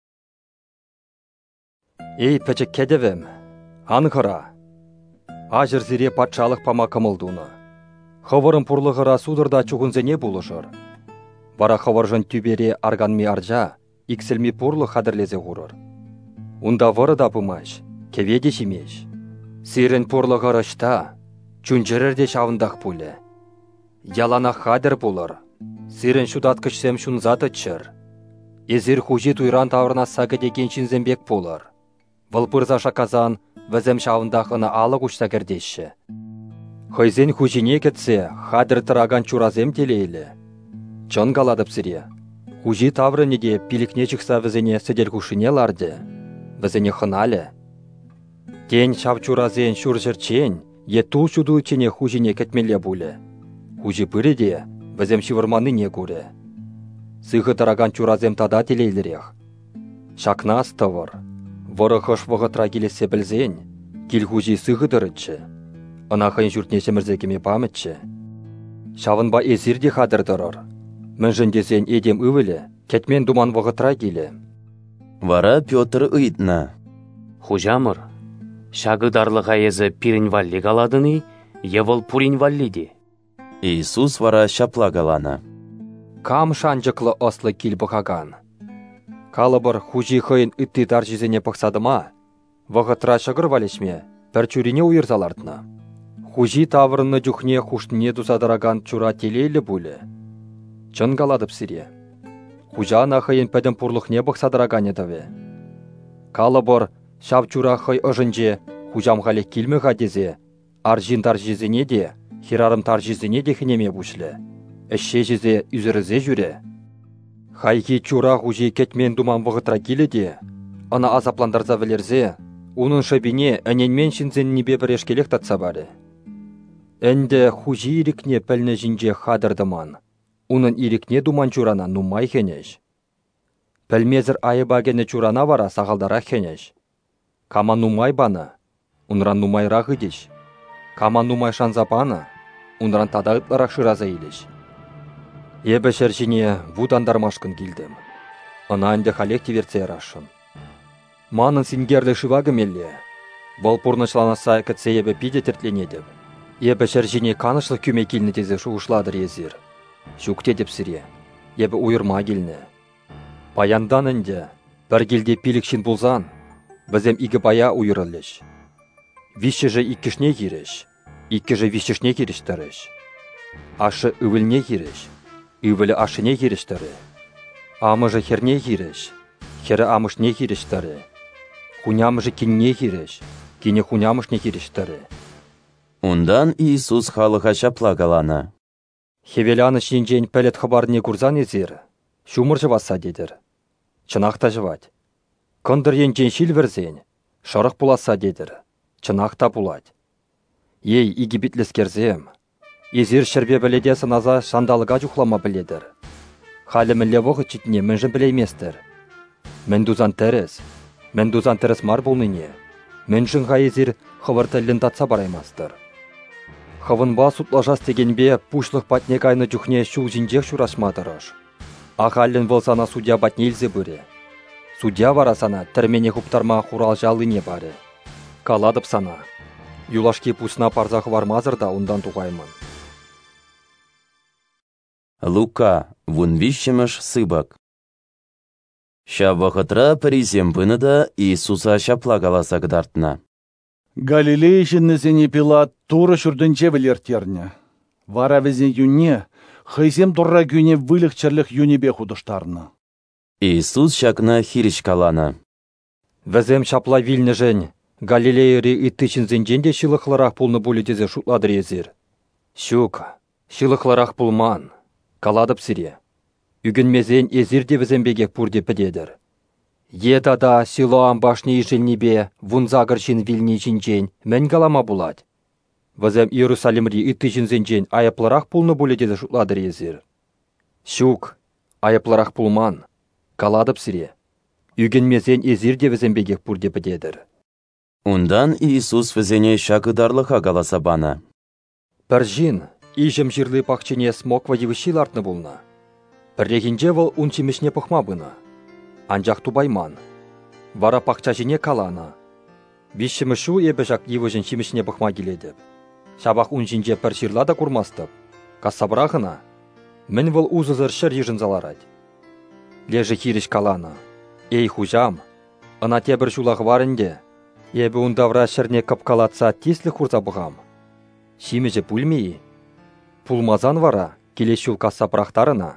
Ей, пәчік кәдевім, анғыра. Ажыр зире патшалық пама кымылдуны. Хывырын пұрлығыра судырда чуғынзене бұлышыр. Вара хывыржын түбере арганми аржа, иксілми пұрлы қадірлезе ғұрыр. Унда выры да бұмаш, кеведе шимеш. Сирен пұрлығыры шта, чүнжірірде шавындақ пулі. Ялана қадір бұлыр. Сирен шудаткышсем шунзаты чыр. Езір хужи туйран таврына сағы деген шинзембек болыр. Вылпырза шаказан, візім шавындақ ына алық ұшса кірдеші. Хойзен хужине кетсе, қадір тұраган чуразем телейлі. Чон галадып сире. Хужи таврынеде пилікне чықса візіне сідел хушине ларды. Візіне хыналі. Тен шав чуразен шуржырчен, е тул шуду чене хужине кетмеле бұлі. Хужи пыреде, візім шивырманы не көрі. Сығы тұраган чуразем тада телейлірек. Шакна астывыр. Вырықыш вғытра келесе білзен, кел хужи сығы дырытчы. Анақын жүртнеше мірзекеме памытчы. Шавынба эзірде қадыр дырыр. Мін жындесен едем үвілі, кетмен думан вғытра келі. Вара Петр ыйтна. Хужамыр, шағыдарлыға езі пирін валли галадыны, евыл пурин валлиди. Иисус вара шапла галана. Кам шанжықлы ослы кел бұқаган. Калыбыр хужи хыйын үтті таржизене пықсадыма, вғытра шығыр валешме, бір чүрине уйырзалардына. Хужи тавырыны жүхне хуштыне дусадараган чура телейлі бұлі. Чын галадып сире. Хужа нахыйын пәдім пұрлықне бұқсадараган едаве. Калыбыр шап чура хый ұжынже хужам ғалек келмі ғадезе, аржин таржизене де, хирарым таржизене де хінеме бұшлі. Әшше жезе үзірізе жүре. Хайки чура хужи кетмен думан вғытра келі де, ана азапландарза вілерзе, унын шабине әненмен шинзен небе бір ешкелек татса бары. Әнді хужи ирікне пәлні жинже қадырдыман, унын ирікне думан чурана нумай хенеш. Пәлмезір айыбагені чурана вара сағалдара хенеш. Кама нумай баны, унран нумай рағыдеш. Кама нумай шанзапаны, унран тадағытларақ шыраза илеш. Ебі шәршіне вудандармашкын келдім. Ана әнді халек теверце рашын. Манын сингерлі шывағы мелле. Бол пұрнышланаса кітсе ебі пиде тертленедіп. Ебі шәршіне канышлық күме келіні тезе шуғышладыр езір. Шүкте деп сіре. Ебі уйырма келіні. Баяндан әнді бір келде пилікшін бұлзан, бізем игі бая уйырылыш. Виші жы иккішне кереш, иккі жы вишішне керештіріш. Ашы үвілне кереш. Үвілі ашыне керіштірі. Амыжы херне кереш, хері амышне керіштірі. Хунямыжы кенне кереш, кене хунямышне керіштірі. Ундан Иисус халыға шапла галана. Хевеляны шинжен пәлет хабарне курзан езір, шумыр жываса дедір. Чынақта жывать. Кындыр енжен шил верзен, шарық буласа дедір. Чынақта булать. Ей, игі бітлескерзем. Езір шірбе біледе сыназа шандалыға жүхлама біледір. Халімілі вғы читіне мінжін білейместір. Мен дузан тәріс, мен дузан тәріс мар болныне. Мінжінға езір хывыр тілін татса бараймастыр. Хывынба сутлажас дегенбе пушлық батнек айны жүхне шул жинжек шурашмадырыш. Ағалын вылсана судья батне илзе бүре. Судья вара сана тірмене хуптарма хурал жалыне бары. Каладып сана. Юлашки пусна парзақ вармазыр да ондан туғаймын. Лука, вун вишчемыш сыбак. Ша вақытра паризем пыныда Иисуса шапла галаса гдартна. Галилей жіннізіне Пилат туры шүрдінче білертерні. Вара візне юнне, хайзем турра күне вылық чырлық юнебе худыштарны. Иисус шакна хириш калана. Візем шапла вилнежен, Галилеяри иттычын зенженде шылықларақ пулны булетезе шутладыр езір. Шук, шылықларақ пулман, каладып сире. Үгінмезен езірде візембегек пурде педедір. Едада Силоам башни ижелнебе вунзагыршин вилни жинжен мен галама булад. Візем Иерусалимри иттычын зенжен аяпларақ пулны булетезе шутладыр езір. Шук, аяпларақ пулман, каладып сире. Үгінмезен езірде візембегек пурде педедір. Ундан Иисус візене шагыдарлыға галаса бана. Пір жин, ижім жирлы пақчыне смоква евішилартны болна. Піррегінже вол унчимешне пұхма бына. Анжақ тубайман. Вара пақча жине калана. Вишімі шу ебежак евішін шимешне пұхма келедіп. Шабақ унжинже пір жирлада курмастып. Кассабрағына. Мен вол узызыр шыр ежін заларад. Лежі хиріш калана. Эй хужам, ына те бір жулағы варынде. Ебі ундавра шырне капкалатса теслі хурза бұғам. Шимежі пульмейі. Пулмазан вара келешул кассапрақтарына.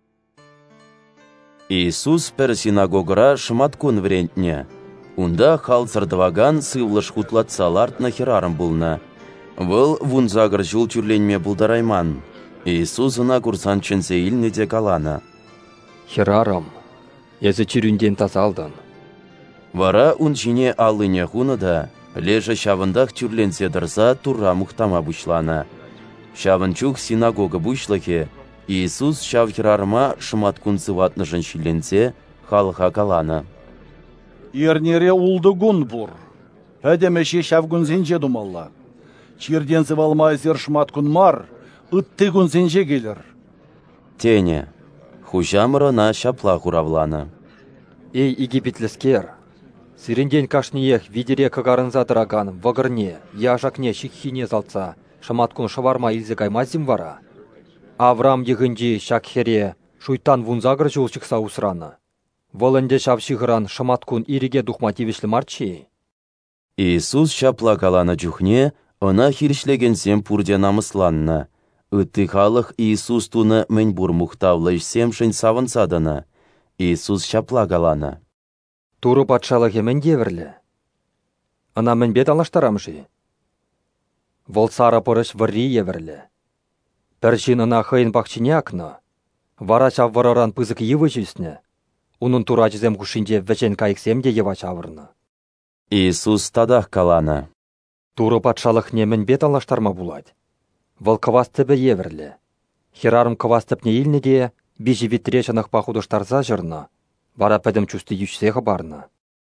Иисус пір синагогыра шыматкун врентне. Унда хал сардываган сывлыш хутлатсаларт нахерарым булна. Выл вунзагыр жул тюрленме булдарайман. Иисус ына курсан чынсе илнеде калана. Херарым, езі чүрінден тазалдын. Вара унчине алыне хуны да, лежа шавындақ тюрленсе дырса турра мұқтама бұшлана. Шавынчук синагога бұшлахе, Иисус шавхирарыма шыматкун сыватнышын шиленсе халыға калана. Ернере улды гун бұр. Әдемеше шавгун зенже думалла. Чирден зывалма зер шыматкун мар, ытты гун зенже келір. Тене, хужамырына шапла хуравлана. Эй, египетлескер! Сиренден кашниех видере кагарынза дыраган вагырне, яжакне шикхине залца, шаматкун шаварма илзе каймазим вара. Авраам егінді шакхере шуйтан вунзагыр жол шықса усраны. Волынде шавшығыран шаматкун ириге духмативишлі марчи. Иисус шапла каланы жүхне, она хиршлеген сем пурде намысланна. Үтті халық Иисус туны мен бур мұқтавлы сем шын савынсадына. Иисус шапла каланы. Туру патшалығы мен девірлі. Ана мен бет алаштарамжы. Вол сара пырыш варри евірлі. Пәршін ана хайын бақчыне акны. Вара чав вараран пызык евы жүсіне. Унын тура жізем күшінде вәчен кайықсем де ева чавырны. Иисус тадақ каланы. Туру патшалық не мен бет алаштарма булад. Вол кавас тібі евірлі. Херарым кавас тіпне илні де, бежі витрешанық пахудыштарза жырны. Вара пәдім чүсті ючсеғі барны.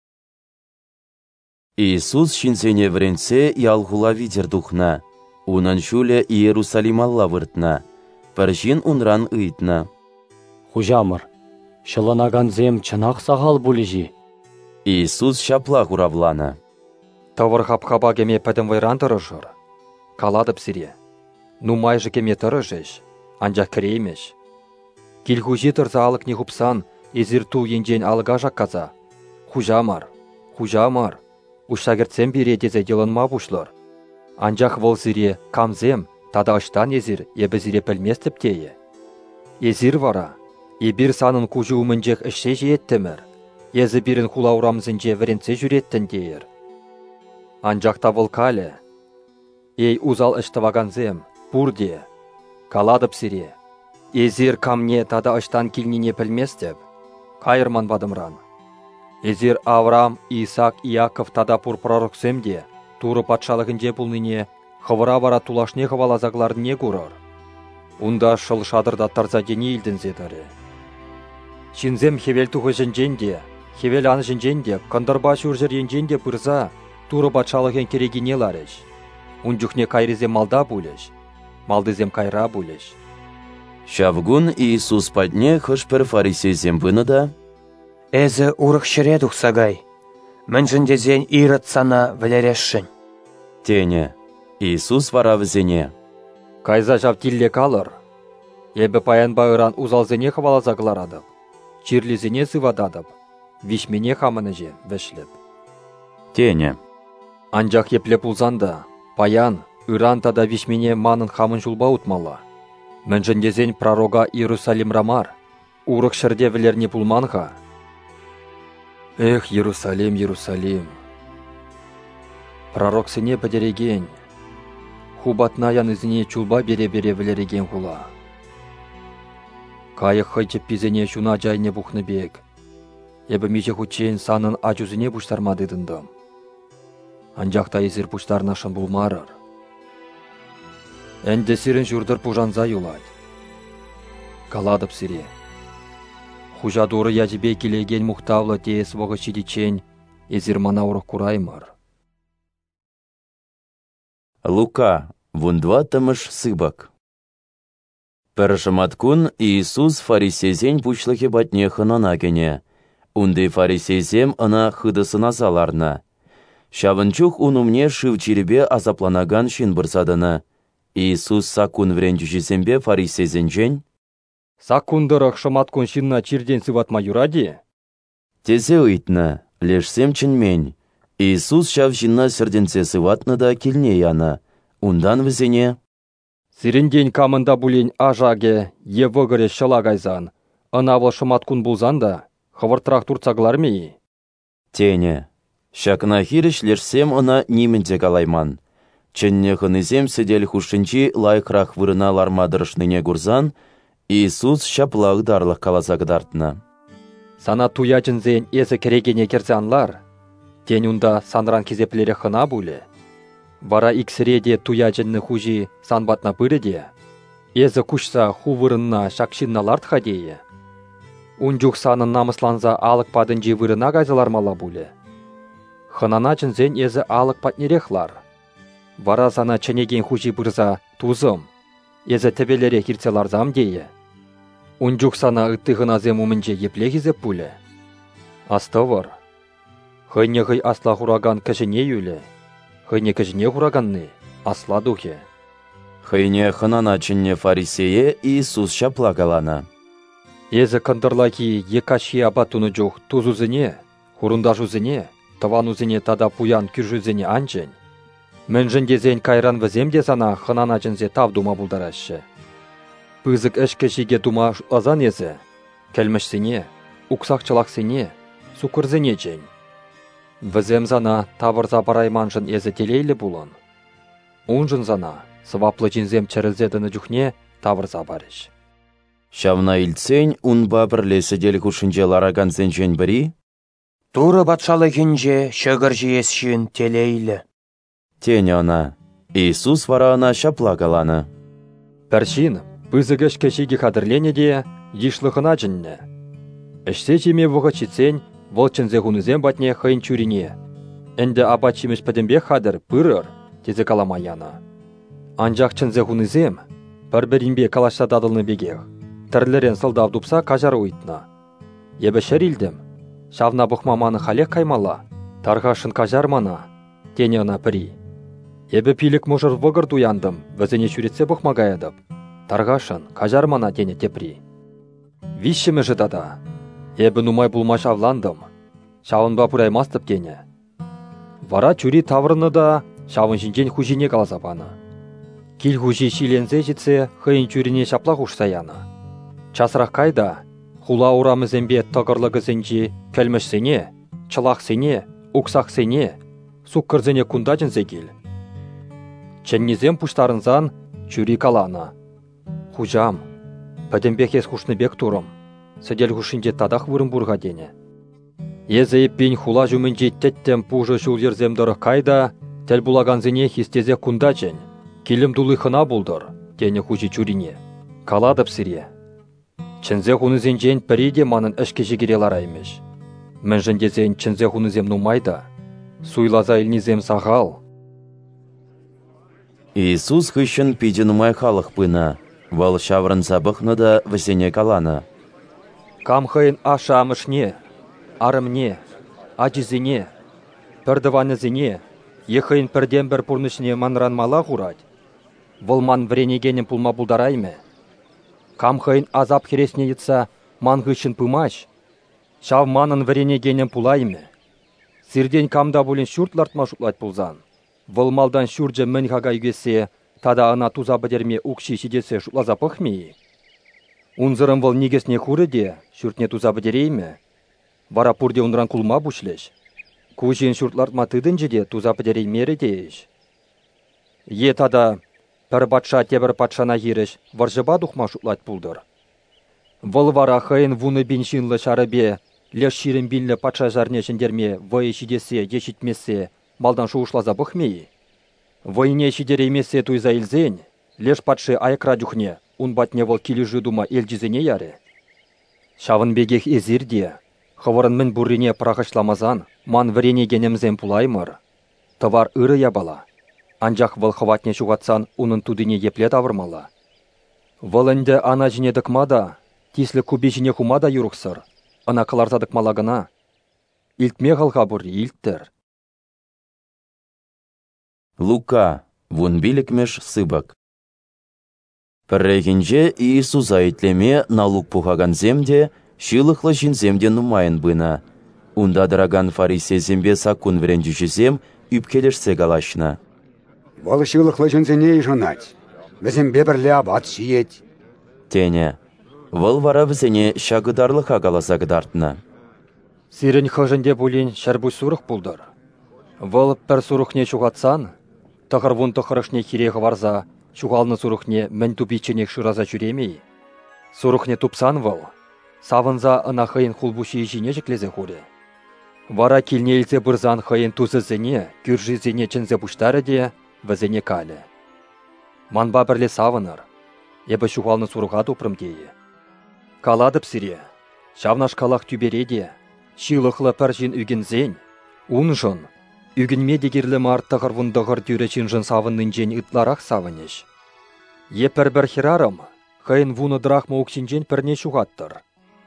Иисус шинсене вренсе ялғула видер духна. Унан шуле Иерусалим алла выртна. Пәршін унран ыйтна. Хужамыр, шыланаган зем чынақ сағал бұлыжи. Иисус шапла хуравлана. Тавыр хап-хаба кеме пәдім вайран тұрышыр. Каладып сире. Нумайжы кеме тұрышыш, анжақ кіреймеш. Килхужи тұрза алық не хупсан, Езірту енжен алыға жаққаза. Хужамар, хужамар, ұшагіртсем бере дезе деланма бұшлар. Анжақ вол зіре камзем, тада аштан езір, ебі зіре пілместіп тейі. Езір вара, ебір санын күжі умынжек ішше жеттімір. Езі бірін хулаурамзынже віренце жүреттін дейір. Анжақта вол калі. Ей узал іштаваганзем, бұрде, каладып сіре. Езір камне тада аштан келніне пілместіп. Кайырман бадымран. Езір Авраам, Исаак, Иаков тада пур пророксемде, туры патшалығынде бұлныне, хывыра бара тулашне хывалазаглар не көрір. Унда шыл шадырда тарза дені илдің зедары. Шинзем хевел тухы жінженде, хевел аны жінженде, кандырба шүржір енженде пырза, туры патшалығын керегіне ларыш. Унжухне кайрызем малда бұлыш, малдызем кайра бұлыш. Шавгун Иисус падне хыш пір фарисезем выныда. Әзі урық шыредух сагай. Мен жіндезен ирыт сана вілерешшін. Тене. Иисус вара візене. Кайза жав тилле калыр. Ебі паян байыран узалзене хавалазагларадып. Чирлізене сывададып. Вишмене хамыны же вішліп. Тене. Анжақ еплеп улзанда, паян, ыран тада вишмене манын хамын жулба утмала. Мен жіндезен пророга Иерусалим рамар, урық шырде вілерне пулманға. Эх, Иерусалим, Иерусалим. Пророк сыне подереген. Хубатна янызіне чулба бере-бере білереген хула. Кайық хайчып пизене шуна жайне бухны бек. Ебі мече хучен санын ачузіне буштармадыдындым. Анжақта езір буштарнашын булмарыр. Әнде сирен жүрдір пужанза юлад. Каладып сире. Хужа дуры яжібе келеген мұқтавлы тез вғы шидичен езір манауырық кураймыр. Лука, вундватымыш сыбак. Пәршіматкун Иисус фарисезен пучлығы батне хынана кене. Унды фарисезем ына хыдысына заларна. Шавынчух унумне шыв черебе азапланаган шин бұрсадыны. Иисус сакун вренчушесембе фарисезен жен. Сакундырық шыматкун шинна чирден сыватма юради? Тезе ыйтны, лешсем чынмен. Иисус шав шинна сірденсе сыватны да келне яна. Ундан візене. Сиренден камында булен ажаге, евығыре шылагайзан. Анавыл шыматкун булзан да, хывыртырақ турцаглар мейі? Тене. Шакна хиріш лешсем ына нимінде калайман. Ченне хынызем седел хушынчи лайқрақ вырына лармадырышныне гурзан, Иисус шаплақ дарлық калазагдартына. Сана туячынзен езі керегене керзанлар, тен унда санран кезеплері хына буле. Вара иксіреде туячынны хужи санбатна бұрыде, езі күшса хувырынна шакшинналард хадейі. Унжух санын намысланза алық падынжи вырына гайзалар мала буле. Хынана чынзен езі алық патнерехлар. Вара сана ченеген хужи бұрза тузым, езі тебелере хирцеларзам дейі. Унжух сана ыттығына зем умынже еплегізеп бұлі. Астывыр. Хыне хый асла хураган кішіне юлі. Хыне кішіне хураганны асла духе. Хыне хынана чынне фарисее Иисус шаплагалана. Езі кындырлаки екаши абатуны жух тузузыне, хурундажузыне, таванузыне тада пуян күржузыне анчен. Мэнжін дезен кайран віземде сана хынана жынзе тав дума бұлдарашы. Пызык әшкешіге дума азан езі, кәлмішсіне, уксақчылақсіне, сукырзыне жен. Візем зана тавырза барайманжын езі телейлі бұлын. Унжын зана сваплы жінзем чәрілзедіні жүхне тавырза барыш. Шавна илцен унба бірлесі дел хушынже лараган зенжен бірі? Туры батшалы кенже шығыр жиесшін телейлі. Тені она. Иисус вара ана шаплагаланы. Пәршин, пызык әшкешіге қадырлене де, ешлығына жынне. Әшсе жеме вұғы читсен, волчынзе ғунызен батне хайын чурине. Әнді абачимеш пәдімбе қадыр пырыр, тезе каламаяна. Анжақ чынзе ғунызем, бір-бірінбе калашса дадылны бегех. Тірлерен сылдав дупса кажар уйтна. Ебі шәрілдім, шавна бұқмаманы халек каймала, тарғашын кажармана, тені ана пірі. Ебі пилік мұжыр вғыр дуяндым, візіне шүретсе бұқмағайадып, тарғашын кажармана тені тепри. Вишшімі жыдада, ебі нумай бұлмаш авландым, шавынба пұраймастып тені. Вара чүри таврыны да шавын жинжен хужине калазапаны. Кил хужи шилензе жетсе, хыйын чүрине шаплақ ұшсаяны. Часырақ кайда, хула урамызембе тағырлығы зенжи кәлмішсене, чылақсене, ұқсақсене, суккырзене кундачынзе кел. Ченнезем пуштарынзан чүри калана. Хужам, пәдембекес хушныбек турым, сәдел хушинде тадақ вырым бұрға дене. Езі еппен хула жүмінже теттен пужы шул ерземдірі кайда, тәл булаганзене хистезе кундачын, келім дулы хына бұлдыр, дене хужи чүрине. Каладып сире. Чынзе хунызен жен піреде манын ішке жегерелар аймеш. Мен жіндезен чынзе хунызем нумайда, суйлаза илнизем сағал. Иисус хыщын пиде нумай халық пына, вал шаврын забықны да візене каланы. Кам хыйын аша амышне, арымне, ажизене, пірдіванызене, ехыйын пірден бір пұрнышне манранмала ғурад, выл ман вренегенен пулма бұлдарайме. Кам хыйын азап хересне етса ман хыщын пымаш, шав манын вренегенен пулайме. Сирден камда бұлін шүртлартма шутлать пулзан. Выл малдан шүрджі мін хага үгесе, тада ана туза бідерме ұқши шидесе шутлаза пықмейі. Унзырым выл негесне хурыде, шүртне туза бідерейме. Вара пурде унран кулма бушлеш. Кужен шуртлартма тыдынжы де туза пыдерей мере дееш. Е тада пір патша тебір патшана хиреш варжыба духма шутлать пулдыр. Вăл вара хăйын вуны биншинлы шарыбе леш ширен бинлі патша жарне жендерме вăйы шидесе ешитмесе малдан шуушлаза бұхмейі. Вăйне шидеремесе туйза илзен, леш патшы айкра дюхне, ун батне вăл килежы дума эльжизене яре. Шавын бегех эзирде, хывырын мін буррине прахашламазан, ман врене генемзен пулаймыр. Товар ыры ябала. Анжақ вăл хыватне шугатсан унын тудыне епле тавырмала. Вăлынде ана жіне дыкмада, тислі кубе жіне хумада юрықсыр, ана кыларта дыкмала гына. Илтме ғалға бұр илттер. Лука, вун билікмеш сыбак. Піррегінже Иисус айтлеме налук пухаган земде, шилықлы жин земде нумайын бына. Унда дыраган фарисе зембе сакун вренжішізем үпкелешсе галашна. Вол шилықлы жин зене жонать. Візембе бірлі абат шиет. Тене, вол вара візене шагыдарлыға галаса гыдартына. Сирен хыжынде булин шарбу сурық булдыр. Вол пір сурықне чуғатсан, тағыр вун тұқырышне хирегі варза, чуғалны сурықне мен тупиченек шыраза жүремей. Сурықне тупсан вол, савынза ына хыйын хулбуши жине жеклезе хуре. Вара килнелзе бұрзан хыйын тузы зене, күржі зене чынзе бұштары де, візене калі. Манба бірле савыныр, ебі чуғалны сурыға тупрым дейі. Каладып сире, шавнаш калақ түбереде, шилықлы пір жин үгінзен, ун жын, үгінме дегерлі марттығыр вұндығыр дүречін жын савынның жен ұтларақ савыныш. Епір бір хирарым, хайын вуны драхма ұқсинжен пірне шуғаттыр.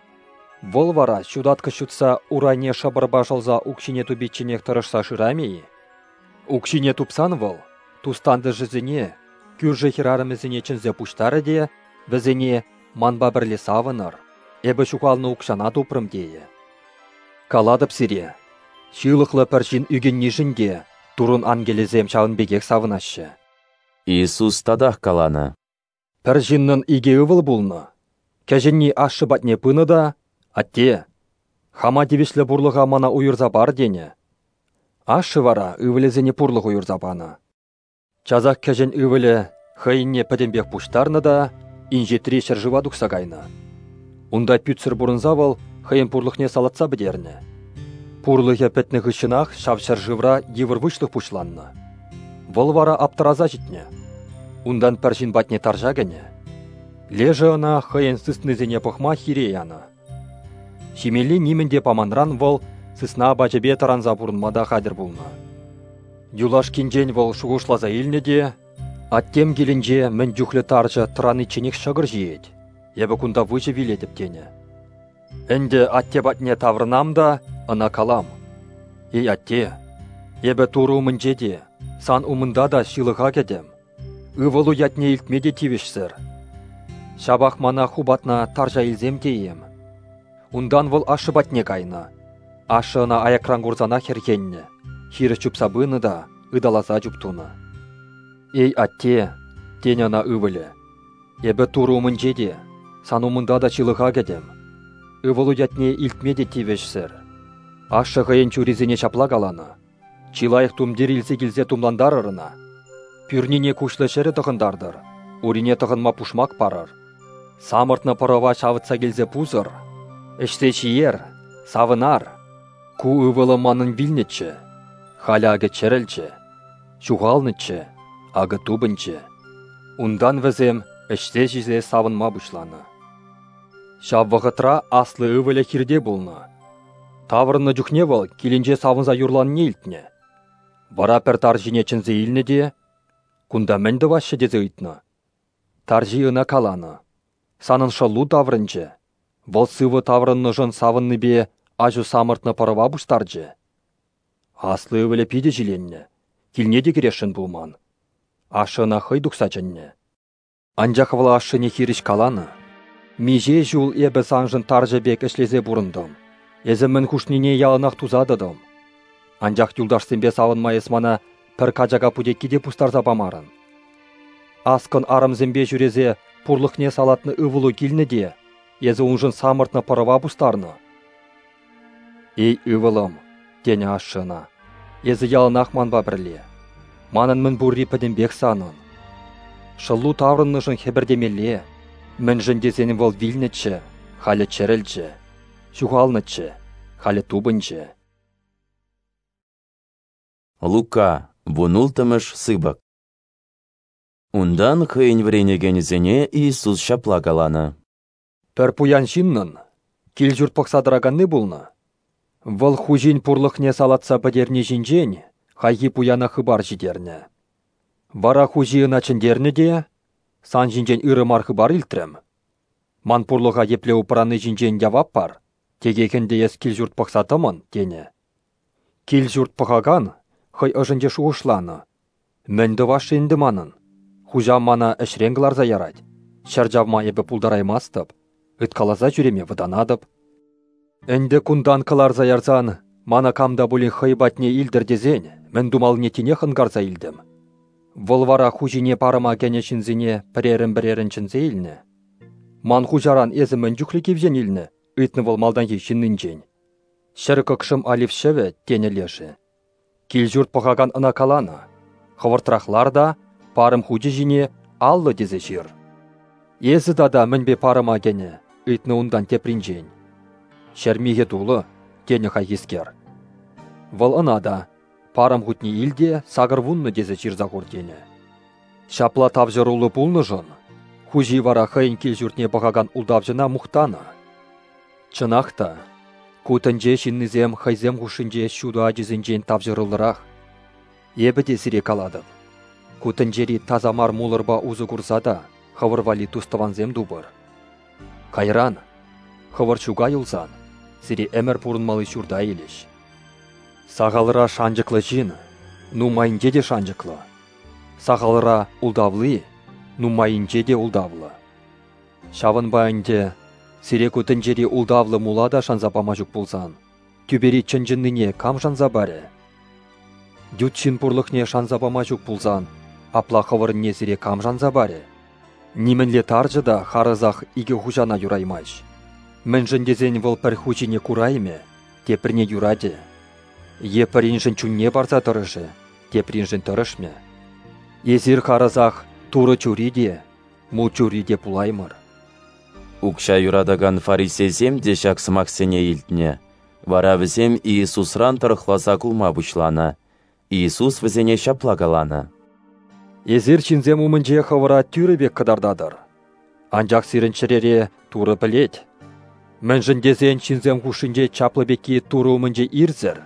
Вол вара шудатқы шутса урайне шабырба жалза ұқшине тубетченек тұрышса шырамей. Ұқшине тупсан вол, тустанды жызіне, күржі хирарым ізіне чынзе пұштары де, візіне манба бірлі савыныр, әбі шуғалны ұқшана тупрым дейі. Каладып сире, шилықлы піршін үген нежінде, турын ангелізем шауын бегек савынашы. Иисус тадақ каланы. Піршіннің иге ұвыл бұлны, кәжінні ашы батне пыны да, атте, хама девешлі бұрлыға мана уйырза бар дене. Ашы вара үвілізіне пұрлық уйырза баны. Чазақ кәжін үвілі хайынне пәдембек пұштарны да, инжетірі шыржыва дұқсағайны. Унда пүтсір бұрынза выл, хайын пұрлықне салатса бідерні. Пұрлығы пәтні ғышынақ шав шыржывра евір вышлық пұшланны. Выл вара аптыраза житне. Ундан пәршін батне таржа гәне. Лежі ана хайын сысnызене пұхма хире яны. Шимелі нимінде паманран выл сысна бачебе таранза бұрынмада қадыр бұлны. Юлаш кенжен выл шуғышлаза еліне де, аттем келінже мін жүхлі таржы тұраны ченек шығыр жиет. Ебі күнда выжы вилетіп тені. Әнді атте батне таврынам да, ана калам. Ей атте, ебі туру умынже де, сан умында да шилыға кедем. Үвылу ятне илтмеде тивішсір. Шабақ мана хубатна таржа илзем дейім. Ундан выл ашы батне кайны. Ашы ана аякран гурзана хергенне. Хирі чупса быны да, ыдаласа жуптуны. Ей атте, тен ана үвілі. Ебі туру умынже де, сан умында да шилыға кедем. Үвылу ятне илтмеде тивішсір. Ашы ғайын чуризіне шапла қаланы. Чилайық тумдер илсе келзе тумландар ырына. Пүрніне күшлі шәрі тұғындардыр. Урине тұғынма пұшмақ парыр. Самыртны парова шавытса келзе пузыр. Ішсе шиер, савынар. Ку үвылы манын білнетші. Халяғы чәрілчі. Шуғалнытчы. Ағы тубынчы. Ундан візем ішсе жизе савынма бұшланы. Шаввығытра аслы үвілі хирде болны. Тавырны жүхне бол, келінже савынза юрлан не илтіне. Вара пір таржине чынзы иліне де, күнда мәнді вашы дезе үйтіні. Таржи үна каланы. Санын шалу таврынчы. Вол сывы таврынны жын савынны бе, ажу самыртны парыва бұштаржы. Аслы үвілі пиде жиленне. Келіне де керешін бұлман. Ашына хый дұқсачынне. Анжақывылы ашыне хиріш каланы. Меже жул ебі саңжын таржы бек ішлезе бұрындым. Езімін күшніне ялынақ тузадыдым. Анжақ юлдашсын бе савынма есмана пір качаға пудекке де пустарза бамарын. Аскын арымзымбе жүрезе пұрлықне салатны ұвылу келіні де, езі ұнжын самыртны парыва пустарны. Эй ывылым, тене ашшына. Езі ялынақ манба бірле. Манын мін бұрри пәдімбек санын. Шылу таврыннышын хебірдемеле. Мін жіндесенім вол вилнічі, халі чәрілчі, шуғалнычы, халі тубынчы. Лука, бунултымыш сыбак. Ундан хыйын вренегенізене Иисус шапла каланы. Пір пуян шиннын, кел жұрт пықсадыраганны бұлны. Выл хужин пұрлықне салатса бідерне жинжен, хайги пуяна хыбар жидерне. Вара хужиына чындерне де, сан жинжен ырымар хыбар илтрем. Ман пұрлыға епле упыраны жинжен явап бар, тегекенде ес кел жұрт пықсатымын, дене. Кел жұрт пықаган, хый ұжынде шуғышланы. Мэнді вашы енді манын. Хужа мана әшренгіларза ярать. Шаржавма ебі пулдараймастып, үткалаза жүреме выданадып. Энді кундан кыларза ярзан, мана камда бұлін хыйбатне илдірдезен, мен думалне тіне хынгарза илдім. Вылвара хужине парыма кенешінзіне бірерін-бірерін чынзе илні. Ман хужаран ezімін жүклі кевзен илні, үйтні выл малдан ешіннін жен. Шырқы кшым алифшеве тенелеші. Кел жұрт пұғаган ына каланы. Хывыртрахларда парым хужи жіне аллы дезе жир. Езі дада мінбе парыма кене, үйтні ундан теприн жен. Шермиге дулы, тені хайгескер. Выл ынада, парым хутни илде сағыр вунны дезе жир зағур тені. Шапла тавжырулы пулны жын, хужи вара хайын кел жұртне бағаган улдавжына мұқтаны. Чынақта, кутынже шиннізем хайзем хушынже шуду ажызынжен тавжырылырақ. Ебі де сире каладып. Кутынжери тазамар мулырба узы курсада, хавырвали туставанзем дубыр. Кайран, хавырчуга юлсан, сире әмір пурынмалы шурда елеш. Сағалыра шанжықлы жин, нумайынже де шанжықлы. Сағалыра улдавлы, нумайынже де улдавлы. Шавын байынде, сире кутынжери улдавлы мулада шанзапама жүк болсан, түбері чынжынныне кам шанза баре. Дютчин пурлықне шанзапама жүк болсан, апла хавырынне сире кам шанза баре. Нимінле таржыда харызақ иге хужана юраймаш. Мен жындезен выл пір хужине курайме, тепірне юраде. Епірінжін чүнне барса тұрышы, тепірінжін тұрышме. Езір харызақ туры чуриде, мул чуриде пулаймыр. Укша юрадаган фарисезем де шаксымақсене илтне. Вара візем Иисусран тұрықласа кулма бұшлана. Иисус візене шаплагалана. Езір чинзем умынже хавыра түрібек кадардадыр. Анжақ сирінчірере туры білет. Мен жіндезен чинзем хушынже чаплыбеки туры умынже ирзір.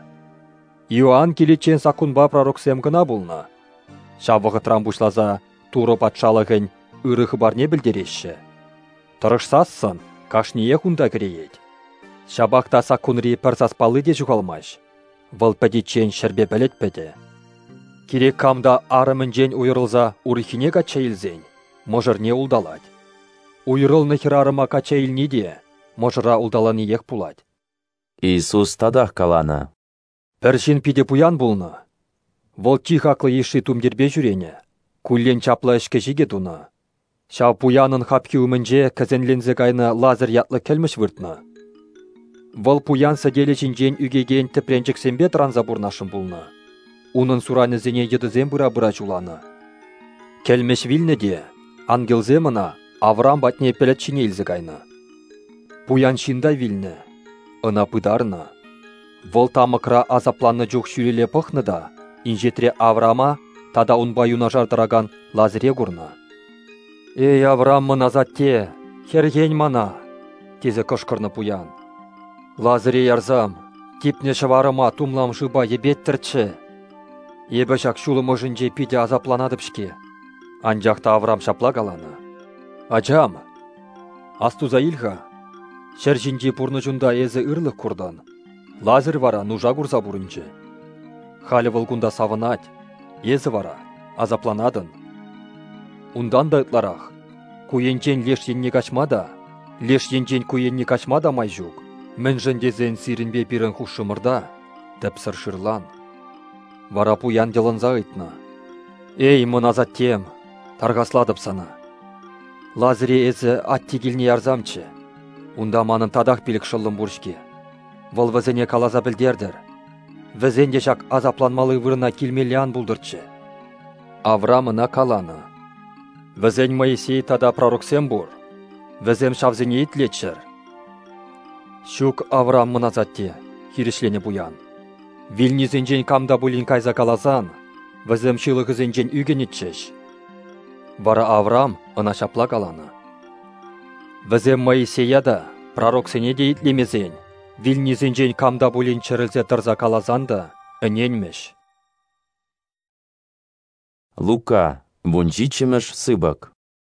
Иоанн келечен сакунба пророксем гына бұлна. Шавығытран бұшлаза туры патшалығын ұрығы барне білдереші. Тұрышсасын, кашние хунда кіреет. Шабақта сакунри пірсаспалы де жүғалмаш. Выл пәдечен шәрбе бәлет пәді. Керек камда арымын жен уйырылза урихине качаилзен, можырне улдалать. Уйырылны хирарыма качаилне де, можыра улдаланы ек пулать. Иисус тадах каланы. Пәршін пиде пуян бұлны. Вол тихақлы еші тумдербе жүрене. Куллен чаплы ішке жеге туны. Шау пуянын хапки умынже кәзенлензі кайны лазер ятлы келміш выртны. Вол пуян сәделі жинжен үгеген тіпренчік сенбе транза бұрнашын бұлны. Унын суранызене едізен бұра-бұра жуланы. Келмеш вилне де, ангелземына Авраам батне пелетчине илзі кайны. Пуян шинда вилне, ына пыдарны. Вол тамықра азапланны жоқ шүреле пықны да, инжетре Авраама тада унбаюна жардыраган лазыре гурны. Эй, Авраам мына затте, хергень мана, тезе кышқырны пуян. Лазыре ярзам, типне шыварыма тумлам жыба ебеттірчі. Ебі жак шулы можынже пиде азапланадыпшке. Анжақта Авраам шапла каланы. Ажам, астуза илға, шәржінже пұрны жүнда езі ырлық құрдан. Лазыр вара нужа курса бұрынчы. Халі вылгунда савынать, езі вара, азапланадын. Ундан да ытларақ, куенчен леш енне качмада, леш енчен куенне качмада май жүк. Мен жындезен сирінбе бірін хушымырда, тәпсір шырлан. Вара пуян делынза ыйтны. Эй, мына заттем, тарғасладып сана. Лазыре езі аттигіліне ярзамчы. Унда манын тадақ білік шылым бұршке. Вол візіне калаза білдердір. Візенде жак азапланмалы вырына келмеліан бұлдырчы. Аврамына каланы. Візен Моисей тада пророксем бұр. Візем шавзіне итлетшір. Шук Авраам мыназатте, хирішлене бұян. Вилнизенжен камда бұлін кайза калазан, візем шылығызенжен үгенетчеш. Вара Авраам ына шапла каланы. Візем Моисея да пророксене де итлемезен, Вилнизенжен камда бұлін чырылзе тұрза калазан да үненмеш. Лука, вунчичемеш сыбак.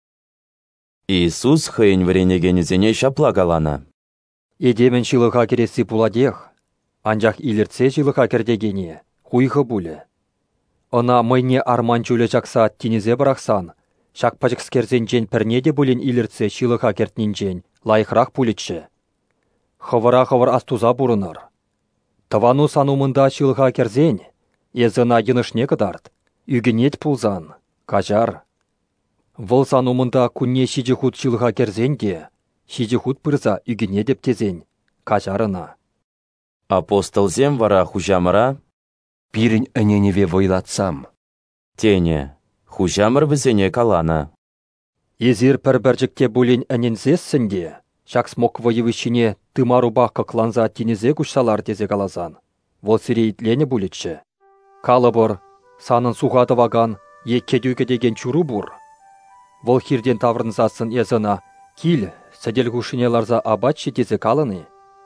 Иисус хыйн вренегенізене шапла каланы. Едемен шылыға кересі пуладех, анжақ иліртсе шылыға кердегене, хуйхы бұлі. Она мыйне арман чулы жақса тинезе барақсан, шақ пачықскерзен пірнеде бұлін иліртсе шылыға кертнінжен лайықрақ пулетші. Хывыра-хывыр астуза бұрыныр. Тывану санумында шылыға керзен, езіна енышне кыдарт, үгінет пулзан, кажар. Выл санумында күнне шижіхут шылыға керзен де, шижіхут пырза үгіне деп тезен, кажарына. Апостолзем вара хужамыра? Пирін әненеве войлатсам. Тене, хужамыр візене каланы. Езір пір-біржікте бұлін әнензессінде, шак смок воевышіне тымаруба қықланза тенезе күшсалар тезе калазан. Вол сирейтлені бұлетші. Калыбыр, санын суғады ваган, еккедуге деген чуру бұр. Вол хирден таврынзасын езіна, кил, сәдел күшінеларза абатшы тезе калыны.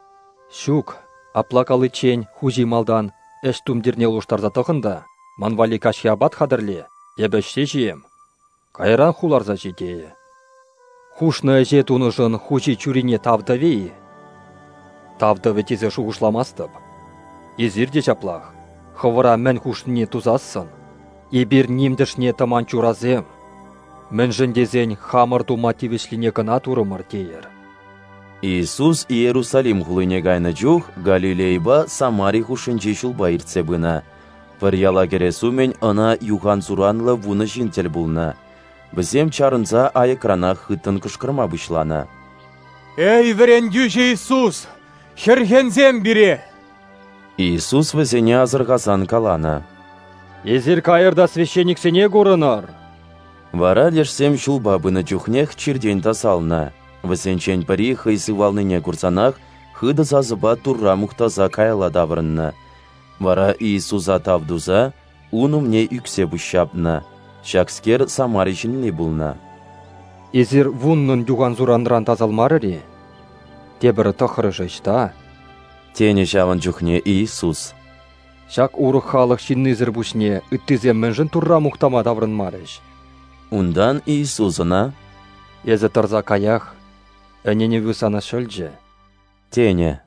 Шук, аплакалы чен хужи малдан, әш тумдерне ұлыштарза тұғында, манвали кашхи абат хадырле, ебәшсе жием. Кайран хуларза жидее. Хушны әже тұнышын хужи чурине тавдавей. Тавдавы тезе шуғышламастып. Езірде чаплақ, хывыра мән хушне тузасын. Ебір немдішне таман чуразем. Мен жіндезен хамыр тума тивешліне кына турымыр дейір. Иисус Иерусалим хулыне гайны жух, Галилейба Самари хушынче шулба иртсе бына. Пір яла кересу мен ына юхан суранлы вуны жинтел булна. Бізем чарынса айыкрана хыттын кышкырма бұшлана. Эй, вірендюші Иисус, херхензем бире! Иисус візене азырғасан каланы. Езір кайырда священниксене көрінар. Вара лешсем шулба быны чухнех чирден тасална. Візенчен пари хыйсы валныне курсанах хыды зазыба турра мухтаза кайла даврынна. Вара Иисуса тавдуза унумне үксе бұшапна. Шакскер самаришінлі бұлна. Езір вуннын юған зурандран тазалмарыри. Тебірі тұқыры жайшта. Тене жаван жүхне Иисус. Шак урық халық шиннызыр бұшне үттізем мінжін турра мұқтама даврын марыш. Ундан Иисусына. Езі тұрза каях, әнені высана шөлже. Тене.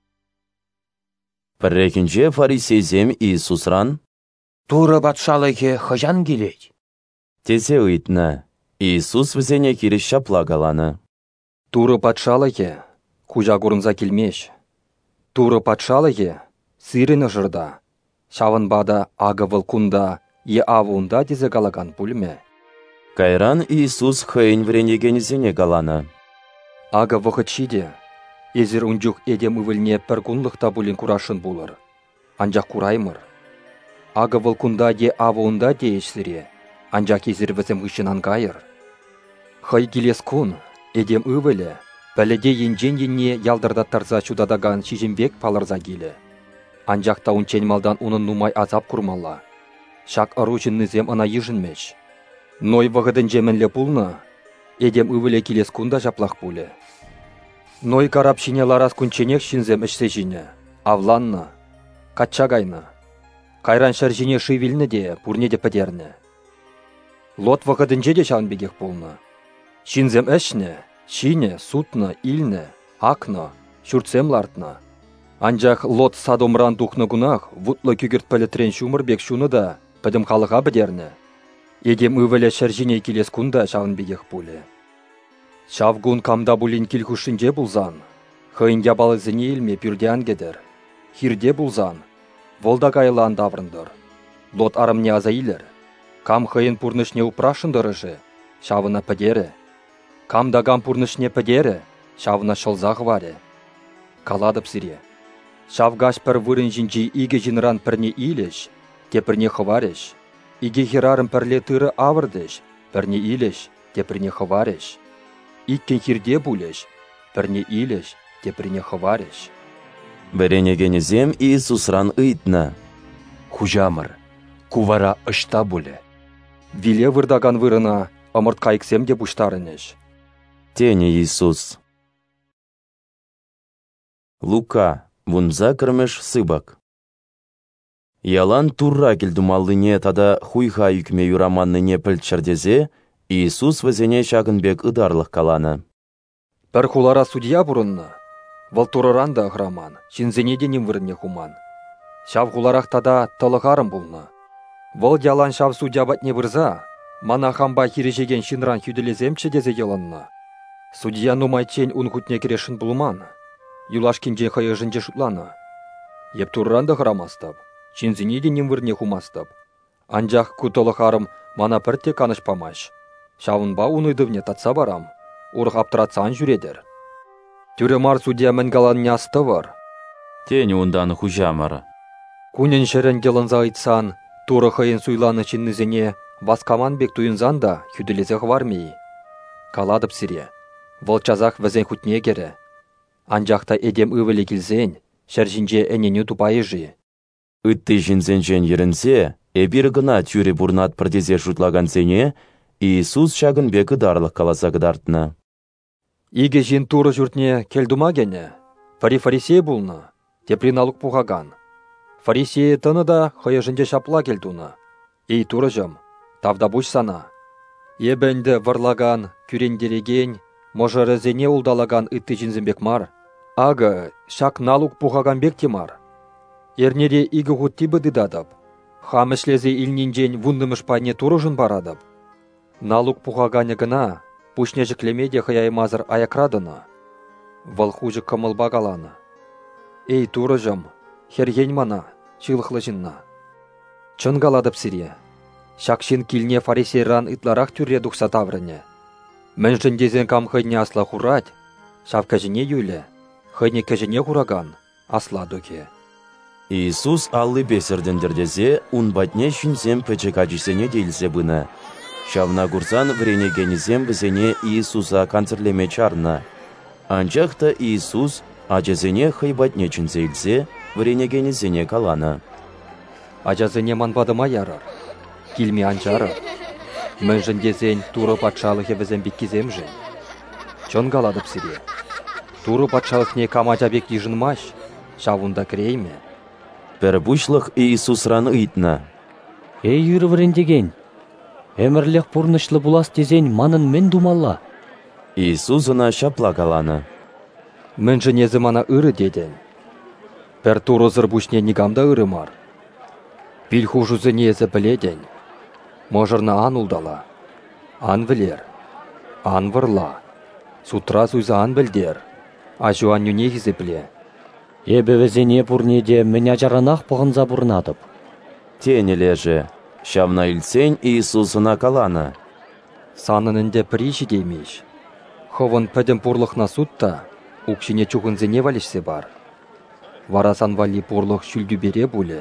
Піррекінже фарисейзем Иисусран. Туры батшалыге хыжан келет. Тезе ұйтна. Иисус візене киріш шапла каланы. Туры патшалыге, хужа көрінза келмеш. Туры патшалыге, сирені жырда, шавынбада ағы вылкунда, е авуында дезе калаган пульме. Кайран Иисус хыйн вренегенізене каланы. Ага вăхытчиде, езір унчух эдем ывылне пір кунлықта бұлін курашын бұлыр. Анжақ кураймыр. Ага вылкунда де авуында дейшсіре, анжақ езір візім ғышынан кайыр. Хай келес кун, эдем ывылі, пәліде енжен енне ялдырдаттарза чудадаган шижімбек палырза келі. Анжақта унчен малдан унын нумай азап курмалла. Шак аручын нызем ана ежінмеш. Ной вағыдын жемінлі пулны, эдем ывыле келес кунда жаплақ пулі. Ной карап шине ларас күнченек шинзем ішсе жіне, авланны, катчагайны. Кайран шар жіне шивилні де, пурне де пәдерні. Лот вағыдын жеде шанбегек пулны. Шинзем әшне, шине, сутны, илні, акны, шүртсем лартны. Анжақ лот садомран тухны гунах, вутлы күгірт пәлітрен шумыр бек шуны да, пәдім қалыға бәдерні. Едем ывыле шәржіне келес күнда шағын бегек пулі. Шавгун камда бұлін келхушынже бұлзан, хыйын ябалы зіне елме пүрде ангедер. Хирде бұлзан, волда кайлан даврындыр. Лот арымне азаилер. Кам хыйын пурнышне упрашындырыжы, шавына пәдері. Камда гам пурнышне пәдері, шавына шылзақ варе. Каладып сире. Шавгаш пір вырын жинжи иге жинран пірне илеш, те пірне хывареш. Иге хирарым пірле тыры авырдеш, пірне илеш, те пірне хывареш. Иккен хирде булеш, пірне илеш, те пірне хывареш. Беренегенезем Иисусран ыйтна. Хужамыр, кувара ышта буле. Виле вырдаган вырына, ымырт кайыксем де буштарынеш. Тени Иисус. Лука, вунза кірмеш сыбак. Ялан турра келдумаллыне тада хуйха юкме юраманныне пілтшірдезе, Иисус візене шагынбек ыдарлық каланы. Пір хулара судья бұрынны, вал турыран да ағраман, шинзене денім вырынне хуман. Шав хуларақ тада тылығарым бұлны. Вал ялан шав судья батне бұрза, мана хамба хирежеген шинран хюделеземче дезе яланны. Судья нумайчен унгутне керешін бұлман. Юлашкинже хайыжынже шутланы. Еп турран да ғырамастап, шинзене денім вырне хумастап. Анжақ кутылығарым мана пірте канышпамаш. Шавынба уныдывне татса барам, урық аптыратсан жүредер. Тюремар судья мәнгалан нясты var. Тені ундан хужамар. Кунен шерен келынза айтсан, туры хайын суйланы чиннізене, васкаман бек туйынзан да хүділезеғ вармей. Каладып сире, волчазақ візен хутне кере. Анжақта эдем ывылі келзен, шәржінже әнені тупайы жи. Үтті жінзен ерінсе, эбір гына тюре бурнат пірдезе шутлаган сене, Иисус шагын бекі дарлық каласа гыдартына. Иге жин туры жүртне келдума гене, фари фарисей бұлны, теприналық пуғаган. Фарисей тыны да хайыжынде шапла келдуны. Ей туры жым, тавда бұш сана. Ебенді варлаган, күрендереген, можары зене улдалаган үтті жінзімбек мар. Ағы, шак налук пуғаган бек темар. Ернере игі ғутти бұды дадып. Хамышлезе илнинжен вундымыш пайне туры жын барадып. Налук пуғаганы гына, пушне жіклемеде хаяймазыр аякрадыны. Валхужы кымылба галаны. Ей туры жым, херген мана, чылықлы жынна. Чын галадып сире. Шакшин килне фарисейран ытларақ түрре дұқса таврыне. Мен жындезен кам хайне асла хурать, шавка жіне юле, хайне кәжіне хураган, асла дұке. Иисус аллы бесірдендердезе, ун батне шүнзем пәчекачысене дейлсе бұны. Шавна гурзан вренегенезем бізене Иисуса канцерлеме чарна. Анчақта Иисус ажазене хайбатне чүнзейлсе, вренегенезене калана. Ажазене манбадыма ярар, килме анчары. Мен жындезен туры патшалығы візен беккезем жын. Чон галадып сире. Туры патшалықне камачабек ежынмаш, шавында крейме. Пір бұшлық Иисус раны ыйтна. Эй юры врендеген, әмірлік пұрнышлы бұлас дезен манын мен думалла. Иисус ына шапла каланы. Мен жынезі мана ыры деден. Пір туры зыр бұшне негамда ыры мар. Пил хужузы незі біледен. Можырна ан улдала. Ан вілер. Ан вырла. Сутра суйза ан білдер. Ажу ан нүнегізі біле. Ебі візене бұрнеде мен ажаранақ бұғынза бұрнадып. Тенеле же. Шавна илсен Иисусына каланы. Санынынде приші деймеш. Ховын пәдім пұрлықна сутта, ұқшыне чуғынзене валешсе бар. Варасан вали пұрлық шүлді бере бұлі.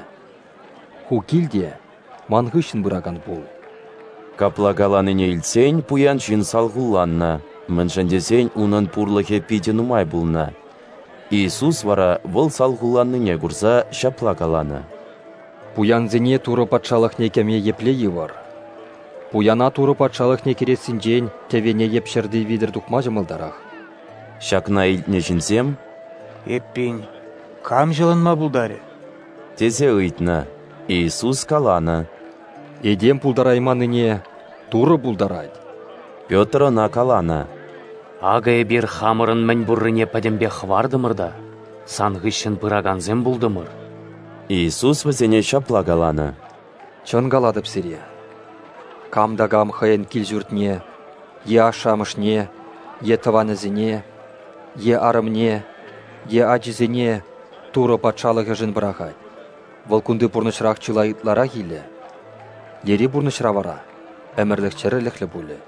Ху килде, маңғышын бұраган бұл. Капла каланыне илсен пуян жын салғуланна. Міншіндесен унын пұрлығы пиден умай бұлна. Иисус вара выл салғуланныне гурза шапла каланы. Пуянзене туры патшалық некеме еплейі var. Пуяна туры патшалық некересін жен тевене епшірді видір дұқма жымылдарақ. Шакна илтне жінзем? Еппен, кам жылынма бұлдаре? Тезе ыйтна, Иисус каланы. Едем пулдарайманыне туры бұлдарайд. Петр она каланы. Ага бір хамырын мән бұрыне пәдембе хвардымырда, санғышын бұраганзем бұлдымыр. Иисус візене шапла каланы. Чон галадып сире. Камдагам хайын кил жүртне, е ашамышне, е таванызіне, е арымне, е ажызіне, туры патшалығы жын бірағай. Волкунды бұрнышырақ чылайытлара хилі. Лері бұрнышыра вара, әмірлікчері ліхлі бұлі.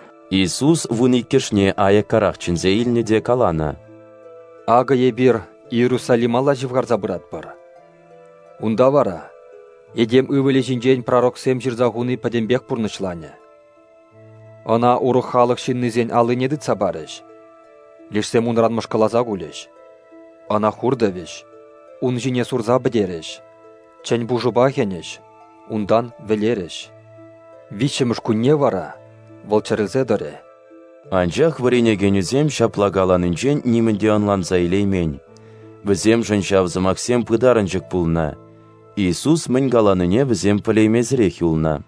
Иисус вуникешне аяк карақ чынзе илнеде каланы. Ага ебір Иерусалимала живгарза бұрат бар. Унда вара, едем ывылі жинжен пророк сем жирзағуны падембек бұрнышланы. Она урық халық шиннызен алыне дытса барыш. Лишсем унран мышкалаза гулеш. Она хурдавиш, ун жине сурза бідереш. Чән бұжыба хенеш, ундан велереш. Вичемыш күнне вара, волчарызе дыры. Анчах варене генюзем шаплагаланынчен нимінде онланса илеймен. Візем жыншавзы Максем пыдарынчык пулна. Иисус мін галаныне візем пілеймезірек юлна.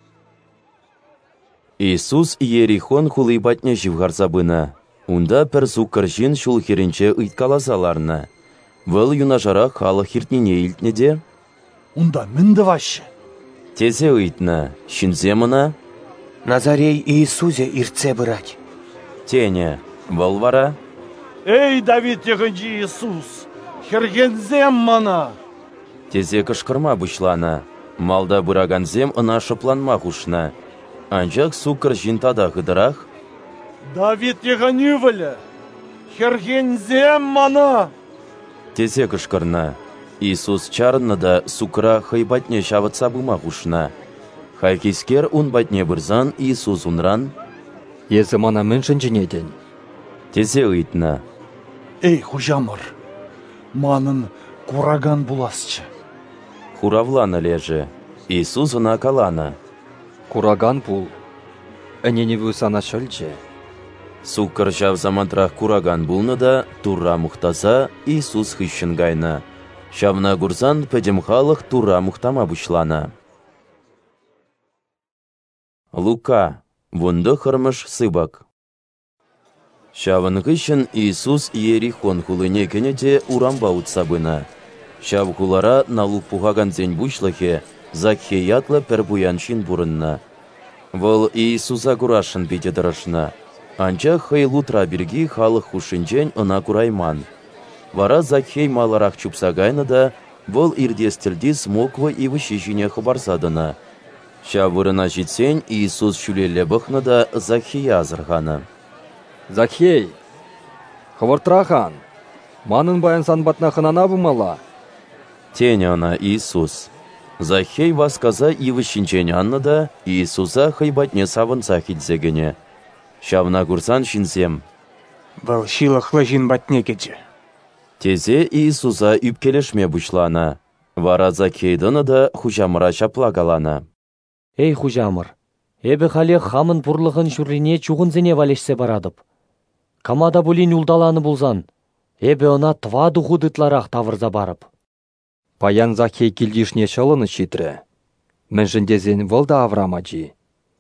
Иисус Иерихон хулайбатне живгарзабына. Унда пір зуккаржин шул херінче ұйткалазаларына. Выл юнажара халық хиртнене илтнеде. Унда мінді вашы. Тезе ұйтна, шинземына. Назарей Иисузе ирце бырать. Тене, выл вара. Эй, Давид егінжі Иисус, хергензем мана. Тезе кышкырма бұшлана. Малда бұраганзем ына шыпланма хушна. Анчак суккаржин тада ғыдырақ. Давид егіні вілі, хергензем мана. Тезе кышкырна. Иисус чарынны да сукра хайбатне шавытса бұма хушна. Хайкискер ун батне бұрзан Иисус унран. Езі мана міншін жинеден. Тезе ұйтна. Эй, хужамыр, манын кураган буласчы. Хуравлана лежі. Иисус уна калана. Кураган пул. Әнені высана шөлче. Суккар жав замантрах кураган булны да тура мұқтаса Иисус хыщын гайна. Шавна гурзан пәдем халық тура мұқтама бұшлана. Лука. Вунды хырмыш сыбак. Шавын хыщын Иисус Иерихон хулыне кенеде урамба утсабына. Шав хулара налук пухаган зен бушлахе Закхе ятлы пір буяншин бұрынна. Выл Иисуса курашын бете дырышна. Анча хайлутра бірге халық хушинчен ына курайман. Вара Закхей маларақ чупсагайны да выл ирдестілді смоквы ивы шешіне хабарсадына. Шавырына жетсен Иисус шүлелі бұқны да Закхея азырғаны. Закхей, хавартрахан, манын баян санбатна хынана бұмала. Тене ана Иисус. Захей васказа ивы шинчен анны да Иисуса хайбатне савынса хитзегіне. Шавна курсан шинсем. Вал шилықлы жин батне кеде. Тезе Иисуса үпкелешме бұшлана. Вара Захейдыны да хужамыра шаплагалана. Эй, хужамыр, эбі халі хамын бұрлығын жүріне чуғынзене валешсе барадып. Камада бұлін улдаланы бұлзан, эбі она тва дұғыдытларақ тавырза барып. Паян Захей килдишне шалыны шитрі. Міншіндезен вылда аврамаджи.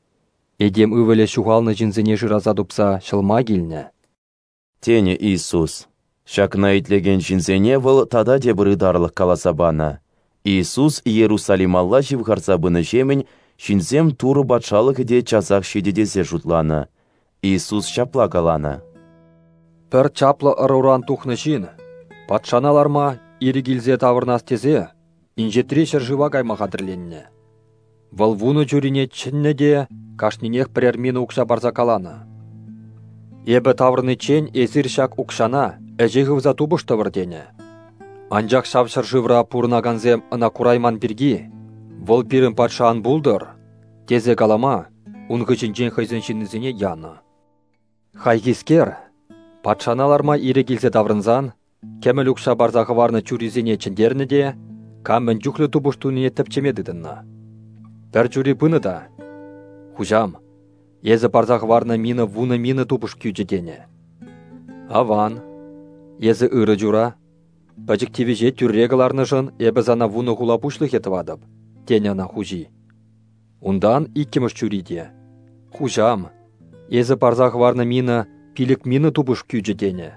Эдем ывеле шуғалны жінзіне жыраза дұпса шылма келіне. Тене Иисус. Шакна итлеген жінзене выл тада дебірі дарлық каласабана. Иисус Иерусалималла живғарсабыны жемін жінзем туры батшалық де часақ шедедезе жұтланы. Иисус шапла калана. Пір чаплы ыруран тухны жин. Патшаналарма иригилзе тавырнас тезе, инжетрешер жыва кайма қадырленне. Валвуны жүрине чінне де, кашнинех прермені ұқша барза каланы. Ебі тавырны чен эзір шак ұқшана, әжегі вза тубышты вырдене. Анжақ шавшыр жывра пурнаганзем ына курайман бірги, вол пирін патшаан булдыр, тезе калама, ұнғы жінжен хайзеншінізіне яны. Хайгискер, патшаналарма иригилзе таврынзан, кәміл ұқша барзағы варны чуризене чендерні де, камын жүклі тубыштуыне тіпчемедідінна. Пәр жүри бұны да. Хужам, езі барзағы варны мины вуны мины тубыш күйджедене. Аван, езі ұры жүра, пәжіктевеже түррегіларны жын ебі зана вуны ғула бұшлық етівадып, дене ана хужи. Ундан иккеміш жүриде. Хужам, езі барзағы варны мины пилік мины тубыш күйджедене.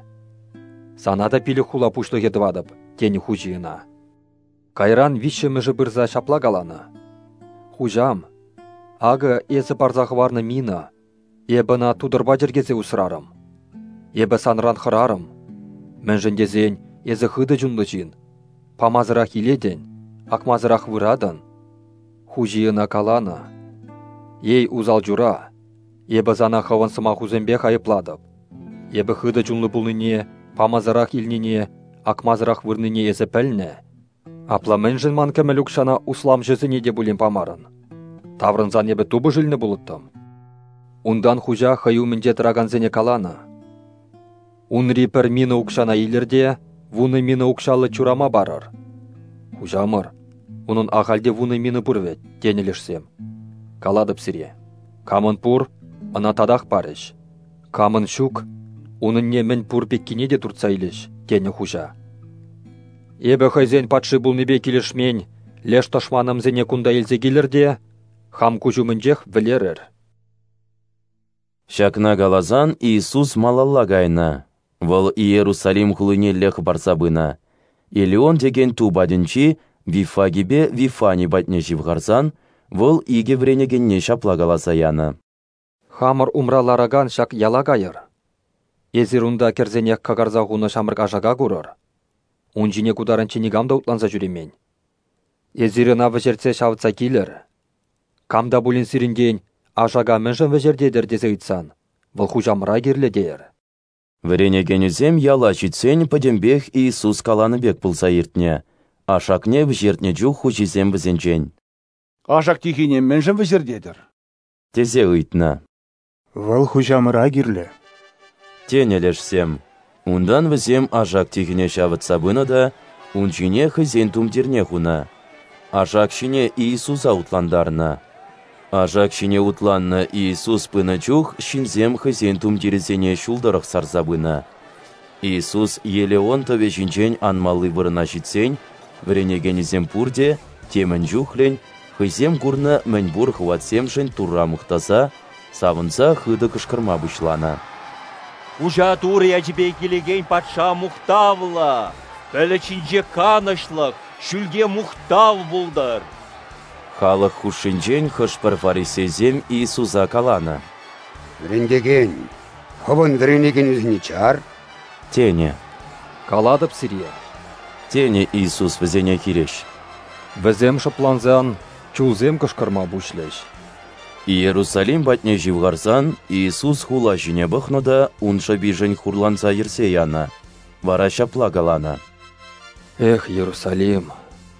Санада пилік хула пушлық етівадып, тені хужиына. Кайран вишеміжі бірза шапла галаны. Хужам, ағы езі барзағы варны мина, ебіна тудырба жергезе ұсырарым. Ебі санран қырарым. Мінжіндезен езі хыды жүнлы жин. Памазырақ иледен, ақмазырақ вырадын. Хужиына каланы. Ей узал жүра, ебі зана хаван сыма хузембе хайыпладып. Ебі хыды жүнлы бұлныне, памазырақ илнене, акмазырақ вырныне езі пәліне. Апламенжін ман кәмілік шана услам жезіне де бұлен памарын. Таврынзан ебі тубы жылны бұлыттым. Ундан хужа хаю мінже тыраганзене калана. Унри пір мина укшана илерде, вуны мина укшалы чурама барыр. Хужамыр, унын ағалде вуны мина бұрвет, денелешсем. Каладып сире. Камын пур, ана тадақ барыш. Камын шук, унын не мен пур пеккине де турца илеш, дене хужа. Ебі хайзен патшы бұлныбе келешмен, леш ташманым зене кунда елзе келерде, хам кужу мінжех вілерір. Шакна галазан Иисус малалла гайна. Вал Иерусалим хулыне лех барсабына. Илион деген тубадинчи вифагибе вифани батне живгарзан, вал иге вренегенне шапла галазаяна. Хамыр умралараган шак ялагайыр. Езирунда керзенек кагарзағуны шамырг ажага гурыр. Унжине кударынчы нигамда утланса жүремен. Езирына вежерце шавытса келер. Камда булин сиринген ажага меншін вежердедір десе ұйтсан. Выл хужамыра керлі дейір. Вренегенізем яла житсен падембех Иисус каланы бек пылса ертне. Ашакне вжертне жух хужизем візенчен. Ашак тихине меншін вежердедір. Тезе ұйтна. Выл хужамыра керлі. Тенелешсем. Ундан візем ажак тихине шавытса бұны да, унчине хызен тумдерне хуна. Ажак шине Иисуса утландарна. Ажак шине утланна Иисус пына чух шинзем хызен тумдерезене шулдарық сарзабына. Иисус еле он төве жинчен анмалы вырына житсен, вренегенізем пурде, темін жухлен, хызем курна мәнбур хватсемшен турра мұқтаса, савынса хыды кышкырма бұшлана. Ужа турия жібе келеген патша мұқтавыла. Бәлічінже канышлық, шүлге мұқтав бұлдар. Халық хушинчен хышпыр фарисезем Иисуса калана. Врендеген, ховын вренеген үзіне чар? Тене. Каладып сирия. Тене Иисус візене киреш. Візем шыпланзан, чулзем кышкырма бұшлеш. Иерусалим батне живгарзан, Иисус хула жіне бұхнуда, унша бижен хурланса ерсе яна. Вара шапла галана. Эх, Иерусалим.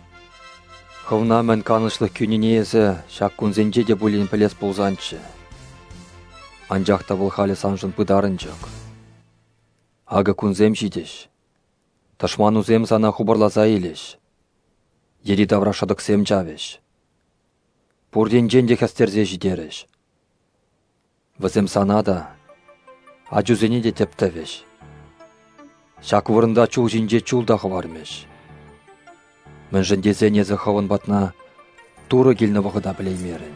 Хывна мен канышлық күнінезі, шак күнзенже де бұлін пілес болзанчы. Анжақта бұл халі санжын пыдарын жок. Ага күнзем жидеш. Ташману зем сана хубарлаза елеш. Ери даврашадық сем жавеш. Пурден женде хастерзе жидереш. Візем санада, ажузене де тептевеш. Шак вырында чул жинже чулдағы бармеш. Мен жіндезене зіхавын батна туры келіні вғыда білеймерін.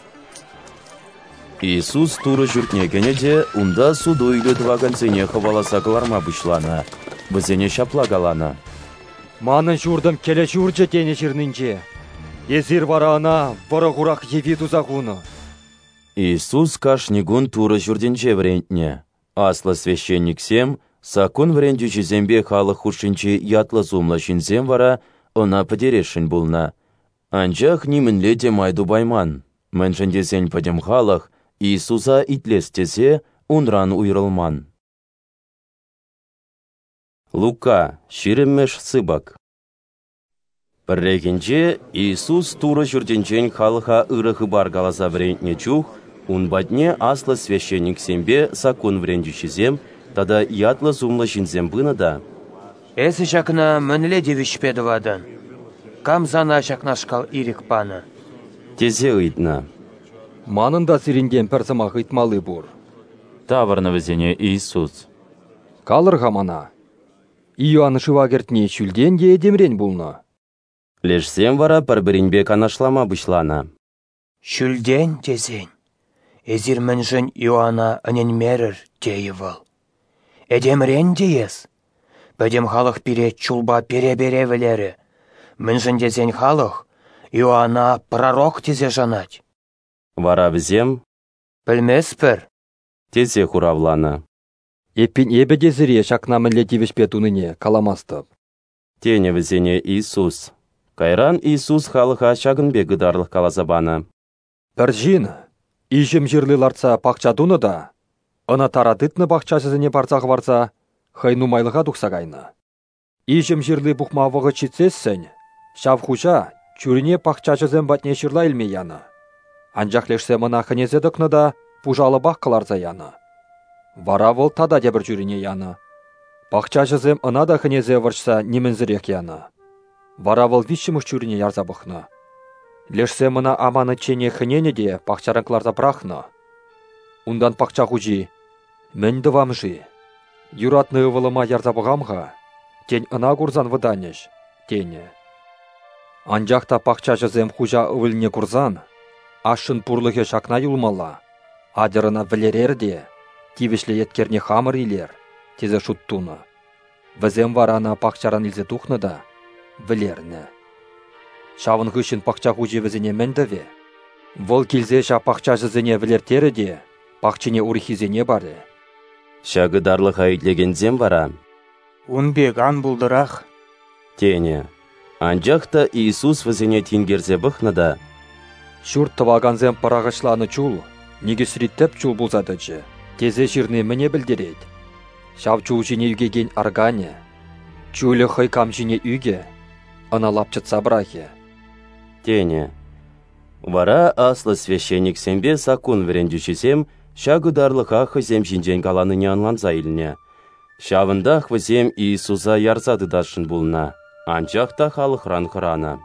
Иисус туры жүртнегене де, унда суду үйлі дваганцене хаваласа кыларма бұшлана. Бізене шапла галана. Манын журдым келе жүрже тене жирнінже. Езір варана, вара ғурақ еви тузағуны. Иисус кашнигун туры жүрденже врентне. Аслы священник сем, сакун вренду жезембе халық хушинчи ятлы зумла шинзем вара, она подерешін булна. Анжақ нимінле де майду байман. Мэншіндесен падем халық, Иисуса итлестесе, унран уйрылман. Лука, ширеммеш сыбак. Піррекенче Иисус туры жүрденчен халыха ырығы бар галаза врентне чух, ун батне аслы священник сембе сакун врендючізем, тада ятлы зумлы жинзем бына да. Эсі шакна мінле девішпедівадан. Кам зана шакна шкал ирик пана. Тезе ыйтна. Манында сиринген персамақ ыйтмалы бұр. Таварны візене Иисус. Калырға мана. Иоанн шывагертне чүлден де демрен бұлны. Лешсем вара парбірінбек анашлама бұшлана. Шүлден тезен. Эзір мінжін Иоанна аненмерір дейівіл. Эдемрен дейес. Бәдем халық пире чулба пере-бере вілері. Мінжін дезен халық Иоанна пророк тезе жанать. Вара візем? Білмес пір. Тезе хуравлана. Еппен ебе дезіре шакна мінле девішпет уныне каламастып. Тене візене Иисус. Кайран Иисус халыха шагынбе гыдарлық калазабана. Бір жин, ижім жерлі ларца пақчадуны да, ына тарадытны пақчасызыне барцағы барца, хайну майлыға дұқсағайны. Ижім жирлы бұқмавығы читсессен, шав хужа, чүріне пақчачызен батне шырла илме яны. Анжақлешсе мына хынезе дықныда пужалы бақ қыларза яны. Вара вол тада дебір жүріне яны. Пақчачызем ына да хынезе варшса немензірек яны. Вара вол вишіміш чүріне ярза бұқны. Лешсе мына аманы чене хынене де пақчарынкларза прахны. Ундан пақча хужи, мен дывамжи. Юратны ывылыма ярза бұғамға, тень ына курзан выданеш, тене. Анжақта пақчачызем хужа ывылне курзан, ашын пурлығы шакна юлмала, адырына вілерерде, тивішле еткерне хамыр илер, тезе шуттуны. Візем варана пақчаран илзе тухны да, вілерні. Шавын ғышын пақча хужи візіне мендіве. Вол келзе ша пақчачызыне вілертері де, пақчыне урихизене бары. Шагы дарлыға итлегензем вара. Унбек ан булдырақ. Тене. Анжақта Иисус візіне тингерзе бұқны да. Шүрт тываганзем парағышланы чул, негесриттеп чул бұлзадычы. Тезе жирне міне білдерет. Шав чул жіне үгеген аргане. Чулы хайкам жіне үге, ана лапчатса брахе. Тене. Вара аслы священник сембе сакун верендюшесем, шагы дарлыға хызем жинжен каланыне анланза иліне. Шавындақ візем Иисуса ярзады дашын бұлна, анчақта халықран қыраны.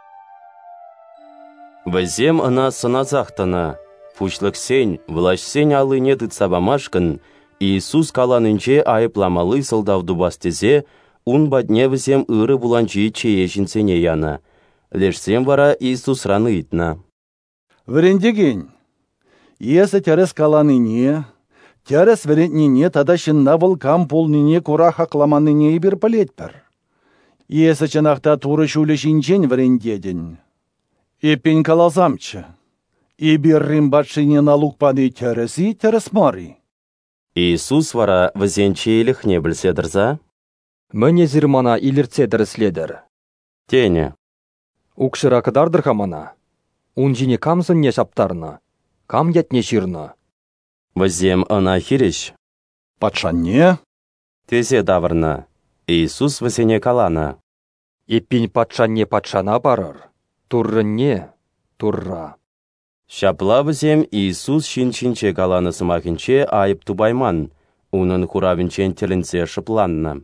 Візем ына сыназақтына, пушлық сен, влаш сен алыне дыцабамашкын, Иисус каланынче айыпламалы сылдауды бастезе, ун бадне візем ыры буланчы чее жинсене яны. Лешсем вара Иисус раны итна. Врендеген, есі терес каланыне, терес верентнине тада шынна вылкам полныне кура хақламаныне бір палетпір. Есі чынақта туры шулі жинчен врендеден. Эпен калазамчы. И біррін батшыне налукпаны тересі терес мари. Иисус вара візенчейлік не білседірза? Мәне зірмана илірцедіріследір. Тене. Укшыра кыдардыр хамана. Ун жіне камсын не шаптарны, кам ятне ширны. Візем ына хиреш. Патшанне? Тезе давырны. Иисус візене каланы. Эппин патшанне патшана барыр. Туррынне, турра. Шапла візем Иисус шин-шинче каланы сымақынче айып тубайман. Унын хуравинчен тілінсе шыпланны.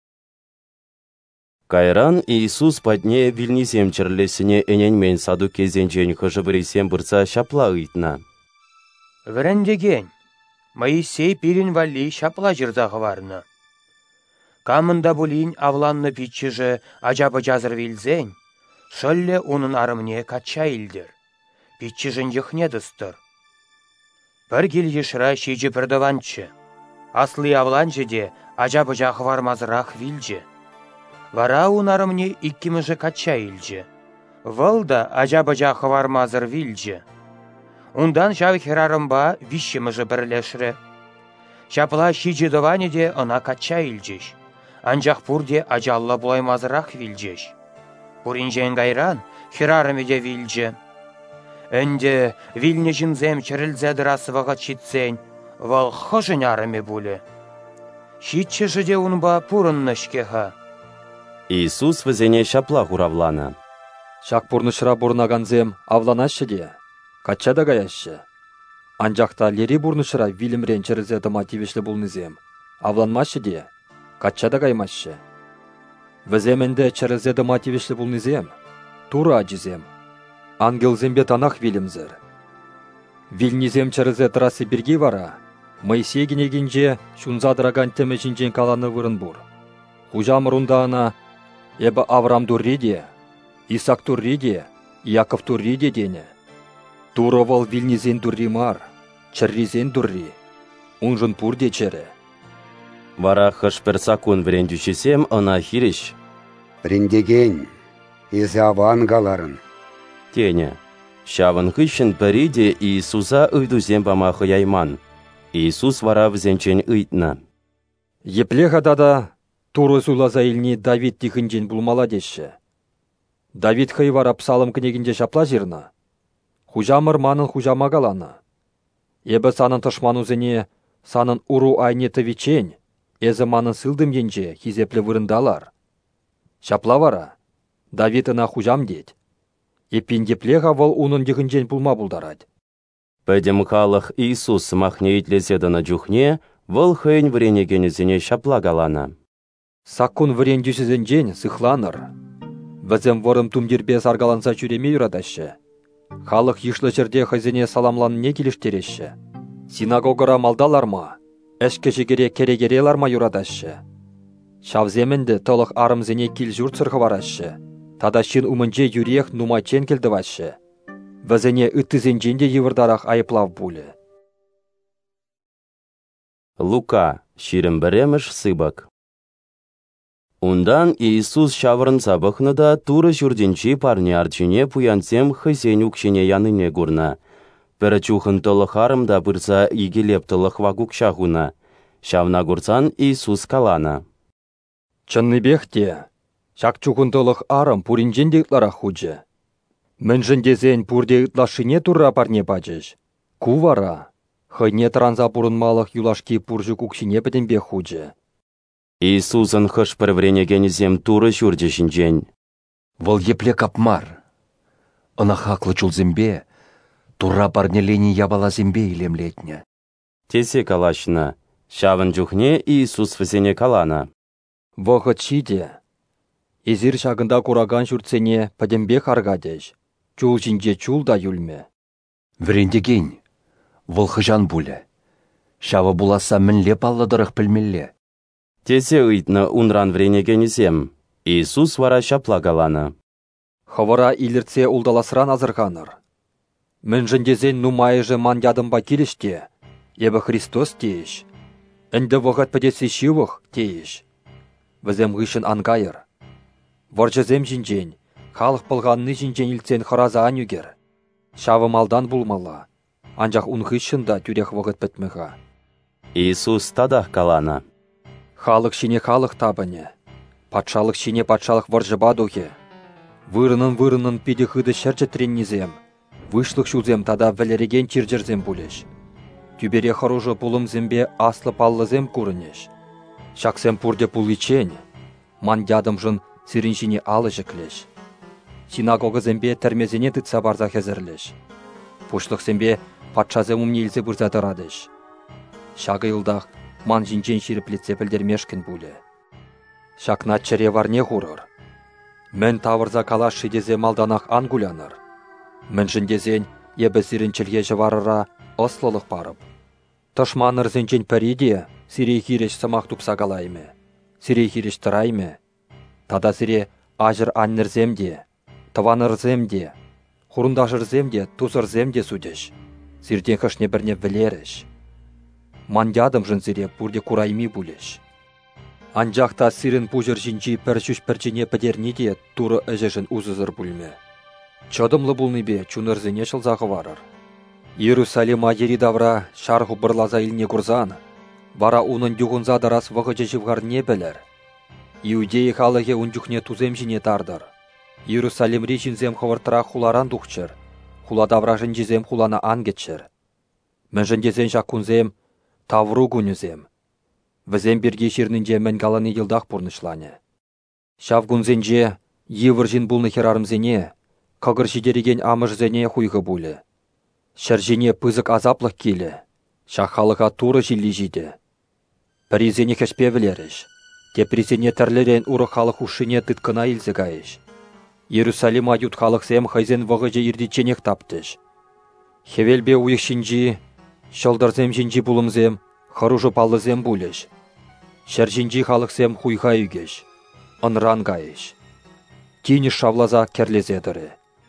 Кайран Иисус падне вильнизем черлесіне эненмен саду кезенчен хыжыбырисем бұрса шапла ұйтна. Віріндеген, Моисей пирин валли шапла жырзағы варны. Камында бұлин авланны питчіжі ажабы жазыр вилзен, шөлле унын арымне кача илдір. Питчіжін жықне дыстыр. Бір кел ешіра шейджі бірдаванчы. Аслы авланчы де ажабы жағы вармазырақ вилжі. Вара унарымне иккіміжі кача илжі. Вылда ажа-бажа хывармазыр вилжі. Ундан жав херарымба вишіміжі бірлешірі. Шапла шиджидоване де ына кача илжіш. Анжақ пурде ажалла бұлаймазырақ вилжіш. Пуринжен гайран херарымы де вилжі. Өнде вилнежін зем чірілзеді расываға читсен, вал хожын арымы бұлі. Шитчіші де унба пурыннышкеха. Иисус візене шапла хуравлана. Шак бурнышыра бурнаганзем авланашы де, кача да гаяшы. Анжақта лери бурнышыра вилімрен чірізе дымативешлі бұлнызем, авланмашы де, кача да гаймашы. Віземенде чірізе дымативешлі бұлнызем, тура ажизем, ангелзембе танақ вилімзір. Вилнизем чірізе трасы бірге вара, Моисей генегенже шунзадыраган темі жинжен каланы вырын бұр. Хужамырында ана Эбі Авраам турриде, Исак турриде, Яков турриде дене. Туровал вилнизен турри мар, чарризен турри, унжын пурде чере. Вара хышпер сакун врендючесем ана хириш. Врендеген, изе авангаларын. Тене, шавын хышын піриде Иисуса ыйдузем бамахы яйман. Иисус вара взенчен ыйтна. Еплеха дада, Туры сулаза илни Давид тихінжен бұлмала деші. Давид хайвара псалым кнегінде шапла жирна. Хужамыр манын хужама галаны. Эбі санын тышманузыне санын уру айне тывичен, әзі манын сылдым енже хизеплі вырындалар. Шапла вара, Давидына хужам дед. Епиндеплеға вол унын дегінжен пулма булдарад. Пәдем халық Иисус махне итлеседана жүхне, вол хейн вренегенізіне шапла галана. Саккун врен дюсізінжен сыхланыр. Візем ворым тумдербе саргаланса жүреме юрадашы. Халық ешлі жерде хазине саламланне келіштереші. Синагогара малдаларма, әшкешігере керегереларма юрадашы. Шавземінді толық арымзіне кел жүрт сырғыварашы. Тадашын умынже юрех нумачен келдівашы. Візіне үттізінженде евірдарақ айыплав бұлі. Лука, ширім біреміш сыбак. Ундан Иисус шаврын сабықныда туры жүрдінші парни арчыне пуянсем хызен үкшене яныне гурна. Пірі чухын толық арымда бұрса игелеп толық вагук шағуна. Шавна гурсан Иисус калана. Чынныбехте, шак чухын толық арым пуринжен дейтлара худже. Міншін дезен пурде ытлашыне турра парне бачыш. Кувара, хайне транза пурынмалық юлашки пуржы кукшине бідінбе худже. Иисусын хыш бір вренегенізем туры жүрде жінжен. Вол епле капмар. Она хаклы чулзембе, тура парнелени ябала зембе илемлетня. Тесе калашына, шавын жүхне Иисус візене калана. Вғыт шиде. Изір шағында кураган жүртсене падембе харгадеш. Чул жинже чул да юлме. Врендеген, вол хыжан буле. Шава буласа мінле палладырық пілмелле. Тесе ыйтны унран вренегенізем. Иисус вара шапла галана. Хавара иліртсе улдаласыран азырғаныр. Мін жіндезен нумайыжы ман ядымба келіште. Ебі Христос тейіш. Інді вғыт пәдесі шивық тейіш. Візем ғышын ангайыр. Варжызем жинжен, халық пылғанны жинжен илтсен хараза анюгер. Шавы малдан булмала. Анжақ унғышында түрек вғыт бітміға. Иисус тадах калана. Халық шине халық табыне. Патшалық шине патшалық варжыба духе. Вырынын-вырынын пиде хыды шәрчі треннізем. Вышлық шулзем тада вәлереген чиржерзем бұлеш. Тюбере харужы пулым зембе аслы паллызем курынеш. Шақсем пурде пуличен. Ман ядымжын сириншине алыжы клеш. Синагога зембе тәрмезене тытса барза хезерлеш. Пушлық зембе патшазем умне илзе бұрзадырадыш. Шағы йылдақ ман жинчен ширіплетсе білдермешкін бұлі. Шақна чыре варне хурыр. Мен тавырза калаш шидезе малданақ ангуляныр. Мен жіндезен ебі сирінчілге жыварыра ослылық барып. Тышманыр зенчен пәриде сирей хиреш самақ тупса галайме. Сирей хиреш тұрайме. Тада сире ажыр аннырземде, таванырземде, хұрындашырземде, тусырземде судеш. Сирден хышне бірне білеріш. Ман ядым жын сире бұрде курайми бұлеш. Анжақта сирін пұжыр жинчи пәршүш пәрчіне пәдернеде туры әжешін ұзызыр бұлме. Чодымлы бұлны бе чунырзіне шылзағы варыр. Иерусалим адери давра шарху бұрлаза илне күрзан, бара унын дюғынза дарас вғы жежівғар не білер. Иудеи халығы үндюхне тузем жіне тардар. Иерусалим речінзем хывыртыра хуларан дұқчыр, хуладавра жінжезем хулана ангетчір. Мен жіндезен жақунзем тавру күнізем. Візем берге шернінже мен галаны елдақ бұрнышланы. Шавгунзенже евіржін бұлны херарымзене, қағыр жидереген амыжзене хуйғы бұлі. Шәржене пызық азаплық келі, шақалыға туры жилі жиді. Бірезене кәшпе білеріш, тепрезене тәрлерен ұры қалық ұшыне тұткына илзігайыш. Иерусалим ают қалық зем хайзен вғы же ирдиченек таптыш. Хевелбе уйықшынжи, шылдырзем жинжи бұлымзем, харужы паллызем бұлыш. Шәржинжи халықсем хуйға үйгеш, ынран гайыш. Тині шавлаза керлезедірі.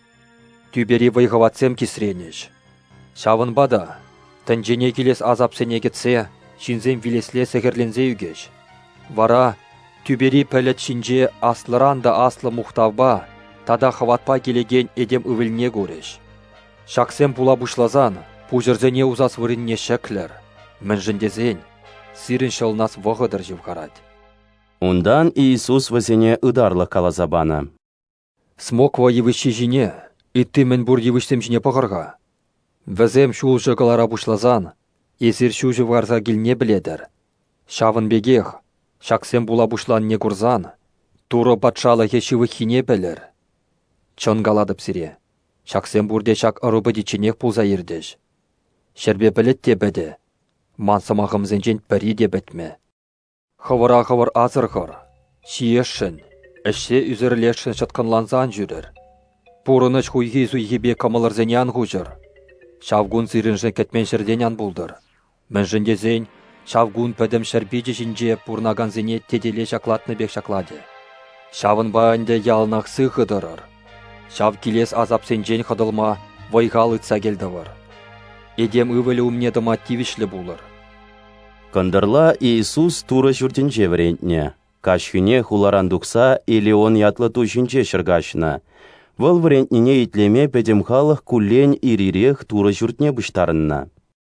Тюбери вайғаватсем кесренеш. Шавын бада, тәнжене келес азапсене кетсе, шинзем вилесле сәгерлензе үйгеш. Вара, тюбери пәлет шинже аслыран да аслы мұқтавба, тада хаватпа келеген едем өвіліне көреш. Шақсем була бұшлазан, пұжырзене узас вырынне шәклер. Мен жіндезен, сирін шылнас вғыдыр живғарад. Ундан Иисус візене ыдарлы калазабана. Смоква евіші жіне, итті мен бұр евішсем жіне пағырға. Візем шул жығылара бұшлазан, есір шу живғарза келне біледір. Шавын бегех, шақсем була бұшлан не күрзан, Туры патшалы хешіві хине білір. Чон галадып сире. Шақсен бұрде шақ ұрыбы диченек пулза ердеш. Шербе білет те бәді. Мансымағымзен жент бірі де бітме. Хывыра-хывыр азырғыр. Шиешшін. Әшсе үзірлешшін шытқынланзан жүрір. Пұрыныш хуйхи суйхибе камылыр зенян хужыр. Шавгун сирінжін кетмен шырденян бұлдыр. Мінжінде зен, шавгун пәдім шәрбеджі жінже пұрнаган зене теделе шаклатны бек шаклады. Шавын байынде ялнақ сықыдырыр. Шав келес азап сенжен қыдылма, вайғал ұтса келдівір. Едем үвілі умнедіма тивішлі бұлыр. Кандырла Иисус туры жүрдінже варентне. Кашхыне хуларан дукса или он ятлы тушинче шыргашына. Выл варентнене итлеме пәдемхалық куллен ирирех туры жүртне бұштарынна.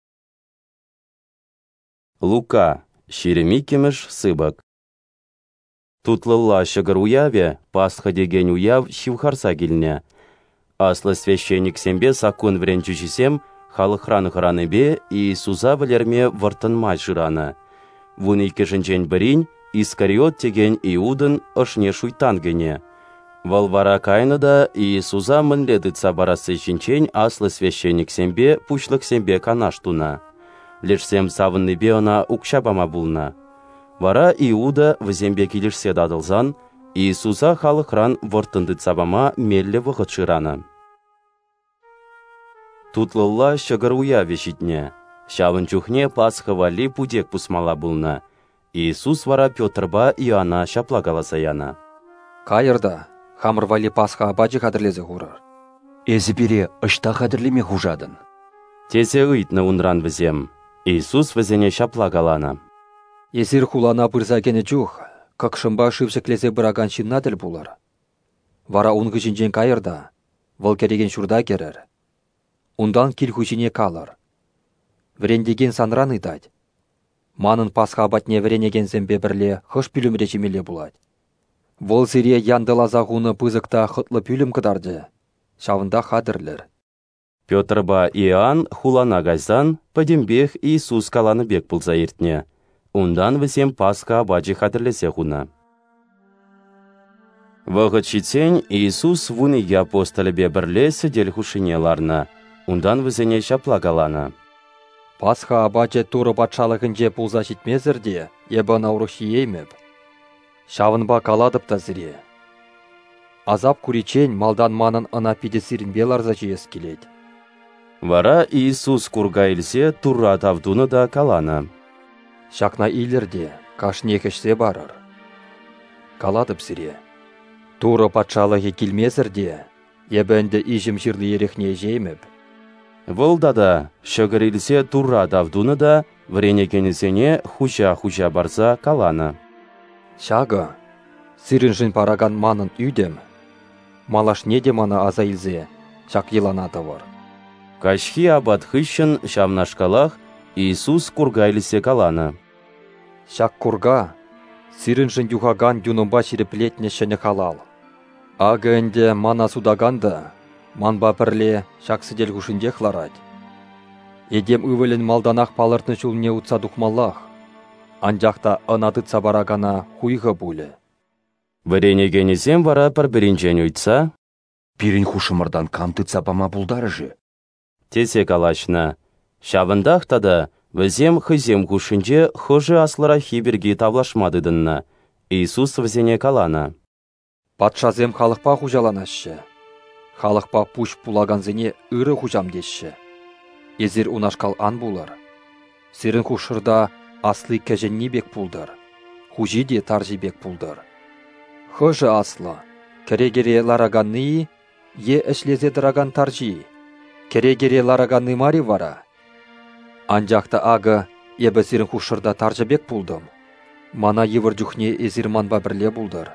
Лука, шеремі кеміш сыбак. Тутлылла шығыр уяве, пасха деген уяв шивхарса келіне. Аслы священник сембе сакун врен жүжісем, халық храны бе Иисуса вілерме вартынма жыраны. Вуны кешінчен бірін, Искариот теген Иудын ышне шуйтан гене. Валвара кайнада Иисуса мынледыца барасы жінчен аслы священник сембе пушлық сембе канаштуна. Лешсем савынны бе она укшабама булна. Вара Иуда візембе келішсе дадылзан, Иисуса халық хран вартындыца бама мелле вғыт шыраны. Тутлылла шығыр уяве житне. Шавын чухне пасха вали пудек пусмала булна. Иисус вара Петрба Иоанна шаплагала саяна. Кайырда, хамыр вали пасха абаджы қадырлезе ғурыр. Эзі бере ұшта қадырлеме ғужадын. Тесе ұйтны унран візем. Иисус візене шаплагалана. Езір хулана бұрза кені жух, қақшымба шывшықлезе бұраган шиннадыл бұлар. Вара ұнғы жінжен кайырда, выл кереген шурда керір. Ундан кел хучине калыр. Врендеген санран ыдать. Манын пасха батне вренеген зембе бірле хыш пүлім речемеле бұлад. Вол зире яндыла зағуны пызықта хытлы пүлім кыдарды. Шавында хадырлер. Петрба Иоанн хулана гайзан, падембех Иисус каланы бек пулза ертне. Ундан візем пасха баджы хадырлесе хуна. Вағыт шитсен Иисус вуныге апостолы бе бірле сідель хушинеларна. Ундан візене шаплагалана. Пасха абаче туры патшалығынже пулза шитмезірде, ебі наурухи еймеп. Шавынба каладып та зіре. Азап күричен малдан манын ана пидесірін беларза жиес келет. Вара Иисус курга илсе турра тавдуны да калана. Шакна илерде, кашне кешсе барыр. Каладып зіре. Туры патшалығы келмезірде, ебінді ижім жирлі ерехне жеймеп. Вылдада шығырилсе турра давдуны да вренекенізене хуча-хуча барса калана. Шағы, сирінжін параган манын үйдем. Малаш неде мана аза илзе, шақ еланады var. Кашхи абат хыщын шамнашкалах Иисус кургайлісе калана. Шақ курга, сирінжін юхаган юнымба ширеплетне шыны халал. Ағы әнде мана судаганда, манба пірле шақ сидел ғушынде хларад. Едем үвілін малданақ палыртны шулне утса дұқмаллах. Анжақта ынатытса барагана хуйғы бұлі. Варенегенізем вара пір бірінжен ұйтса? Бірін хушымырдан камтытса бама бұлдары жы. Тесе калашна. Шавындақта да візем хызем ғушынже хожы аслыра хиберге тавлашмадыдынна. Иисус візене калана. Патшазем халықпа хужаланашы. Халықпа пуш пулаганзене ұры хужам деші. Езір унашкал ан булар. Сирін хушырда аслы кәженні бек пулдар. Хужи де таржи бек пулдар. Хожы аслы. Керегере лараганны, е әшлезе дыраган таржи. Керегере лараганны мари вара. Анжақта ағы ебі сирін хушырда таржи бек пулдым. Мана евір жүхне езір манба бірле булдар.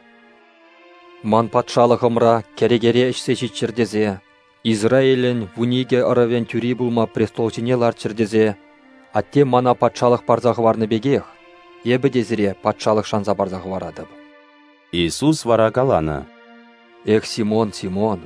Ман патшалығымра керегере ішсе чердезе, Израилін вуниге ырывен түрі булма престолчинелар чердезе, атте мана патшалық барзағы варны бегех, ебі дезіре патшалық шанза барзағы варадып. Иисус вара калана. Эх, Симон, Симон,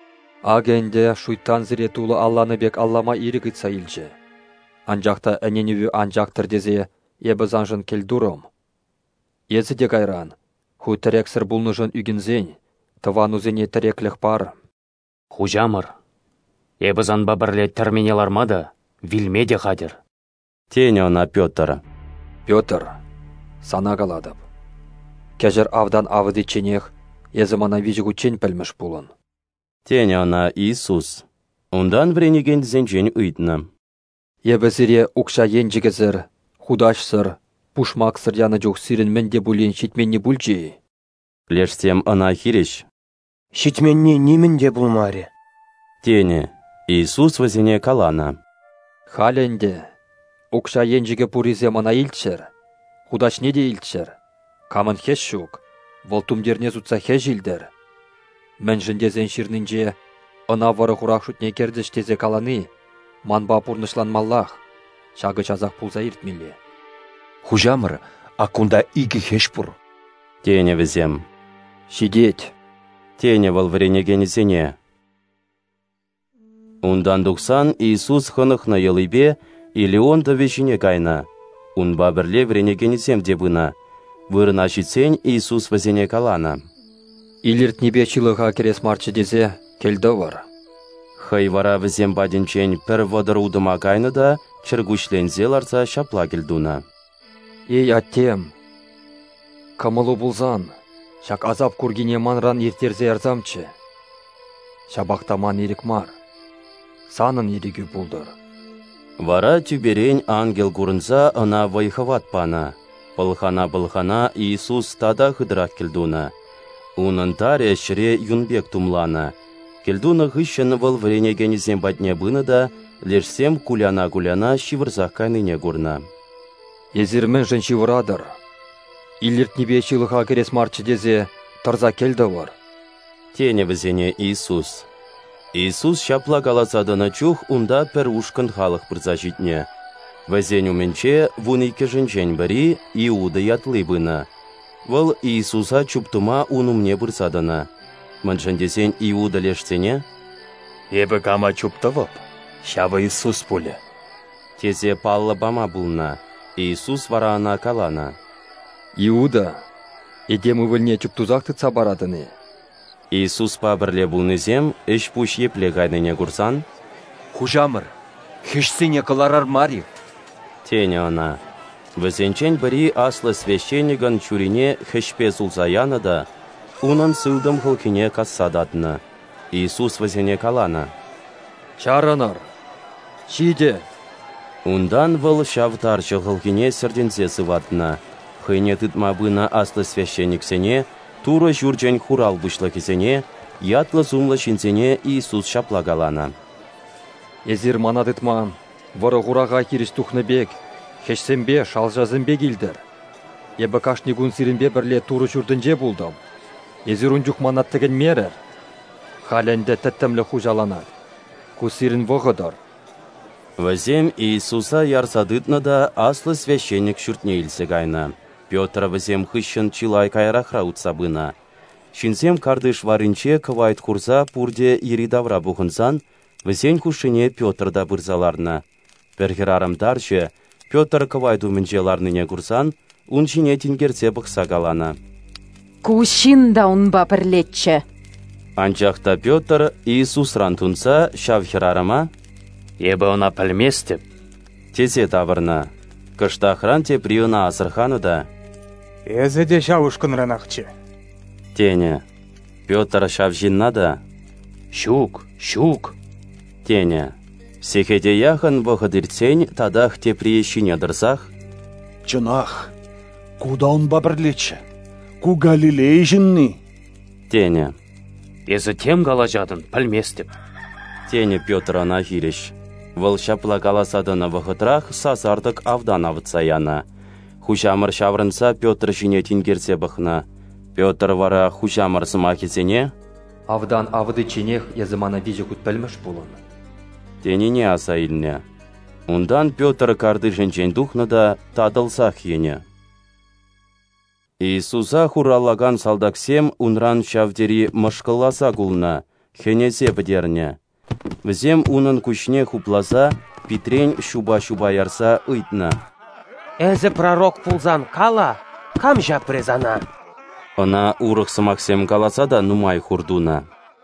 агенде шуйтан зіре тулы Алланы бек Аллама ирігітса илже. Анжақта әненеві анжақтыр дезе, ебі занжын келдурым. Езі де кайран. Ху тәрексір бұлнышын үгінзен, тыванузене тәреклік бар. Хужамыр, ебізан бабірле терминелармада, вилмеде қадыр. Тене она Петр. Петр, сана қаладып. Кәжір авдан авыды ченех, езімана вижігу чен пәлміш бұлын. Тене она Иисус. Ондан вренеген зенчен ұйтны. Ебізіре ұқша енжігізір, худашсыр, пушмақсыр яны жоқ сирін менде бұлен шетменне бұлжи. Лешсем она хиреш. Шетменне немінде бұлмаре. Тене, Иисус вазене калана. Халенде, ұқша енжіге бұризе мана илтшір, худаш неде илтшір. Камын хеш шук, волтумдерне зутса хеш илдер. Мен жіндезен ширнінже, ына вары құрақ шутне кердіш тезе каланы, манба пурнышланмаллах, шағы жазақ пулза иртмелі. Хужамыр, акунда игі хеш бұр. Тене візем. Шидеть. Тене вал вренегенесене. Ундан дұқсан Иисус хынық на елыбе, или он да вешіне кайна. Унба бірле вренегенесем дебына. Вырына шитсен Иисус вазене калана. Илерт небе чилыға керес марчы дезе, келді var. Хайвара візем бадинчен пір водыр удыма кайны да, чыргушлензе ларса шапла келдуна. Ей аттем, камылу бұлзан, шак азап күргене манран ертерзе арзамчы. Шабақтаман ерік мар, санын ерігі бұлдыр. Вара тюберень ангел курынса ына вайхават пана. Пылхана-пылхана Иисус тада хыдырак келдуна. Унын таре шыре юнбек тумлана. Келдуна хыщын выл вренегенезем батне быны да, лешсем куляна-куляна шивырзақ кайныне гурна. Езірмен жын шивырадыр. Илерт небе чилыға керес марчы дезе, тарза келді var. Тене візене Иисус. Иисус шапла каласадына чух унда пір ушкын халық бірза житне. Вазен уменче вуныйке жынчен бірі Иуда ятлы бына. Выл Иисуса чуптума унумне бірсадына. Манчандесен Иуда лешсене? Ебі кама чуптывып, шавы Иисус пулі. Тезе палла бама булна. Иисус варана калана. Иуда, едемі вілне чуптузақты цабарадыны. Иисус пабірле булнызем, іш пуш епле гайныне курсан? Хужамыр, хешсене кыларар мари. Тене она. Візенчен бірі аслы священниган чурине хешпе сулзаяна да, унан сылдым хылкине кассададына. Иисус візене калана. Чаранар, шиде. Ундан выл шавтарчы хылкине сірдензе сывадына. Хыне тытма бына аслы священниксене, тура журчен хурал бұшлы кезене, ятлы зумлы шинзене Иисус шаплагалана. Езір мана тытман. Вары ғураға керіс тұхны бек, хешсембе шалжазымбе келдір. Ебі кашнигун сирінбе бірле туры жүрдінже бұлдым. Езірун жүхманаттығын мерір. Халенде тәттімлі хужаланар. Кусирін вғыдыр. Вазем Иисуса ярсадытны да аслы священник шүртне илсе гайна. Петр вазем хыщын чилай кайрахра утсабына. Шинсем кардыш варынче кывайт курса пурде иридавра бұғынсан, вазен кушыне Петр да бұрзаларна. Пергерарымдарчы, Петр кывайду мінжеларныне курсан, ун шине тингерсе бұқса галана. Кушин да унба бірлетчі. Анчақта Петр Иисус рантунса шавхерарыма, ебі она пәлместіп. Тесе тавырна. Кыштахран те приюна асырханы да. Эзеде шавушкын ранақчы. Тене. Петр шавжинна да. Щук, щук. Тене. Сехеде яхан вғыдырцень тадах те приещине дырсах. Чынах, куда он бабірлечі? Ку Галилей жинны? Тене. Езі тем галажадын пәлместіп. Тене Петр ана хиреш. Выл шапла каласадына вғытрах сасардық авдан авытсаяна. Хушамыр шаврынса Петр жіне тингерсе бұхна. Петр вара хушамыр сымахесене? Авдан авыды ченех езімана вижі күтпәлміш болын. Тенене аса илне. Ундан Петр карды жінчен духны да тадылсақ ене. Иисуса хураллаган салдаксем унран шавдери мышқылласа гулна, хенесе бідерне. Візем унын күшне хупласа, Петрень шуба-шуба ярса ыйтна. Әзі пророк пулзан кала, кам жапрезана? Она урықсымақсем каласа да нумай хурдуна.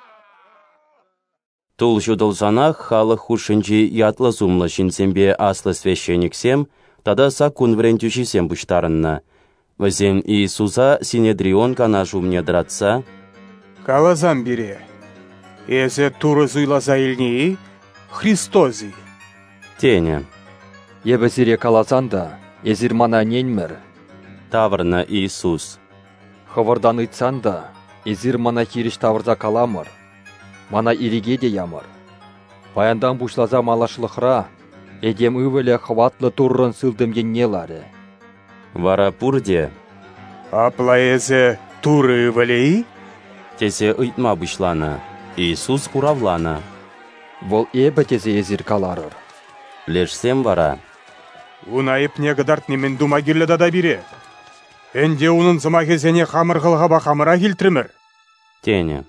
Тул жудылжанақ халық хушынжи ятлы зумлы жинсембе аслы священниксем, тада сакун врентюшисем бұштарынна. Візен Иисуса Синедрион кана жумне дратса. Калазам бире. Эзе туры зуйлаза илнеи, Христози. Тене. Ебезире каласан да, езір мана ненмір. Таврна Иисус. Хывырдан ыйтсан да, езір мана хириш тавырза каламыр. Мана ириге де ямыр. Баяндан бушлаза малашлықра, эдем ывеле хватлы туррын сылдым еннелары. Вара пурде. Апла эзе туры ывелей? Тезе ыйтма бұшлана. Иисус хуравлана. Вол эбі тезе езір каларыр. Лешсем вара. Унайып негідарт немен дума керлі дада бире. Энде унын зыма кезене хамыр-ғылға бақамыра келтірімір. Тене.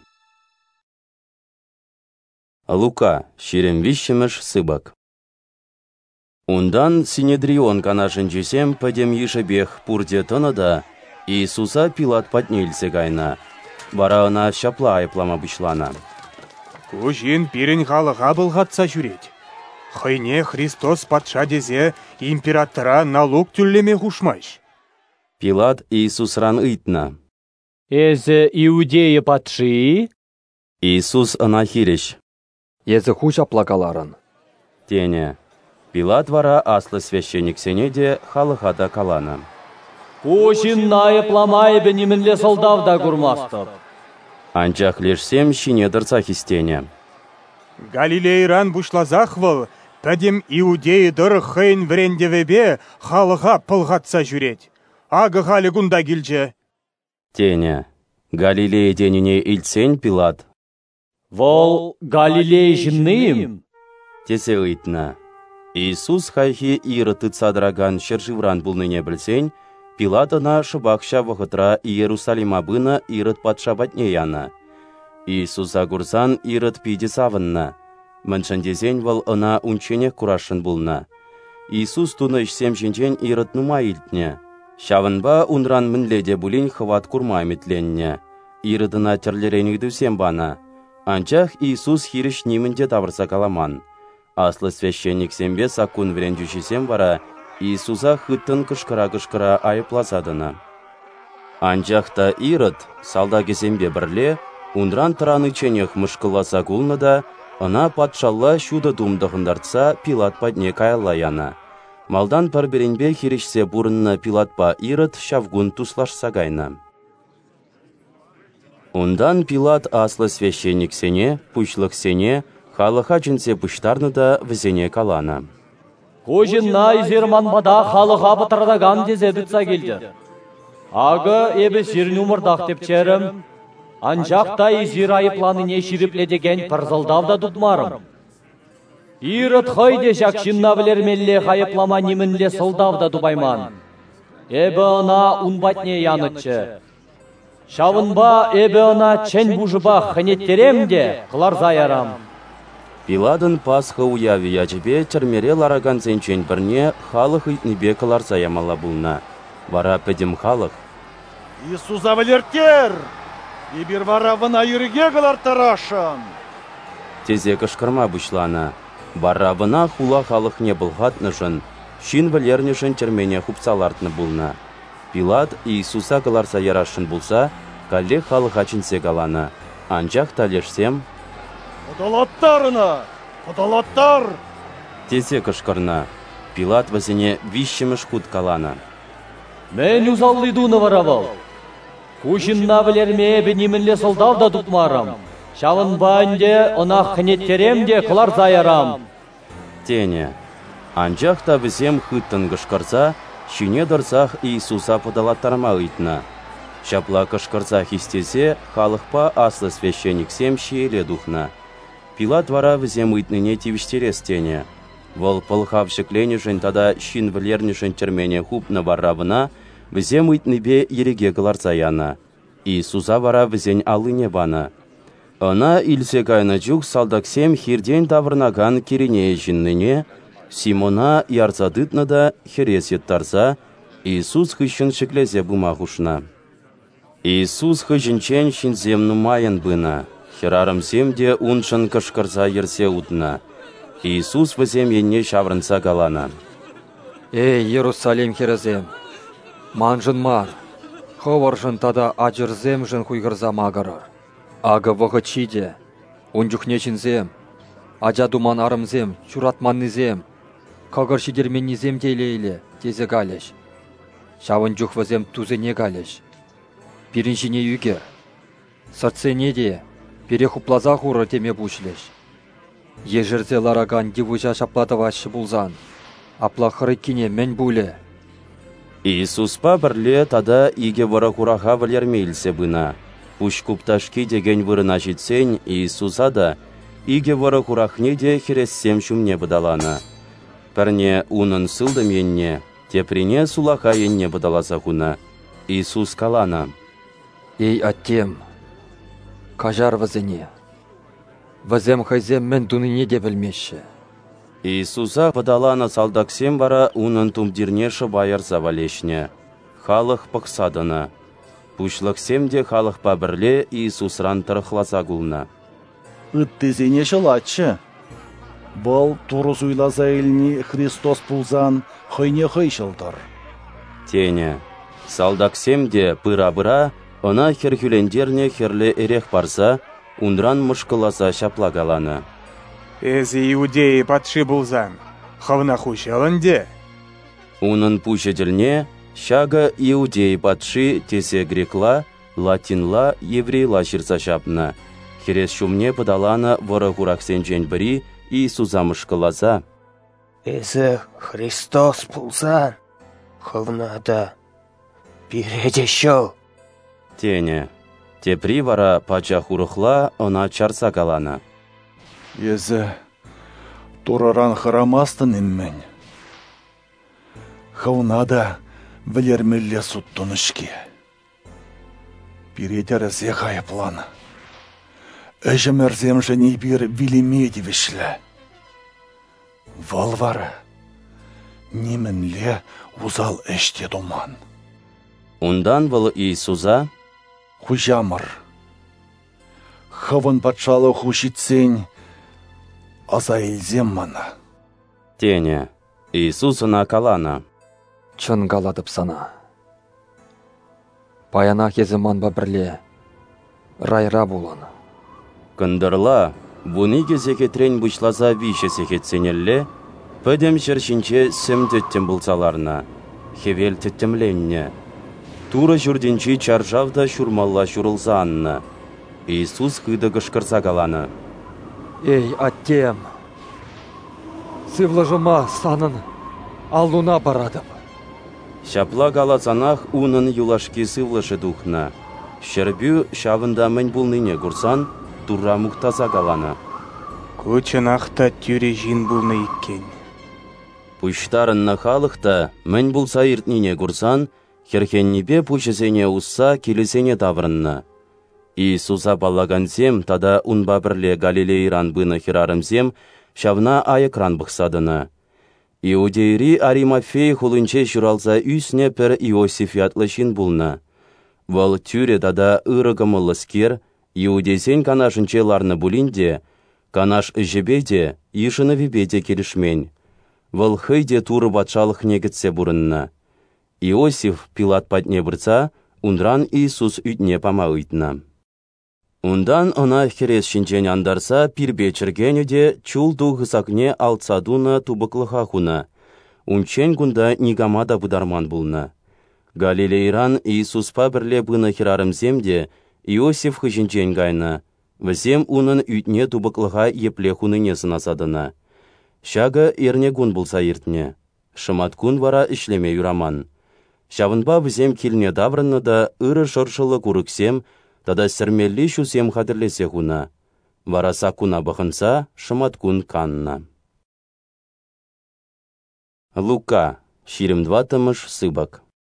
Лука, ширем вищемеш сыбак. Ундан Синедрион канашын жесем падем ешебех пурде тынада, Иисуса Пилат патнелсе гайна. Бара ана шапла айплама бұшлана. Кужин пирен халыға бұлғатса жүрет. Хайне Христос патша дезе императора налог түллеме хушмайш. Пилат Иисусран ыйтна. Эзе иудея патши? Иисус ана хиреш. Езі хуш аплакаларын. Тене. Пилат вара аслы священник сенеде халыхада калана. Кушин найыпламай бенімінле солдавда курмастып. Анчах лешсем шинедырца хистене. Галилейран бушлазахвыл, пәдем иудеи дыр хейн врендевебе халыға пылғатса жүрет. Ағы ғалі гунда келже. Тене. Галилей деніне илтсен Пилат. Вол Галилей жынныйым? Тесе ыйтна. Иисус хайхи ирыты цадраган шыржывран булныне білсен, Пилатына шыбақша вғытра Иерусалима бына ирыт патша батне яна. Иисуса гурсан ирыт пиде савынна. Міншіндезен вал ына унчене курашын булна. Иисус туны ішсем жінчен ирыт нума илтне. Шавынба унран мінледе булин хват курмайметленне. Ирыдына терлеренігдусем бана. Анчах Иисус хириш нимінде тавырса каламан. Аслы священник сембе сакун врендюшисем вара Иисуса хыттын кышкыра-кышкыра айыпласадына. Анчахта ирыт салда кезембе бірле, ундран тұраны ченех мышкыласа кулны да, ына патшалла шуды думдығындартса Пилат падне каялла яна. Малдан парберенбе хиришсе бурынна Пилатпа ирыт шавгун туслашса гайна. Ундан Пилат аслы священник сене, пучлық сене, халыха жінсе пұштарны да візене калана. Кужин найзерман бада халыға бұтырдаган дезе дүтса келді. Ағы ебі сирін умырдақ деп черім, анжақта изир айыпланыне ширипледеген пырзылдавда дұтмарым. Ирыт хайде жақшынна білермелле хайыплама немінле сылдавда дұбайман. Эбі она унбатне янытчы. Шавынба эбі она чен бұжыба ханеттеремде қылар заярам. Пиладын Пасха уяви ячебе чармере лараган сенчен бірне халық үйтнебе кыларса ямала бұлна. Вара пәдім халық. Иисуса валертер! Ибір вара вына юрге кылар тарашын! Тезе кышкырма бұшлана. Вара вына хула халық не бұлғатнышын, шин валернышын чармене хупсалартны бұлна. Пилат Иисуса кыларса ярашын бұлса, калле халық ачынсе калана. Анчақ талешсем, Құдалаттарына! Құдалаттар! Тезе кышкырна. Пилат вазене вищеміш худ калана. Мен узаллидуны варавал. Кушинна білерме бенімінле солдавда тұтмарам. Шавын банде, она хнеттеремде қылар заярам. Тене. Анчақта візем хыттын кышкырса, шине дырсақ Иисуса подалаттарма ыйтна. Шапла кышкырса хистесе, халықпа аслы священник сем шиеле духна. Пилат вара візем ыйтныне тивіштерестене. Вол пылхавшыкленішін тада шин вілернішін термене хупны варравына, візем ыйтныбе ереге кыларса яна. Иисуса вара візен алыне бана. Она илсе кайна чук салдаксем хирден тавырнаган керене жинныне, Симона ярзадытна да хересет тарса, Иисус хыщын шеклезе бума хушна. Иисус хыжынчен шинзем нумайын бына, херарымсем де уншын кышкырса ерсе утна. Иисус візем енне шаврынса галана. Эй, Иерусалим херезем, манжын мар, ховаржын тада ажырзем жын хуйгырза мағырыр. Ағы вғы чиде, унжухне чинзем, ажа думан арымзем, чуратманнызем, кагыр шидерменнизем дейлейле, тезе галеш. Шавын жух візем тузене галеш. Біріншіне үйгер, сыртсене де, перехуплаза хуры теме бушлеш. Ежірзе лараган дивужа шаплатывашы булзан, апла хырыккине мен буле. Иисуспа бірле тада иге вара хураха валермейлсе бына. Пуш купташки деген вырына жетсен, Иисуса да иге вара хурахне де херессем шумне быдалана. Пәрне унын сылдым енне, теприне сулаха енне быдаласа хуна. Иисус калана. Эй, аттем, кажар вазене. Вазем хайзем мен дуныне де білмеші. Иисуса быдалана салдаксем бара унын тумдирнеші байырса валешне. Халық пықсадына. Пушлықсем де халық пабірле Иисусран тұрықласа гулна. Үттезене шылатшы. Бұл турус уйласа еліне Христос пулзан хойне хой шылдыр. Тене. Салдаксем де пыра-быра, она херхюлендерне херле эрех барса, ундран мышкыласа шаплагалана. Эзі иудеи патшы булзан, хавна хушалынде. Унын пушеділне, шага иудеи патшы тесе грекла, латинла, еврейла шырса шапна. Херес шумне подалана вора хураксен жен бірі Иисуса мышкыласа. Эзі Христос булзан, хавна да биреде шо. Тене. Тепри вара пача хурыхла, она чарса калана. Езі, тураран хырамастын иммен. Хавнада вілермелле суттынышке. Биредері зеғай планы. Әжімерзем жіне бір вилимеди вішлі. Валвары, неменле узал әште думан. Ундан выл Иисуса хужамыр. Хавын патшалы хушитсен, аза елзем мана. Тене. Иисусына калана. Чын галадып сана. Баяна кезіман ба бірле, райра булан. Кындырла, вуниге зекетрен бұшлаза више секетсенелле, пөдем шершінче сім төттім бұлсаларына, хевел төттімленне. Тура жүрденче чаржавда шурмалла шурылса анна. Иисус хыды кышкырса каланы. Эй, аттем, сывлажыма санын алуна барадып. Шапла галасанах унын юлашки сывлашы духна. Шербю шавында мен булныне курсан, тура мухтаса каланы. Көчін ақта тюре жин булны иккен. Пуштарынна халықта мен булса иртнине курсан, херхеннебе пушесене усса келесене таврынна. Иисуса баллагансем, тада унба бірле Галилейран быны хирарымсем, шавна айыкран бұқсадына. Иудейри Аримафей хулынче шуралса үсне пір Иосиф ятлышын булна. Вал тюре тада ырыгымылыскер, иудейсен канашынчеларны булинде, канаш жебеде, ишыны вибеде келішмен. Вал хыйде туры батшалық негітсе бұрынна. Иосиф Пилат патне бұрца, ундран Иисус үтне пама үйтна. Ундан она херес шинчен андарса пирбе чергенеде чулду ғысакне алтсадуна тубықлыға хуна. Унчен гунда нигамада бударман булна. Галилейран Иисуспа бірле бұны хирарымземде Иосиф хыжинчен гайна. Візем унын үтне тубықлыға епле хуныне сынасадына. Шага ерне гун булса ертне. Шыматкун вара ішлеме юраман. Шавынба візем келіне даврынны да ыры шыршылы күріксем, тада сірмелі шусем қадірлесе хуна. Вараса куна бұқынса, шыматкун канна. Лука, ширим дватымыш сыбак.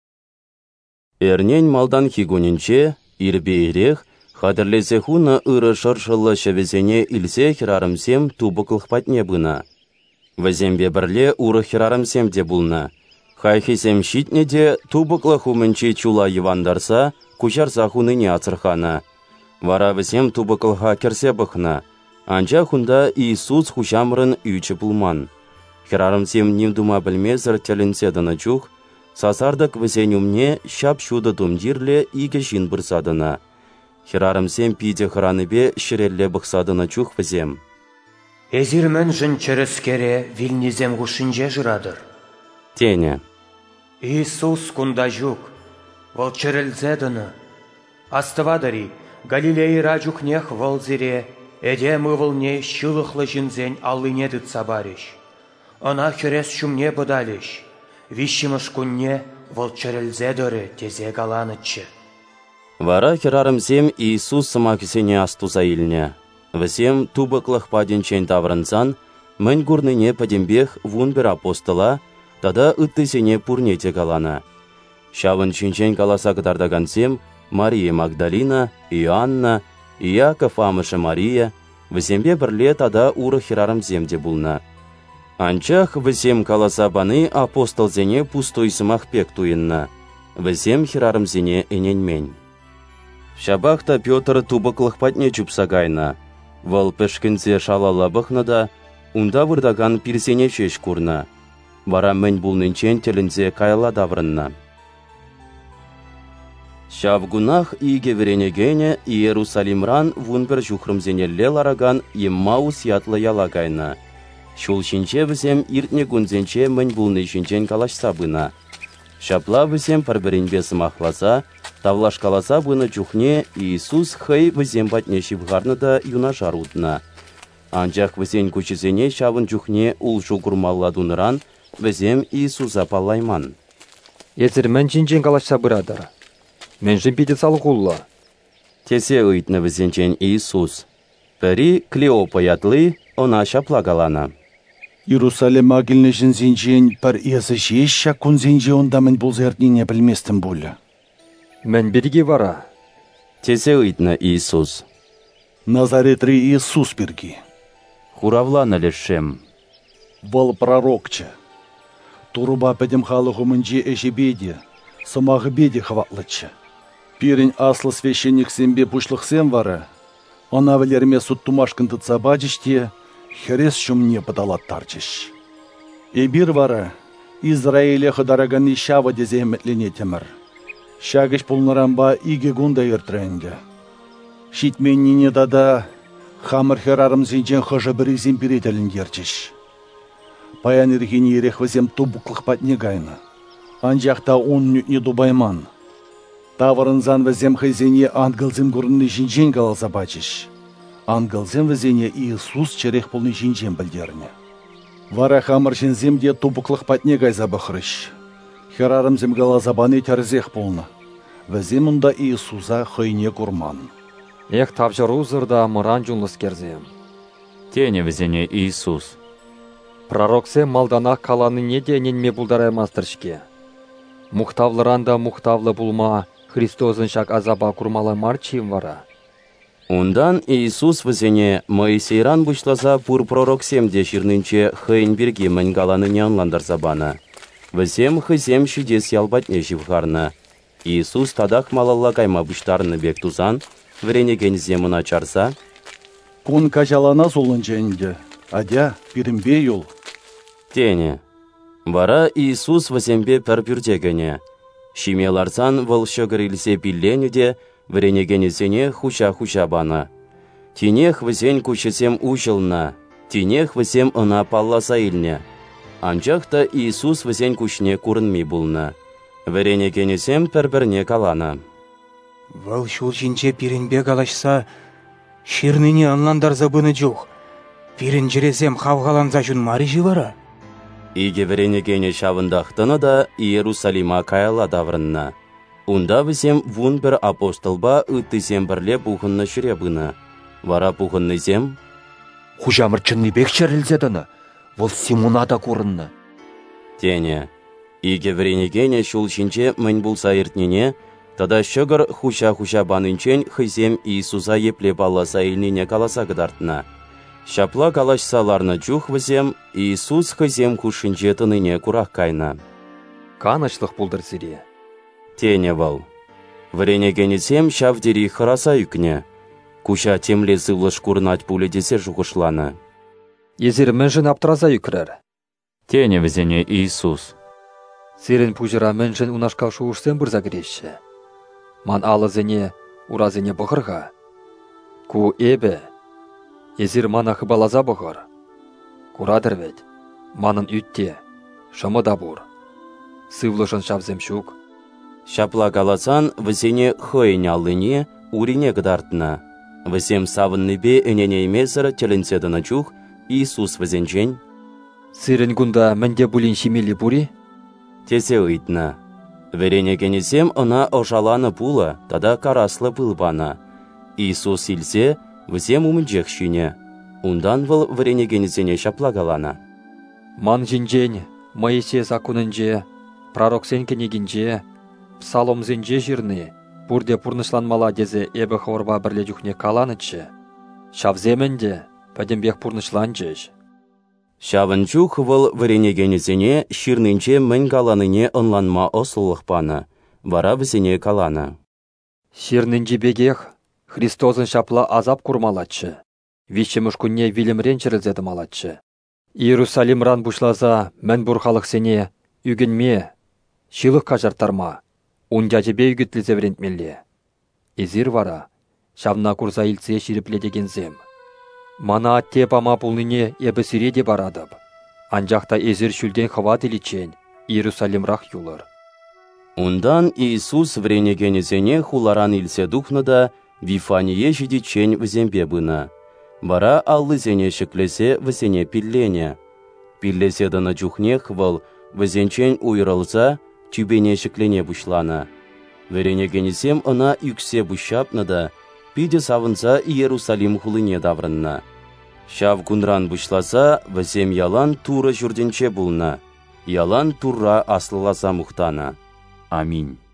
Эрнен малдан хигунінче, ирбе ирех, қадірлесе хуна ыры шыршылы шевезене илсе хирарымсем тубықлық патне бұна. Візембе бірле уры хирарымсем де бұлна. Хайхисем щитнеде тубықлы хумынче чула евандарса, кучарса хуныне ацырхана. Вара візем тубықылға керсе бұқна. Анча хунда Иисус хушамырын үйчі пулман. Херарымсем немдума білмезір телінседіні чух, сасардық візенюмне шап шуды думдирле иге жин бұрсадына. Херарымсем пиде хыраныбе шірелле бұқсадыны чух візем. Эзирмен жын чырыскере вилнезем хушинже жырадыр. Тене. Иисус кунда жук, вол чырылзедіні. Астывадари, Галилей раджухнех волзире, эде мывылне щылықлы жінзен алыне дытса бариш. Она херес шумне бұдалиш. Вишімыш күнне вол чырылзедірі тезе галанычы. Вара херарымсем Иисус самакисене астуза илне. Візем тубықлық паденчен таврынсан, мін гурныне падембех вун бір апостола, тада ыттысене пурнете галана. Шавын чинчен каласа кытардагансем Мария Магдалина, Иоанна, Иаков амышы Мария, візембе бірле тада уры херарымземде булна. Анчах візем каласа баны апостолзене пустойсымақ пек туйынна. Візем херарымзене эненмен. Шабақта Петр тубықлық патне чупсагайна. Вал пешкінзе шалала бұқны да, унда вырдаган пирсене шеш курна. Вара мен булнынчен телінзе кайла даврынна. Шавгунах иге веренегене Иерусалимран вунбер жухрымзенелле лараган Еммаус ятлы ялагайна. Шул шинче візем иртне гунзенче мен булны шинчен калашса бына. Шапла візем парберінбе сымақласа, тавлашкаласа быны чухне Иисус хай візем батне шивгарны да юнашар утна. Анчах візен күчізене шавын чухне ул жугурмалладуныран візем Иисуса паллайман. Езір мен шинчен калашса бұрадар. Мен жын пиде салғулла. Тесе ыйтны візенчен Иисус. Пәрі Клеопа ятлы, она шапла галана. Иерусалим агилны жінзенчен пір езі жешша күнзенже онда мен бұл зәрдіне білместім болы. Мен бірге вара. Тесе ыйтны Иисус. Назаретри Иисус бірге. Хуравланы лешем. Вал пророкчы. Туруба пәдім халығы мүнже әжебеде, сымағы беде хватлычы. Пирень аслы священник сембе пушлықсем вара, она валерме суттумашкын тыца бачыште, херес шумне подалаттарчыш. Эбир вара, Израиле хыдараган ишава деземетлене темір. Шагыш пулнарамба иге гунда ертренде. Шитменнине дада, хамыр херарым зенчен хыжы бірізен беретелін ерчыш. Паян ирхини ерех візем тубуклық патне гайна. Анжақта он нүтне дубайман. Таварынзан візем хайзене ангылзем гурынны жинжен галаза бачыш. Ангылзем візене Иисус черех полны жинжен білдеріне. Вара хамыр жинземде тубуклық патне гайза бұқырыш. Херарымзем галаза баны тәрзех полны. Візем ұнда Иисуса хайне курман. Эх тавжыру зырда мыран жунлыс керзем. Тене візене Иисус. Пророксе малданақ қаланы не дененме бұлдараймастыршке. Мұқтавлыранда мұқтавлы бұлма, Христозын шак азаба курмала марчим вара. Ундан Иисус візене Моисейран бұшлаза пұр пророксем де ширнынче хыйн бірге мән галаны не анландарса бана. Візем хызем шидес ялбатне живгарна. Иисус тадақ малалла кайма бұштарыны бек тузан, вренеген земына чарса. Кун кажалана солынче инде, адя пирімбе юл. Тене. Вара Иисус візембе пір пүрдегіне. Шимеларсан вылшы грилсе пилленюде, вренегенесене хуша-хуша бана. Тинех візен күшесем ужылна, тинех візем ына палласа илне. Анчақта Иисус візен күшне курынми булна. Вренегенесем пір-бірне калана. Вал шул жинче пиренбе галашса, ширныне анландар забыны жоқ. Пирен жерезем хавгаланза жун мари живара. Иге вренегене шавындақтыны да Иерусалима каяла даврынна. Унда візем вун бір апостолба ыттысем бірле пухынны шүребіна. Вара пухынны зем? Хужамыр чынны бек чәрілзедіні, вол Симона да көрінні. Тене. Иге вренегене шул шинче мін бұлса ертнене, тада шыгыр хуша-хуша банынчен хызем Иисуса епле баласа илнене каласа кыдартына. Шапла калашсаларны чух візем, Иисус хызем хушинче тыныне курах кайна. Каначлық бұлдыр сире. Тене вал. Врене генесем шавдери хараса юкне. Куша темле сывлыш курнать пуле десе жуғышланы. Езір міншін аптыраза юкірер. Тене візене Иисус. Сирен пужыра міншін унашка шуышсен бірза кіреші. Ман алы зене, ура зене бұғырға. Ку эбе. Езір мана хыбалаза бұғыр. Курадыр вет. Манын ütте. Шымы да бұр. Сывлышын шавзем шук. Шапла галасан візене хойне алыне урине гдартына. Візем савынныбе өнене емесір теленседіна чух Иисус візенчен. Сирен гунда менде булин шимели бури? Тесе ыйтна. Верене генесем она ожаланы пула, тада караслы пылбана. Иисус илсе, візем умынчех шине. Ундан выл верене генесене шаплагалана. Ман жинжен, Моисей законынже, пророк сенкенегінже, псалом зенже жирны, бурде пурнышланмала дезе эбі хорба бірле жүхне каланычы. Шавземенде, падембех пурнышланжеш. Шавынчух выл верене генесене ширнынче мен каланыне онланма ослылықпаны, вара візене калана. Ширнынче бегех Христозын шапла азап курмалатчы, вишчемыш күнне вилімрен чірілзедім алатчы. Иерусалимран бушлаза мен бурхалық сене үгінме, шилық кажартарма, унжажыбе үгітлізе верентмелле. Изир вара, шавна курса илсе ширипле деген зем. Мана атте пама пулныне ебі сиреде барадып. Анжақта ezir шүлден хват иличен, Иерусалимрах юлыр. Ундан Иисус врене генезене хуларан илсе духнада Вифание жидичен взембе бына. Вара аллы зене шеклесе візене пиллене. Пиллесе дана чухне хвал візенчен уйралса тюбене шеклене бушлана. Верене генесем она юксе бушапнада, пиде савынса Иерусалим хулыне даврынна. Шав кунран бушласа візем ялан тура жүрденче булна. Ялан турра аслыласа мухтана. Аминь.